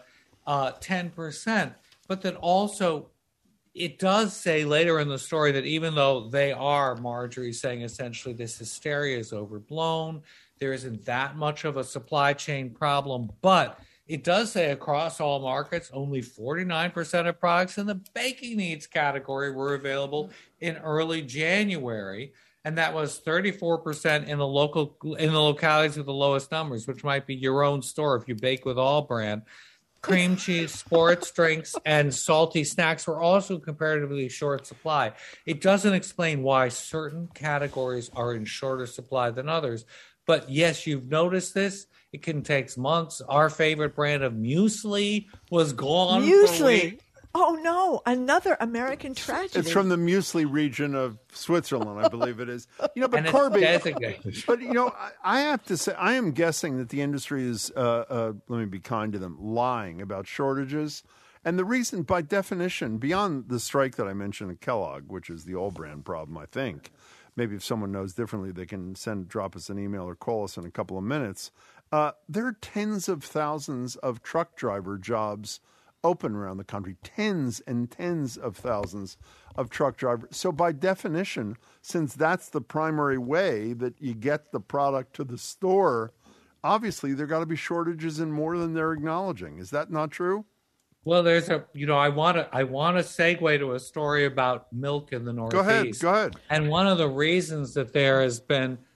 10%. But that also, it does say later in the story that even though they are, Marjorie, saying essentially this hysteria is overblown, there isn't that much of a supply chain problem, but it does say across all markets, only 49% of products in the baking needs category were available in early January, and that was 34% in the localities with the lowest numbers, which might be your own store if you bake with All Brand. Cream cheese, sports drinks, and salty snacks were also comparatively short supply. It doesn't explain why certain categories are in shorter supply than others. But yes, you've noticed this. It can take months. Our favorite brand of muesli was gone for a week. Oh, no. Another American tragedy. It's from the muesli region of Switzerland, I believe it is. You know, but And it's Corby, designated. but you know, I have to say, I am guessing that the industry is, let me be kind to them, lying about shortages. And the reason, by definition, beyond the strike that I mentioned at Kellogg, which is the All Brand problem, I think, maybe if someone knows differently, they can drop us an email or call us in a couple of minutes. There are tens of thousands of truck driver jobs open around the country, tens and tens of thousands of truck drivers. So by definition, since that's the primary way that you get the product to the store, obviously there got to be shortages in more than they're acknowledging. Is that not true? Well, there's I want to segue to a story about milk in the Northeast. Go ahead. And one of the reasons that there have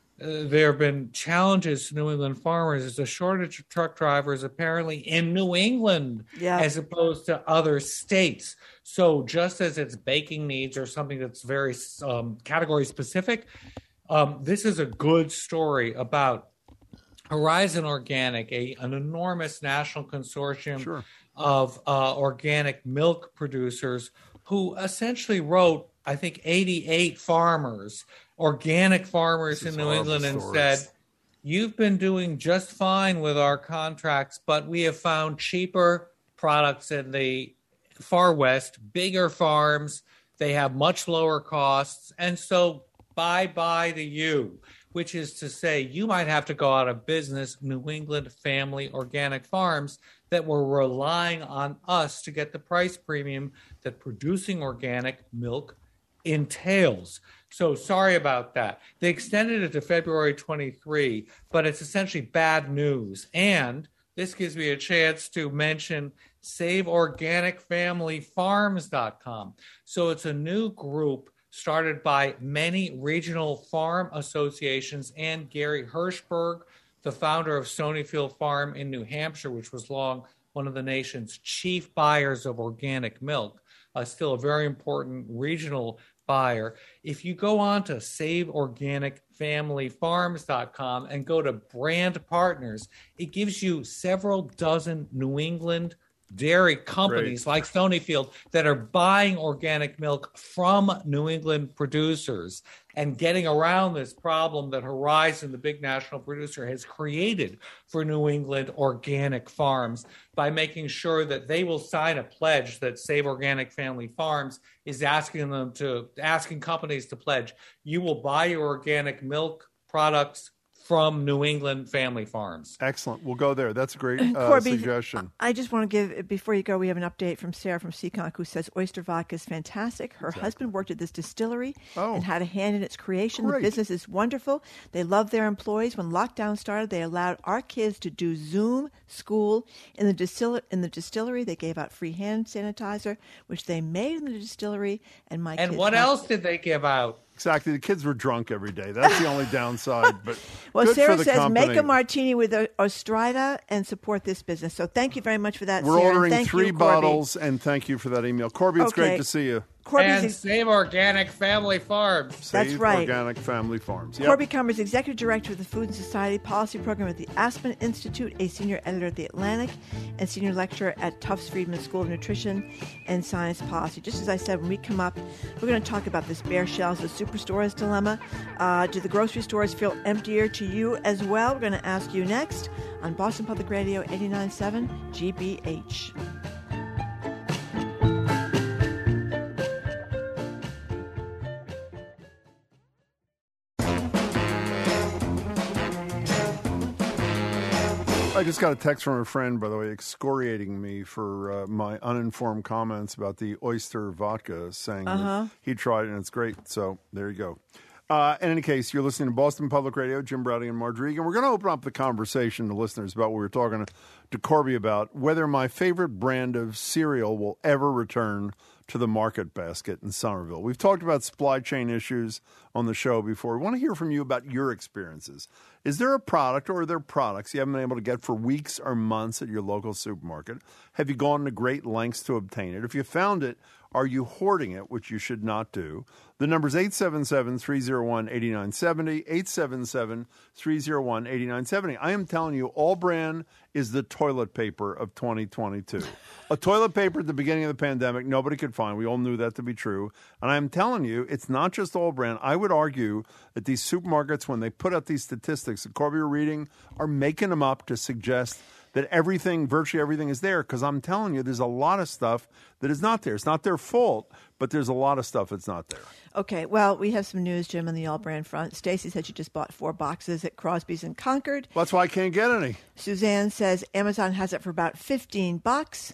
been challenges to New England farmers is a shortage of truck drivers apparently in New England as opposed to other states. So just as it's baking needs or something that's very category specific, this is a good story about Horizon Organic, an enormous national consortium of organic milk producers who essentially wrote, I think, 88 farmers, organic farmers in New England, and said, you've been doing just fine with our contracts, but we have found cheaper products in the far west, bigger farms. They have much lower costs. And so bye-bye to you, which is to say you might have to go out of business, New England family organic farms that were relying on us to get the price premium that producing organic milk entails. So sorry about that. They extended it to February 23, but it's essentially bad news. And this gives me a chance to mention SaveOrganicFamilyFarms.com. So it's a new group started by many regional farm associations and Gary Hirschberg, the founder of Stonyfield Farm in New Hampshire, which was long one of the nation's chief buyers of organic milk, still a very important regional buyer. If you go on to SaveOrganicFamilyFarms.com and go to brand partners, it gives you several dozen New England dairy companies like Stonyfield that are buying organic milk from New England producers and getting around this problem that Horizon, the big national producer, has created for New England organic farms by making sure that they will sign a pledge that Save Organic Family Farms is asking companies to pledge. You will buy your organic milk products from New England family farms. Excellent. We'll go there. That's a great Corby, suggestion. I just want to give, before you go, we have an update from Sarah from Seekonk who says oyster vodka is fantastic. Her husband worked at this distillery and had a hand in its creation. Great. The business is wonderful. They love their employees. When lockdown started, they allowed our kids to do Zoom school in the distillery. They gave out free hand sanitizer, which they made in the distillery. And what else did they give out? Exactly. The kids were drunk every day. That's the only downside. But well, good Sarah for the says, company. make a martini with Ostrida and support this business. So thank you very much for that, We're Sarah. ordering Thank 3 you, Corby. bottles, and thank you for that email. Corby, it's great to see you. And Save Organic Family Farms. That's Save right. Organic Family Farms. Yep. Corby Kummer is Executive Director of the Food and Society Policy Program at the Aspen Institute, a Senior Editor at The Atlantic, and Senior Lecturer at Tufts Friedman School of Nutrition and Science Policy. Just as I said, when we come up, we're going to talk about this bare shelves, the superstores dilemma. Do the grocery stores feel emptier to you as well? We're going to ask you next on Boston Public Radio 89.7 GBH. I just got a text from a friend, by the way, excoriating me for my uninformed comments about the oyster vodka, saying that he tried it and it's great. So there you go. In any case, you're listening to Boston Public Radio, Jim Browdy and Margery, and we're going to open up the conversation to listeners about what we were talking to Corby about, whether my favorite brand of cereal will ever return to the market basket in Somerville. We've talked about supply chain issues on the show before. We want to hear from you about your experiences. Is there a product or are there products you haven't been able to get for weeks or months at your local supermarket? Have you gone to great lengths to obtain it? If you found it, are you hoarding it, which you should not do? The number is 877-301-8970, 877-301-8970. I am telling you, All Brand is the toilet paper of 2022. A toilet paper at the beginning of the pandemic nobody could find. We all knew that to be true. And I'm telling you, it's not just All Brand. I would argue that these supermarkets, when they put out these statistics that Corby were reading, are making them up to suggest that virtually everything is there, because I'm telling you, there's a lot of stuff that is not there. It's not their fault, but there's a lot of stuff that's not there. Okay, well, we have some news, Jim, on the All Brand front. Stacy said she just bought 4 boxes at Crosby's in Concord. Well, that's why I can't get any. Suzanne says Amazon has it for about $15.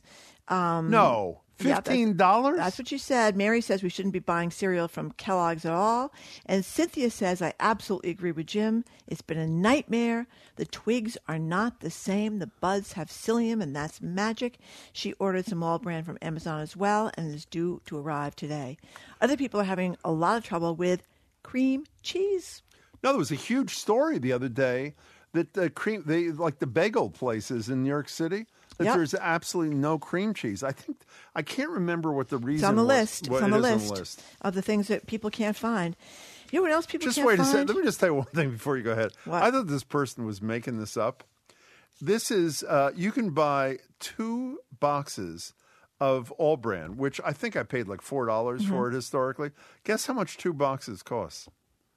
No. $15? That's what you said. Mary says we shouldn't be buying cereal from Kellogg's at all. And Cynthia says, I absolutely agree with Jim. It's been a nightmare. The twigs are not the same. The buds have psyllium, and that's magic. She ordered some All Brand from Amazon as well, and is due to arrive today. Other people are having a lot of trouble with cream cheese. No, there was a huge story the other day that like the bagel places in New York City, that there's absolutely no cream cheese. I can't remember what the reason It's on the was. list. It's on the list of the things that people can't find. You know what else people can't find? Just wait a second. Let me just tell you one thing before you go ahead. What? I thought this person was making this up. This is, you can buy 2 boxes of All Brand, which I think I paid like $4 for it historically. Guess how much 2 boxes cost?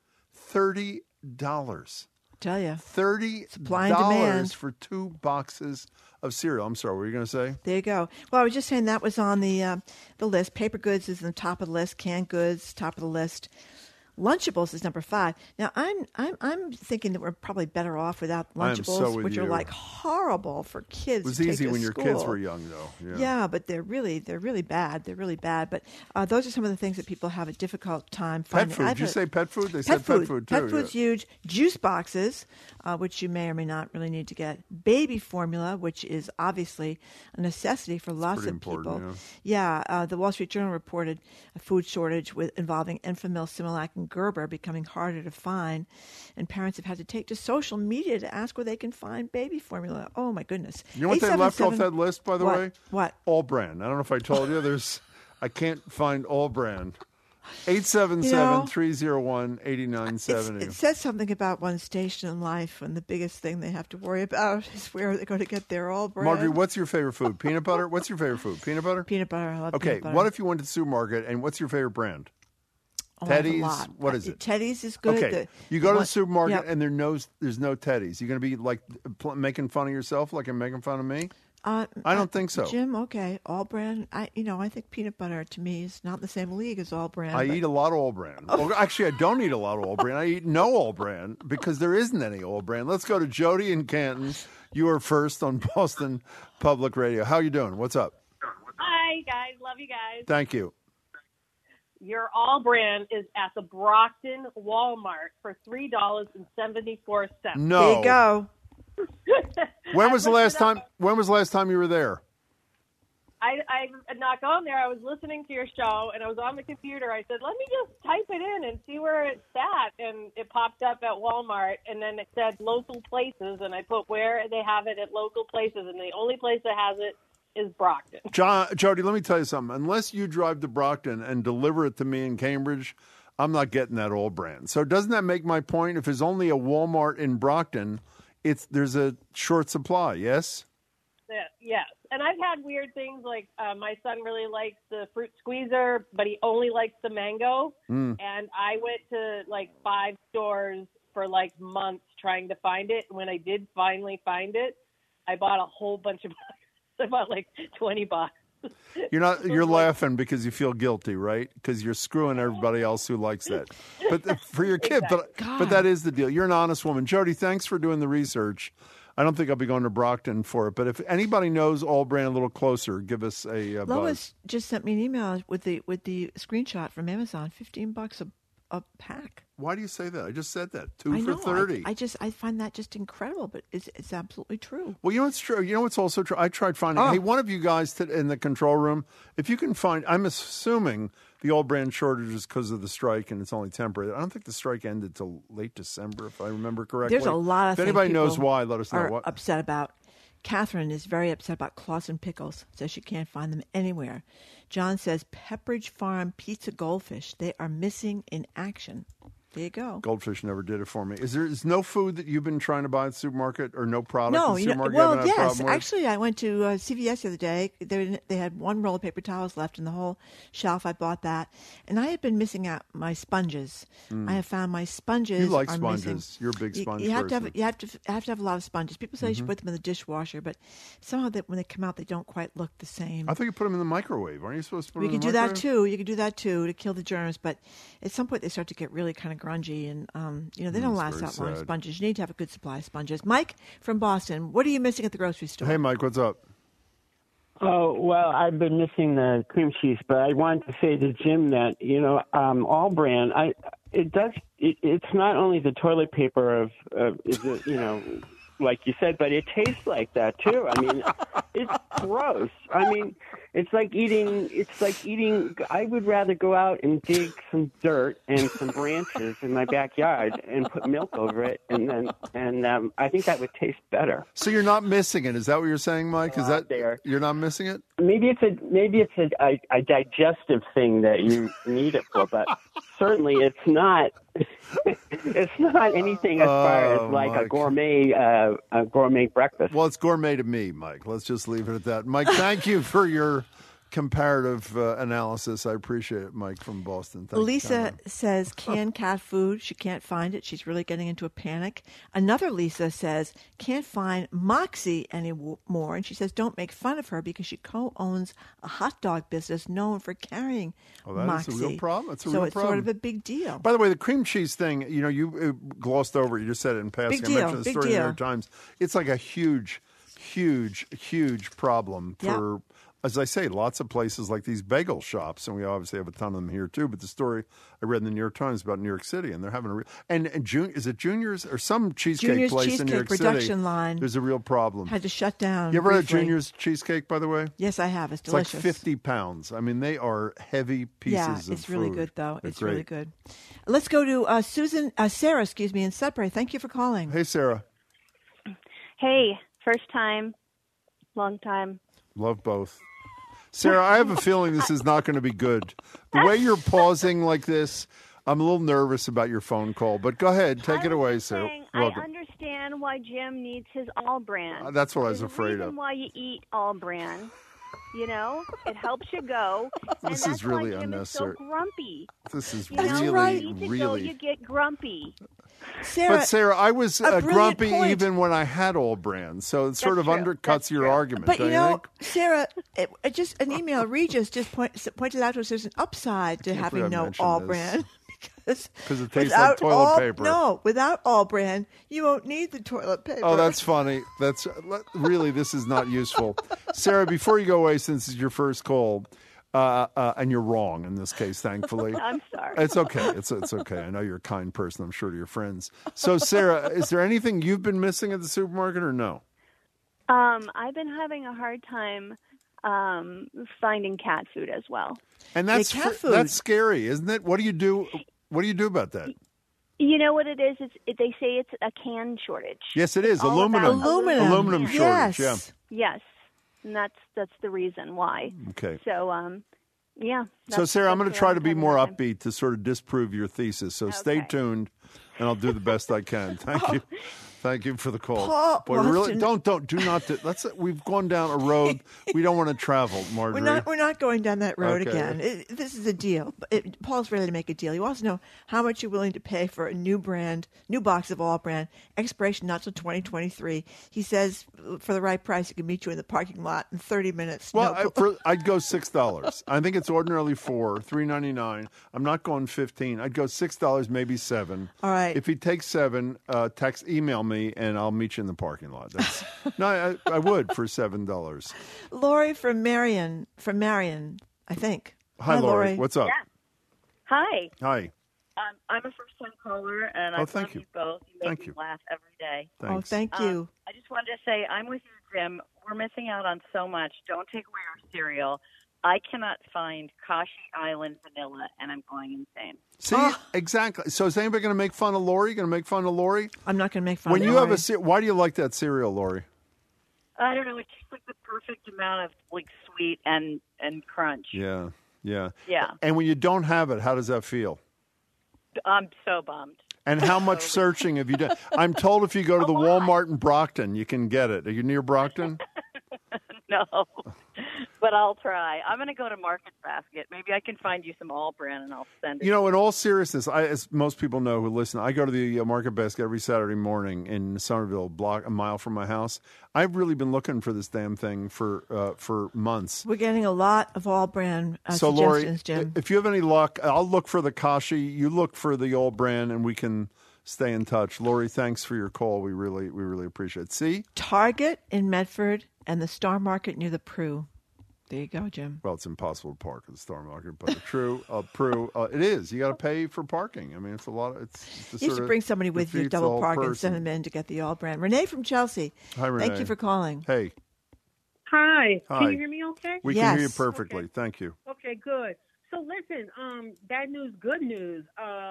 $30. Tell you. $30 Supply and demand for 2 boxes of cereal. I'm sorry, what were you going to say? There you go. Well, I was just saying that was on the list. Paper goods is on the top of the list. Canned goods, top of the list. Lunchables is number 5. Now, I'm thinking that we're probably better off without Lunchables, which are like horrible for kids. It was to take easy to when school. your kids were young, though. Yeah, but they're really bad. They're really bad. But those are some of the things that people have a difficult time finding. Pet food. Did you say pet food? They said pet food, too. Pet food's huge. Juice boxes, which you may or may not really need to get. Baby formula, which is obviously a necessity for lots of people. Yeah, the Wall Street Journal reported a food shortage involving Enfamil, Similac, and Gerber becoming harder to find, and parents have had to take to social media to ask where they can find baby formula. Oh my goodness! You know what they left off that list, by the way? What? All Brand. I don't know if I told you. I can't find All Brand. 877-301-8970. It says something about one station in life when the biggest thing they have to worry about is where they're going to get their All Brand. Marjorie, what's your favorite food? Peanut butter? What's your favorite food? Peanut butter? Peanut butter. I love peanut butter. What if you went to the supermarket and what's your favorite brand? Oh, I have a Teddy's? lot. What is it? Teddy's is good. Okay, you go to the supermarket yep. and there's no Teddy's. You're going to be like making fun of yourself, like you're making fun of me? I don't think so. Jim, okay, all brand. I think peanut butter to me is not in the same league as all brand. I eat a lot of all brand. Well, actually, I don't eat a lot of all brand. I eat no all brand because there isn't any all brand. Let's go to Jody in Canton. You are first on Boston Public Radio. How you doing? What's up? Hi, guys. Love you guys. Thank you. Your all brand is at the Brockton Walmart for $3.74. No. There you go. When was the last time you were there? I'm not going there. I was listening to your show, and I was on the computer. I said, let me just type it in and see where it's at. And it popped up at Walmart, and then it said local places, and I put where they have it at local places, and the only place that has it is Brockton. Jody, let me tell you something. Unless you drive to Brockton and deliver it to me in Cambridge, I'm not getting that all brand. So doesn't that make my point? If there's only a Walmart in Brockton, there's a short supply, yes? Yes. And I've had weird things like my son really likes the fruit squeezer, but he only likes the mango. And I went to like 5 stores for like months trying to find it. When I did finally find it, I bought a whole bunch of I bought like $20. You're laughing because you feel guilty, right? Because you're screwing everybody else who likes that. But for your kid, but that is the deal. You're an honest woman. Jody, thanks for doing the research. I don't think I'll be going to Brockton for it, but if anybody knows all brand a little closer, give us a buzz. Lois just sent me an email with the screenshot from Amazon, $15 a pack. Why do you say that? I just said that. 2 for $30. I find that just incredible, but it's absolutely true. Well, you know what's true? You know what's also true? I tried finding. Hey, one of you guys in the control room, if you can find, I'm assuming the all brand shortage is because of the strike and it's only temporary. I don't think the strike ended till late December, if I remember correctly. There's a lot of things. If anybody knows why, let us know. Are upset about. Catherine is very upset about Clausen pickles. Says she can't find them anywhere. John says Pepperidge Farm pizza goldfish. They are missing in action. There you go. Goldfish never did it for me. Is no food that you've been trying to buy at the supermarket or no product in the supermarket? Well, yes. Actually, I went to CVS the other day. They had one roll of paper towels left in the whole shelf. I bought that. And I have been missing out my sponges. I have found my sponges. You like are sponges. Missing. You're a big sponge you have person. To have, you have to have a lot of sponges. People say you should put them in the dishwasher, but somehow when they come out, they don't quite look the same. I thought you put them in the microwave. Aren't you supposed to put them in the microwave? You can do that too to kill the germs. But at some point, they start to get really kind of grungy and they don't last that long. Sponges. You need to have a good supply of sponges. Mike from Boston, what are you missing at the grocery store? Hey, Mike, what's up? Oh, well, I've been missing the cream cheese, but I wanted to say to Jim that, all brand, it's not only the toilet paper like you said, but it tastes like that too. I mean, it's gross. I mean, it's like eating. I would rather go out and dig some dirt and some branches in my backyard and put milk over it, and I think that would taste better. So you're not missing it? Is that what you're saying, Mike? Is that there? You're not missing it? Maybe it's a digestive thing that you need it for, but certainly it's not. It's not anything as far as like Mike. a gourmet breakfast. Well, it's gourmet to me, Mike. Let's just leave it at that. Mike, thank you for your comparative analysis. I appreciate it, Mike from Boston. Thank Lisa says canned cat food. She can't find it. She's really getting into a panic. Another Lisa says can't find Moxie anymore. And she says don't make fun of her because she co-owns a hot dog business known for carrying Moxie. Is a real problem. It's a so real it's problem. sort of a big deal. By the way, the cream cheese thing, you glossed over it. You just said it in passing. Big deal. I mentioned the story in the New York Times. It's like a huge problem for... As I say, lots of places like these bagel shops, and we obviously have a ton of them here too. But the story I read in the New York Times about New York City, and they're having is it Junior's or some cheesecake Junior's place cheesecake in New York production City? Line there's a real problem. Had to shut down. You ever briefly. had Junior's cheesecake, by the way? Yes, I have. It's delicious. It's like 50 pounds. I mean, they are heavy pieces of food. Yeah, it's really good though. They're It's great. really good. Let's go to Sarah, in Sudbury. Thank you for calling. Hey, Sarah. Hey, first time, long time. Love both. Sarah, I have a feeling this is not going to be good. The way you're pausing like this, I'm a little nervous about your phone call. But go ahead. Take it away, Sarah. I understand why Jim needs his all brand. That's what I was There's afraid a reason of. why you eat all brand. You know, it helps you go. And This that's is really why Jim unnecessary. is so grumpy. This is You know, really, you need to go, really. you get grumpy. But Sarah, I was a brilliant grumpy point. even when I had all brands, so it sort of That's true. undercuts That's your true. argument. But don't you you know, think? Sarah, it just an email Regis just pointed out to us there's an upside to can't having believe I no mentioned all this. brand. Because it tastes Without like toilet all, paper. No, without all brand, you won't need the toilet paper. Oh, that's funny. That's really, this is not useful. Sarah, before you go away, since it's your first call, and you're wrong in this case, thankfully. I'm sorry. It's okay. It's okay. I know you're a kind person, I'm sure, to your friends. So, Sarah, is there anything you've been missing at the supermarket or no? I've been having a hard time finding cat food as well. And that's cat food. that's scary, isn't it? What do you do? What do you do about that? You know what it is? They say it's a can shortage. Yes, it is. All aluminum. about Aluminum shortage. Yes. Yes, and that's the reason why. Yeah. Okay. So, yeah. So, Sarah, I'm going to that's try what to be having more a hard time. upbeat to sort of disprove your thesis. So stay tuned, and I'll do the best I can. Thank you. Thank you for the call. Paul Boy, wants really, to- do not. We've gone down a road we don't want to travel, Marjorie. We're not going down that road Okay. again. This is a deal. Paul's ready to make a deal. He wants to know how much you're willing to pay for a new box of all brand, expiration not till 2023. He says for the right price, he can meet you in the parking lot in 30 minutes. Well, No- I'd go $6. I think it's ordinarily $3.99. I'm not going $15. I'd go $6, maybe $7. All right. If he takes $7, email me, and I'll meet you in the parking lot. No, I would for $7. Lori from Marion, I think. Hi, Lori. What's up? Yeah. Hi. Hi. I'm a first-time caller, and I thank love you. you both. You make Thank me you. laugh every day. Oh, thank you. I just wanted to say I'm with you, Jim. We're missing out on so much. Don't take away our cereal. I cannot find Kashi Island vanilla, and I'm going insane. See, exactly. So is anybody going to make fun of Lori? Going to make fun of Lori? I'm not going to make fun When of you Lori. have why do you like that cereal, Lori? I don't know. It's just like the perfect amount of like sweet and crunch. Yeah, yeah. Yeah. And when you don't have it, how does that feel? I'm so bummed. And how much searching have you done? I'm told if you go to the Walmart in Brockton, you can get it. Are you near Brockton? No, but I'll try. I'm going to go to Market Basket. Maybe I can find you some all brand and I'll send it. You know, in all seriousness, as most people know who listen, I go to the Market Basket every Saturday morning in Somerville, a mile from my house. I've really been looking for this damn thing for months. We're getting a lot of all brand So, Lori, suggestions, Jim. if you have any luck, I'll look for the Kashi. You look for the all brand, and we can stay in touch. Lori, thanks for your call. We really appreciate it. See? Target in Medford and the Star Market near the Prue. There you go, Jim. Well, it's impossible to park at the Star Market, but the Prue, it is. You got to pay for parking. I mean, it's a lot. It's You should bring somebody with you, defeats the double whole park, and person. send them in to get the all brand. Renee from Chelsea. Hi, Renee. Thank you for calling. Hey. Hi. Hi. Can you hear me okay? We can hear you perfectly. Thank you. Okay, good. So listen, bad news, good news.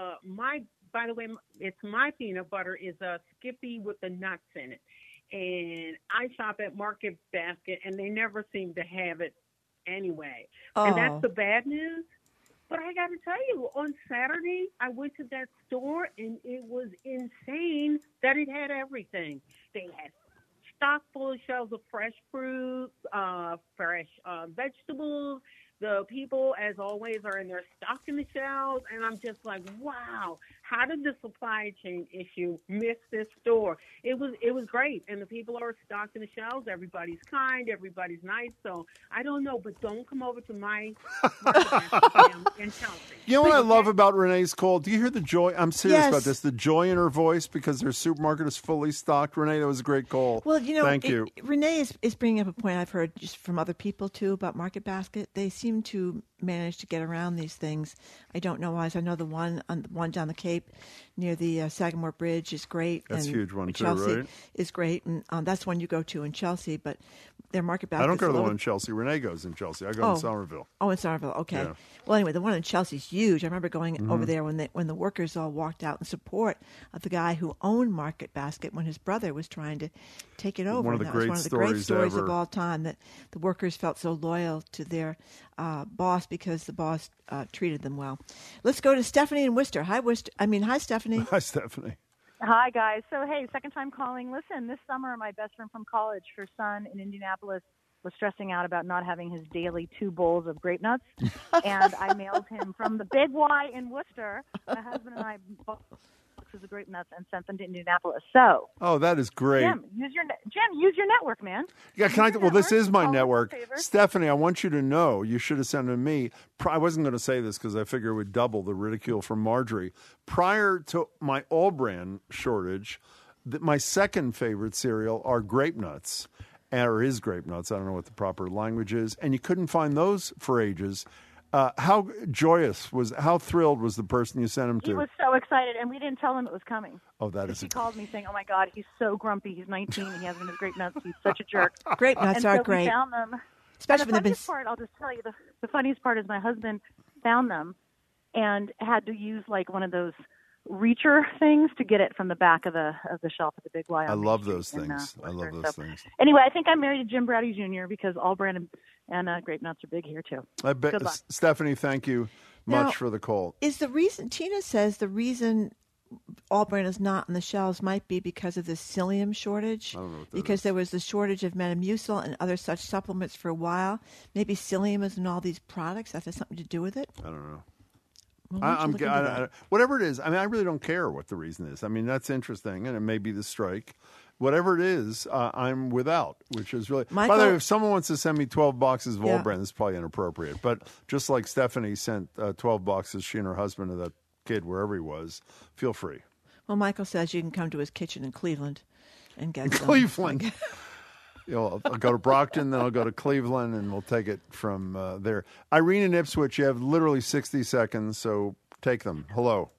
By the way, it's my peanut butter is a Skippy with the nuts in it. And I shop at Market Basket, and they never seem to have it anyway. And Oh. that's the bad news. But I got to tell you, on Saturday, I went to that store, and it was insane that it had everything. They had stock full of shelves of fresh fruit, fresh vegetables. The people, as always, are in their stocking the shelves, and I'm just like, wow, how did the supply chain issue miss this store? It was great, and the people are stocking the shelves. Everybody's kind, everybody's nice. So I don't know, but don't come over to my in Chelsea. You know what I love about Renee's call? Do you hear the joy? I'm serious Yes. about this. The joy in her voice because their supermarket is fully stocked. Renee, that was a great call. Well, you know, Thank you. Renee is bringing up a point I've heard just from other people, too, about Market Basket. They seem to manage to get around these things. I don't know why. I know the one down the Cape near the Sagamore Bridge is great. That's and a huge one, too, Chelsea right? is great. And that's one you go to in Chelsea. But their Market Basket I don't go to the one in Chelsea. Renee goes in Chelsea. I go in Somerville. Oh, in Somerville. Okay. Yeah. Well, anyway, the one in Chelsea is huge. I remember going over there when the workers all walked out in support of the guy who owned Market Basket when his brother was trying to take it over. One of the And that was great one of the great stories stories ever. of all time, that the workers felt so loyal to their boss because the boss treated them well. Let's go to Stephanie in Worcester. Hi, Stephanie. Hi, Stephanie. Hi, guys. So, hey, second time calling. Listen, this summer, my best friend from college, her son in Indianapolis was stressing out about not having his daily 2 bowls of grape nuts, and I mailed him from the Big Y in Worcester. My husband and I bought boxes of grape nuts and sent them to Indianapolis. So, Oh, that is great. Jim, use your network, man. Yeah, can I? Well, this is my network. Stephanie, I want you to know, you should have sent it to me. I wasn't going to say this because I figure it would double the ridicule from Marjorie. Prior to my All-Bran shortage, my second favorite cereal are Grape Nuts, or is Grape Nuts. I don't know what the proper language is. And you couldn't find those for ages. How thrilled was the person you sent him to? He was so excited, and we didn't tell him it was coming. Oh, that is. He called me saying, "Oh my God, he's so grumpy. He's 19 and he hasn't his grape nuts. He's such a jerk." Grape nuts are great. We found them. Especially and when they've been. The funniest part, I'll just tell you, the funniest part is my husband found them and had to use like one of those reacher things to get it from the back of the shelf at the Big Y. I love those things. I love those things. Anyway, I think I'm married to Jim Brady Jr. because All-Bran and grape nuts are big here too. I bet. Good luck. Stephanie, thank you much Now, for the call. Is the reason, Tina says the reason All-Bran is not on the shelves might be because of the psyllium shortage? I don't know what that because there was the shortage of Metamucil and other such supplements for a while. Maybe psyllium is in all these products. That has something to do with it? I don't know. Well, why don't you look into that? Whatever it is, I mean, I really don't care what the reason is. I mean, that's interesting, and it may be the strike. Whatever it is, I'm without, which is really... Michael, by the way, if someone wants to send me 12 boxes of Yeah. All-Bran, this is probably inappropriate. But just like Stephanie sent 12 boxes, she and her husband, to that kid, wherever he was, feel free. Well, Michael says you can come to his kitchen in Cleveland and get some. Cleveland. I'll go to Brockton, then I'll go to Cleveland, and we'll take it from there. Irene in Ipswich, you have literally 60 seconds, so take them. Hello.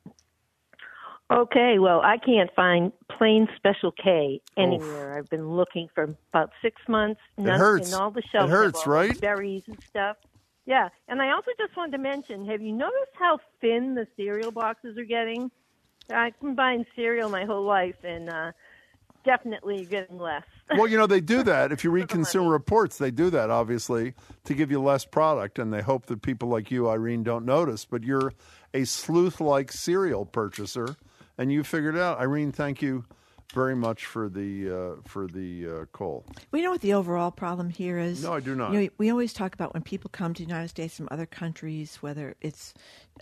Okay, well, I can't find plain Special K anywhere. I've been looking for about 6 months. It hurts. In all the shelves. It hurts, of all the right? Berries and stuff. Yeah, and I also just wanted to mention, have you noticed how thin the cereal boxes are getting? I've been buying cereal my whole life, and definitely getting less. Well, they do that. If you read Consumer Reports, they do that, obviously, to give you less product, and they hope that people like you, Irene, don't notice. But you're a sleuth-like cereal purchaser, and you figured it out. Irene, thank you very much for the call. We know what the overall problem here is. No, I do not. We always talk about when people come to the United States from other countries, whether it's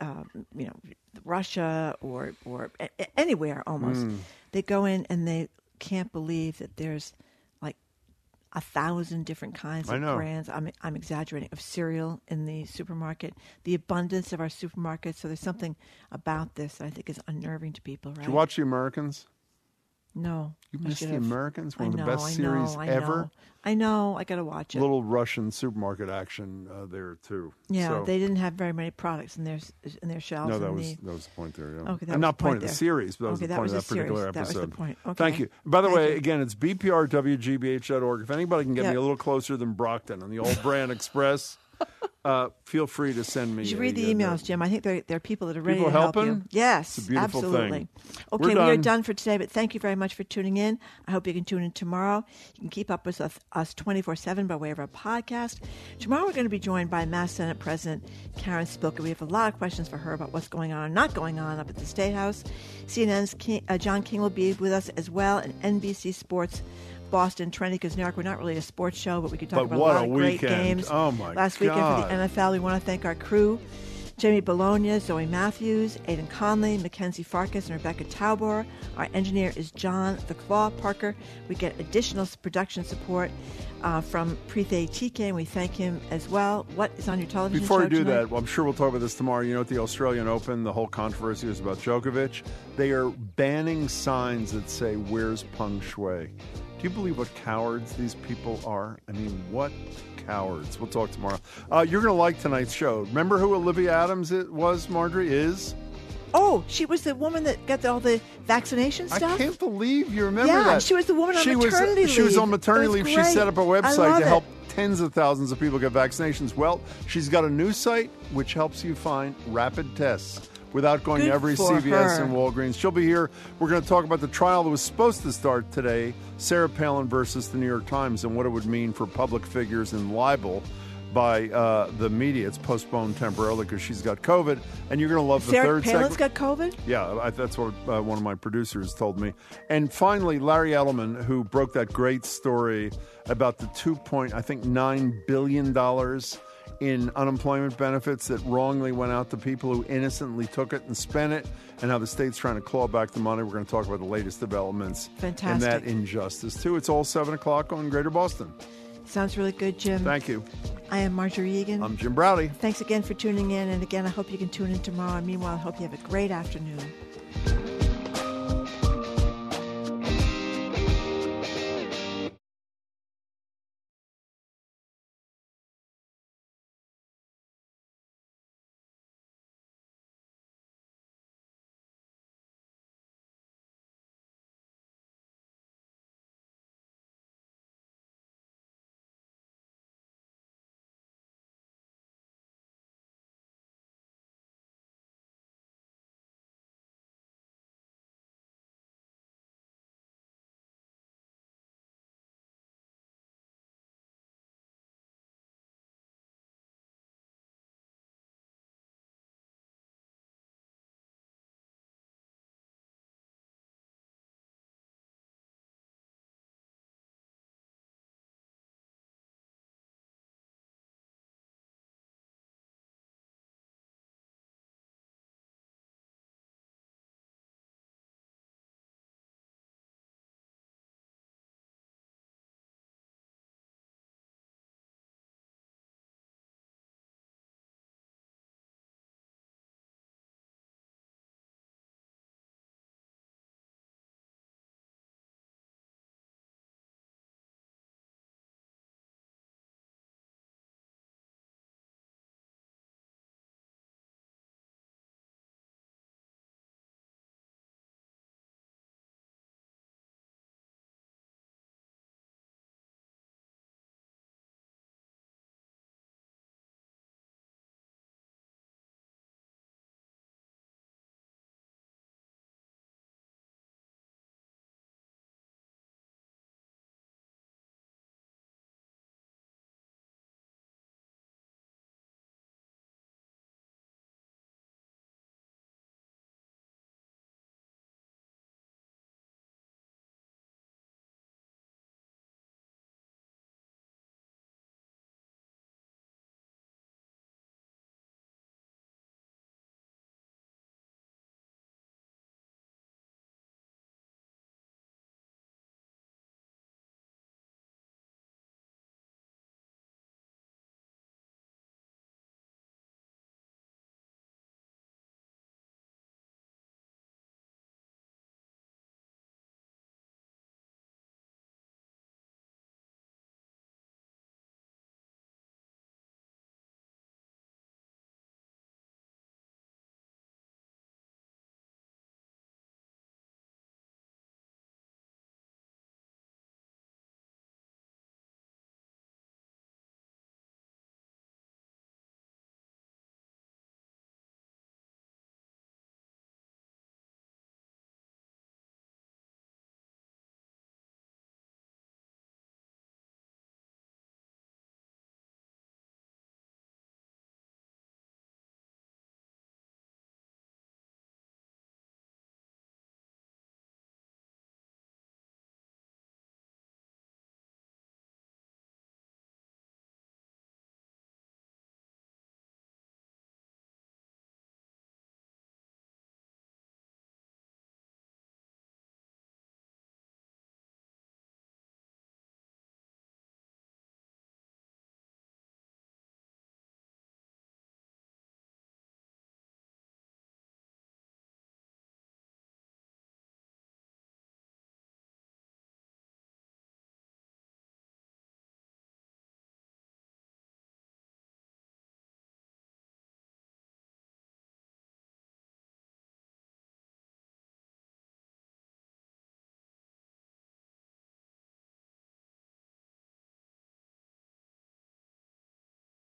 Russia or anywhere almost, they go in and they can't believe that there's like 1,000 different kinds of brands. I'm exaggerating, of cereal in the supermarket. The abundance of our supermarkets. So there's something about this that I think is unnerving to people. Right? Did you watch The Americans? No. You missed The Americans, one of the best series ever. I know. I got to watch it. Little Russian supermarket action there too. Yeah, so, they didn't have very many products in their shelves. No, that was the point there. Yeah. Okay, I'm not pointing at the series, but that was the point of that particular episode. That was the point. Okay. Thank you. By the way, again, it's bprwgbh.org. If anybody can get me a little closer than Brockton on the All-Bran Express, feel free to send me. You should read the emails, Jim. I think there are people that are ready people to help helping? you. Yes, it's a beautiful absolutely. Thing. Okay, we are done for today, but thank you very much for tuning in. I hope you can tune in tomorrow. You can keep up with us 24/7 by way of our podcast. Tomorrow we're going to be joined by Mass Senate President Karen Spilka. We have a lot of questions for her about what's going on and not going on up at the State House. CNN's John King will be with us as well, and NBC Sports Boston, trendy, because New York, we're not really a sports show, but we could talk about a lot of great games. Oh, my Last God. weekend for the NFL, we want to thank our crew, Jamie Bologna, Zoe Matthews, Aidan Conley, Mackenzie Farkas, and Rebecca Taubor. Our engineer is John the Claw Parker. We get additional production support from Preethe TK, and we thank him as well. What is on your television Before show we do tonight? that, well, I'm sure we'll talk about this tomorrow. You know, at the Australian Open, the whole controversy was about Djokovic. They are banning signs that say, "Where's Peng Shuai?" Do you believe what cowards these people are? I mean, what cowards? We'll talk tomorrow. You're going to like tonight's show. Remember who Olivia Adams was, Marjorie? Oh, she was the woman that got all the vaccination stuff? I can't believe you remember that. Yeah, she was the woman on maternity leave. She was on maternity leave. She great. set up a I website love to it. help tens of thousands of people get vaccinations. Well, she's got a new site which helps you find rapid tests without going Good to every for CVS her. and Walgreens. She'll be here. We're going to talk about the trial that was supposed to start today, Sarah Palin versus the New York Times, and what it would mean for public figures in libel. by the media. It's postponed temporarily because she's got COVID, and you're going to love the Sarah third Palin's segment. got COVID? Yeah, that's what one of my producers told me. And finally, Larry Ellerman, who broke that great story about the $2.9 billion in unemployment benefits that wrongly went out to people who innocently took it and spent it, and how the state's trying to claw back the money. We're going to talk about the latest developments in that injustice, too. It's all 7 o'clock on Greater Boston. Sounds really good, Jim. Thank you. I am Marjorie Egan. I'm Jim Browdy. Thanks again for tuning in. And again, I hope you can tune in tomorrow. And meanwhile, I hope you have a great afternoon.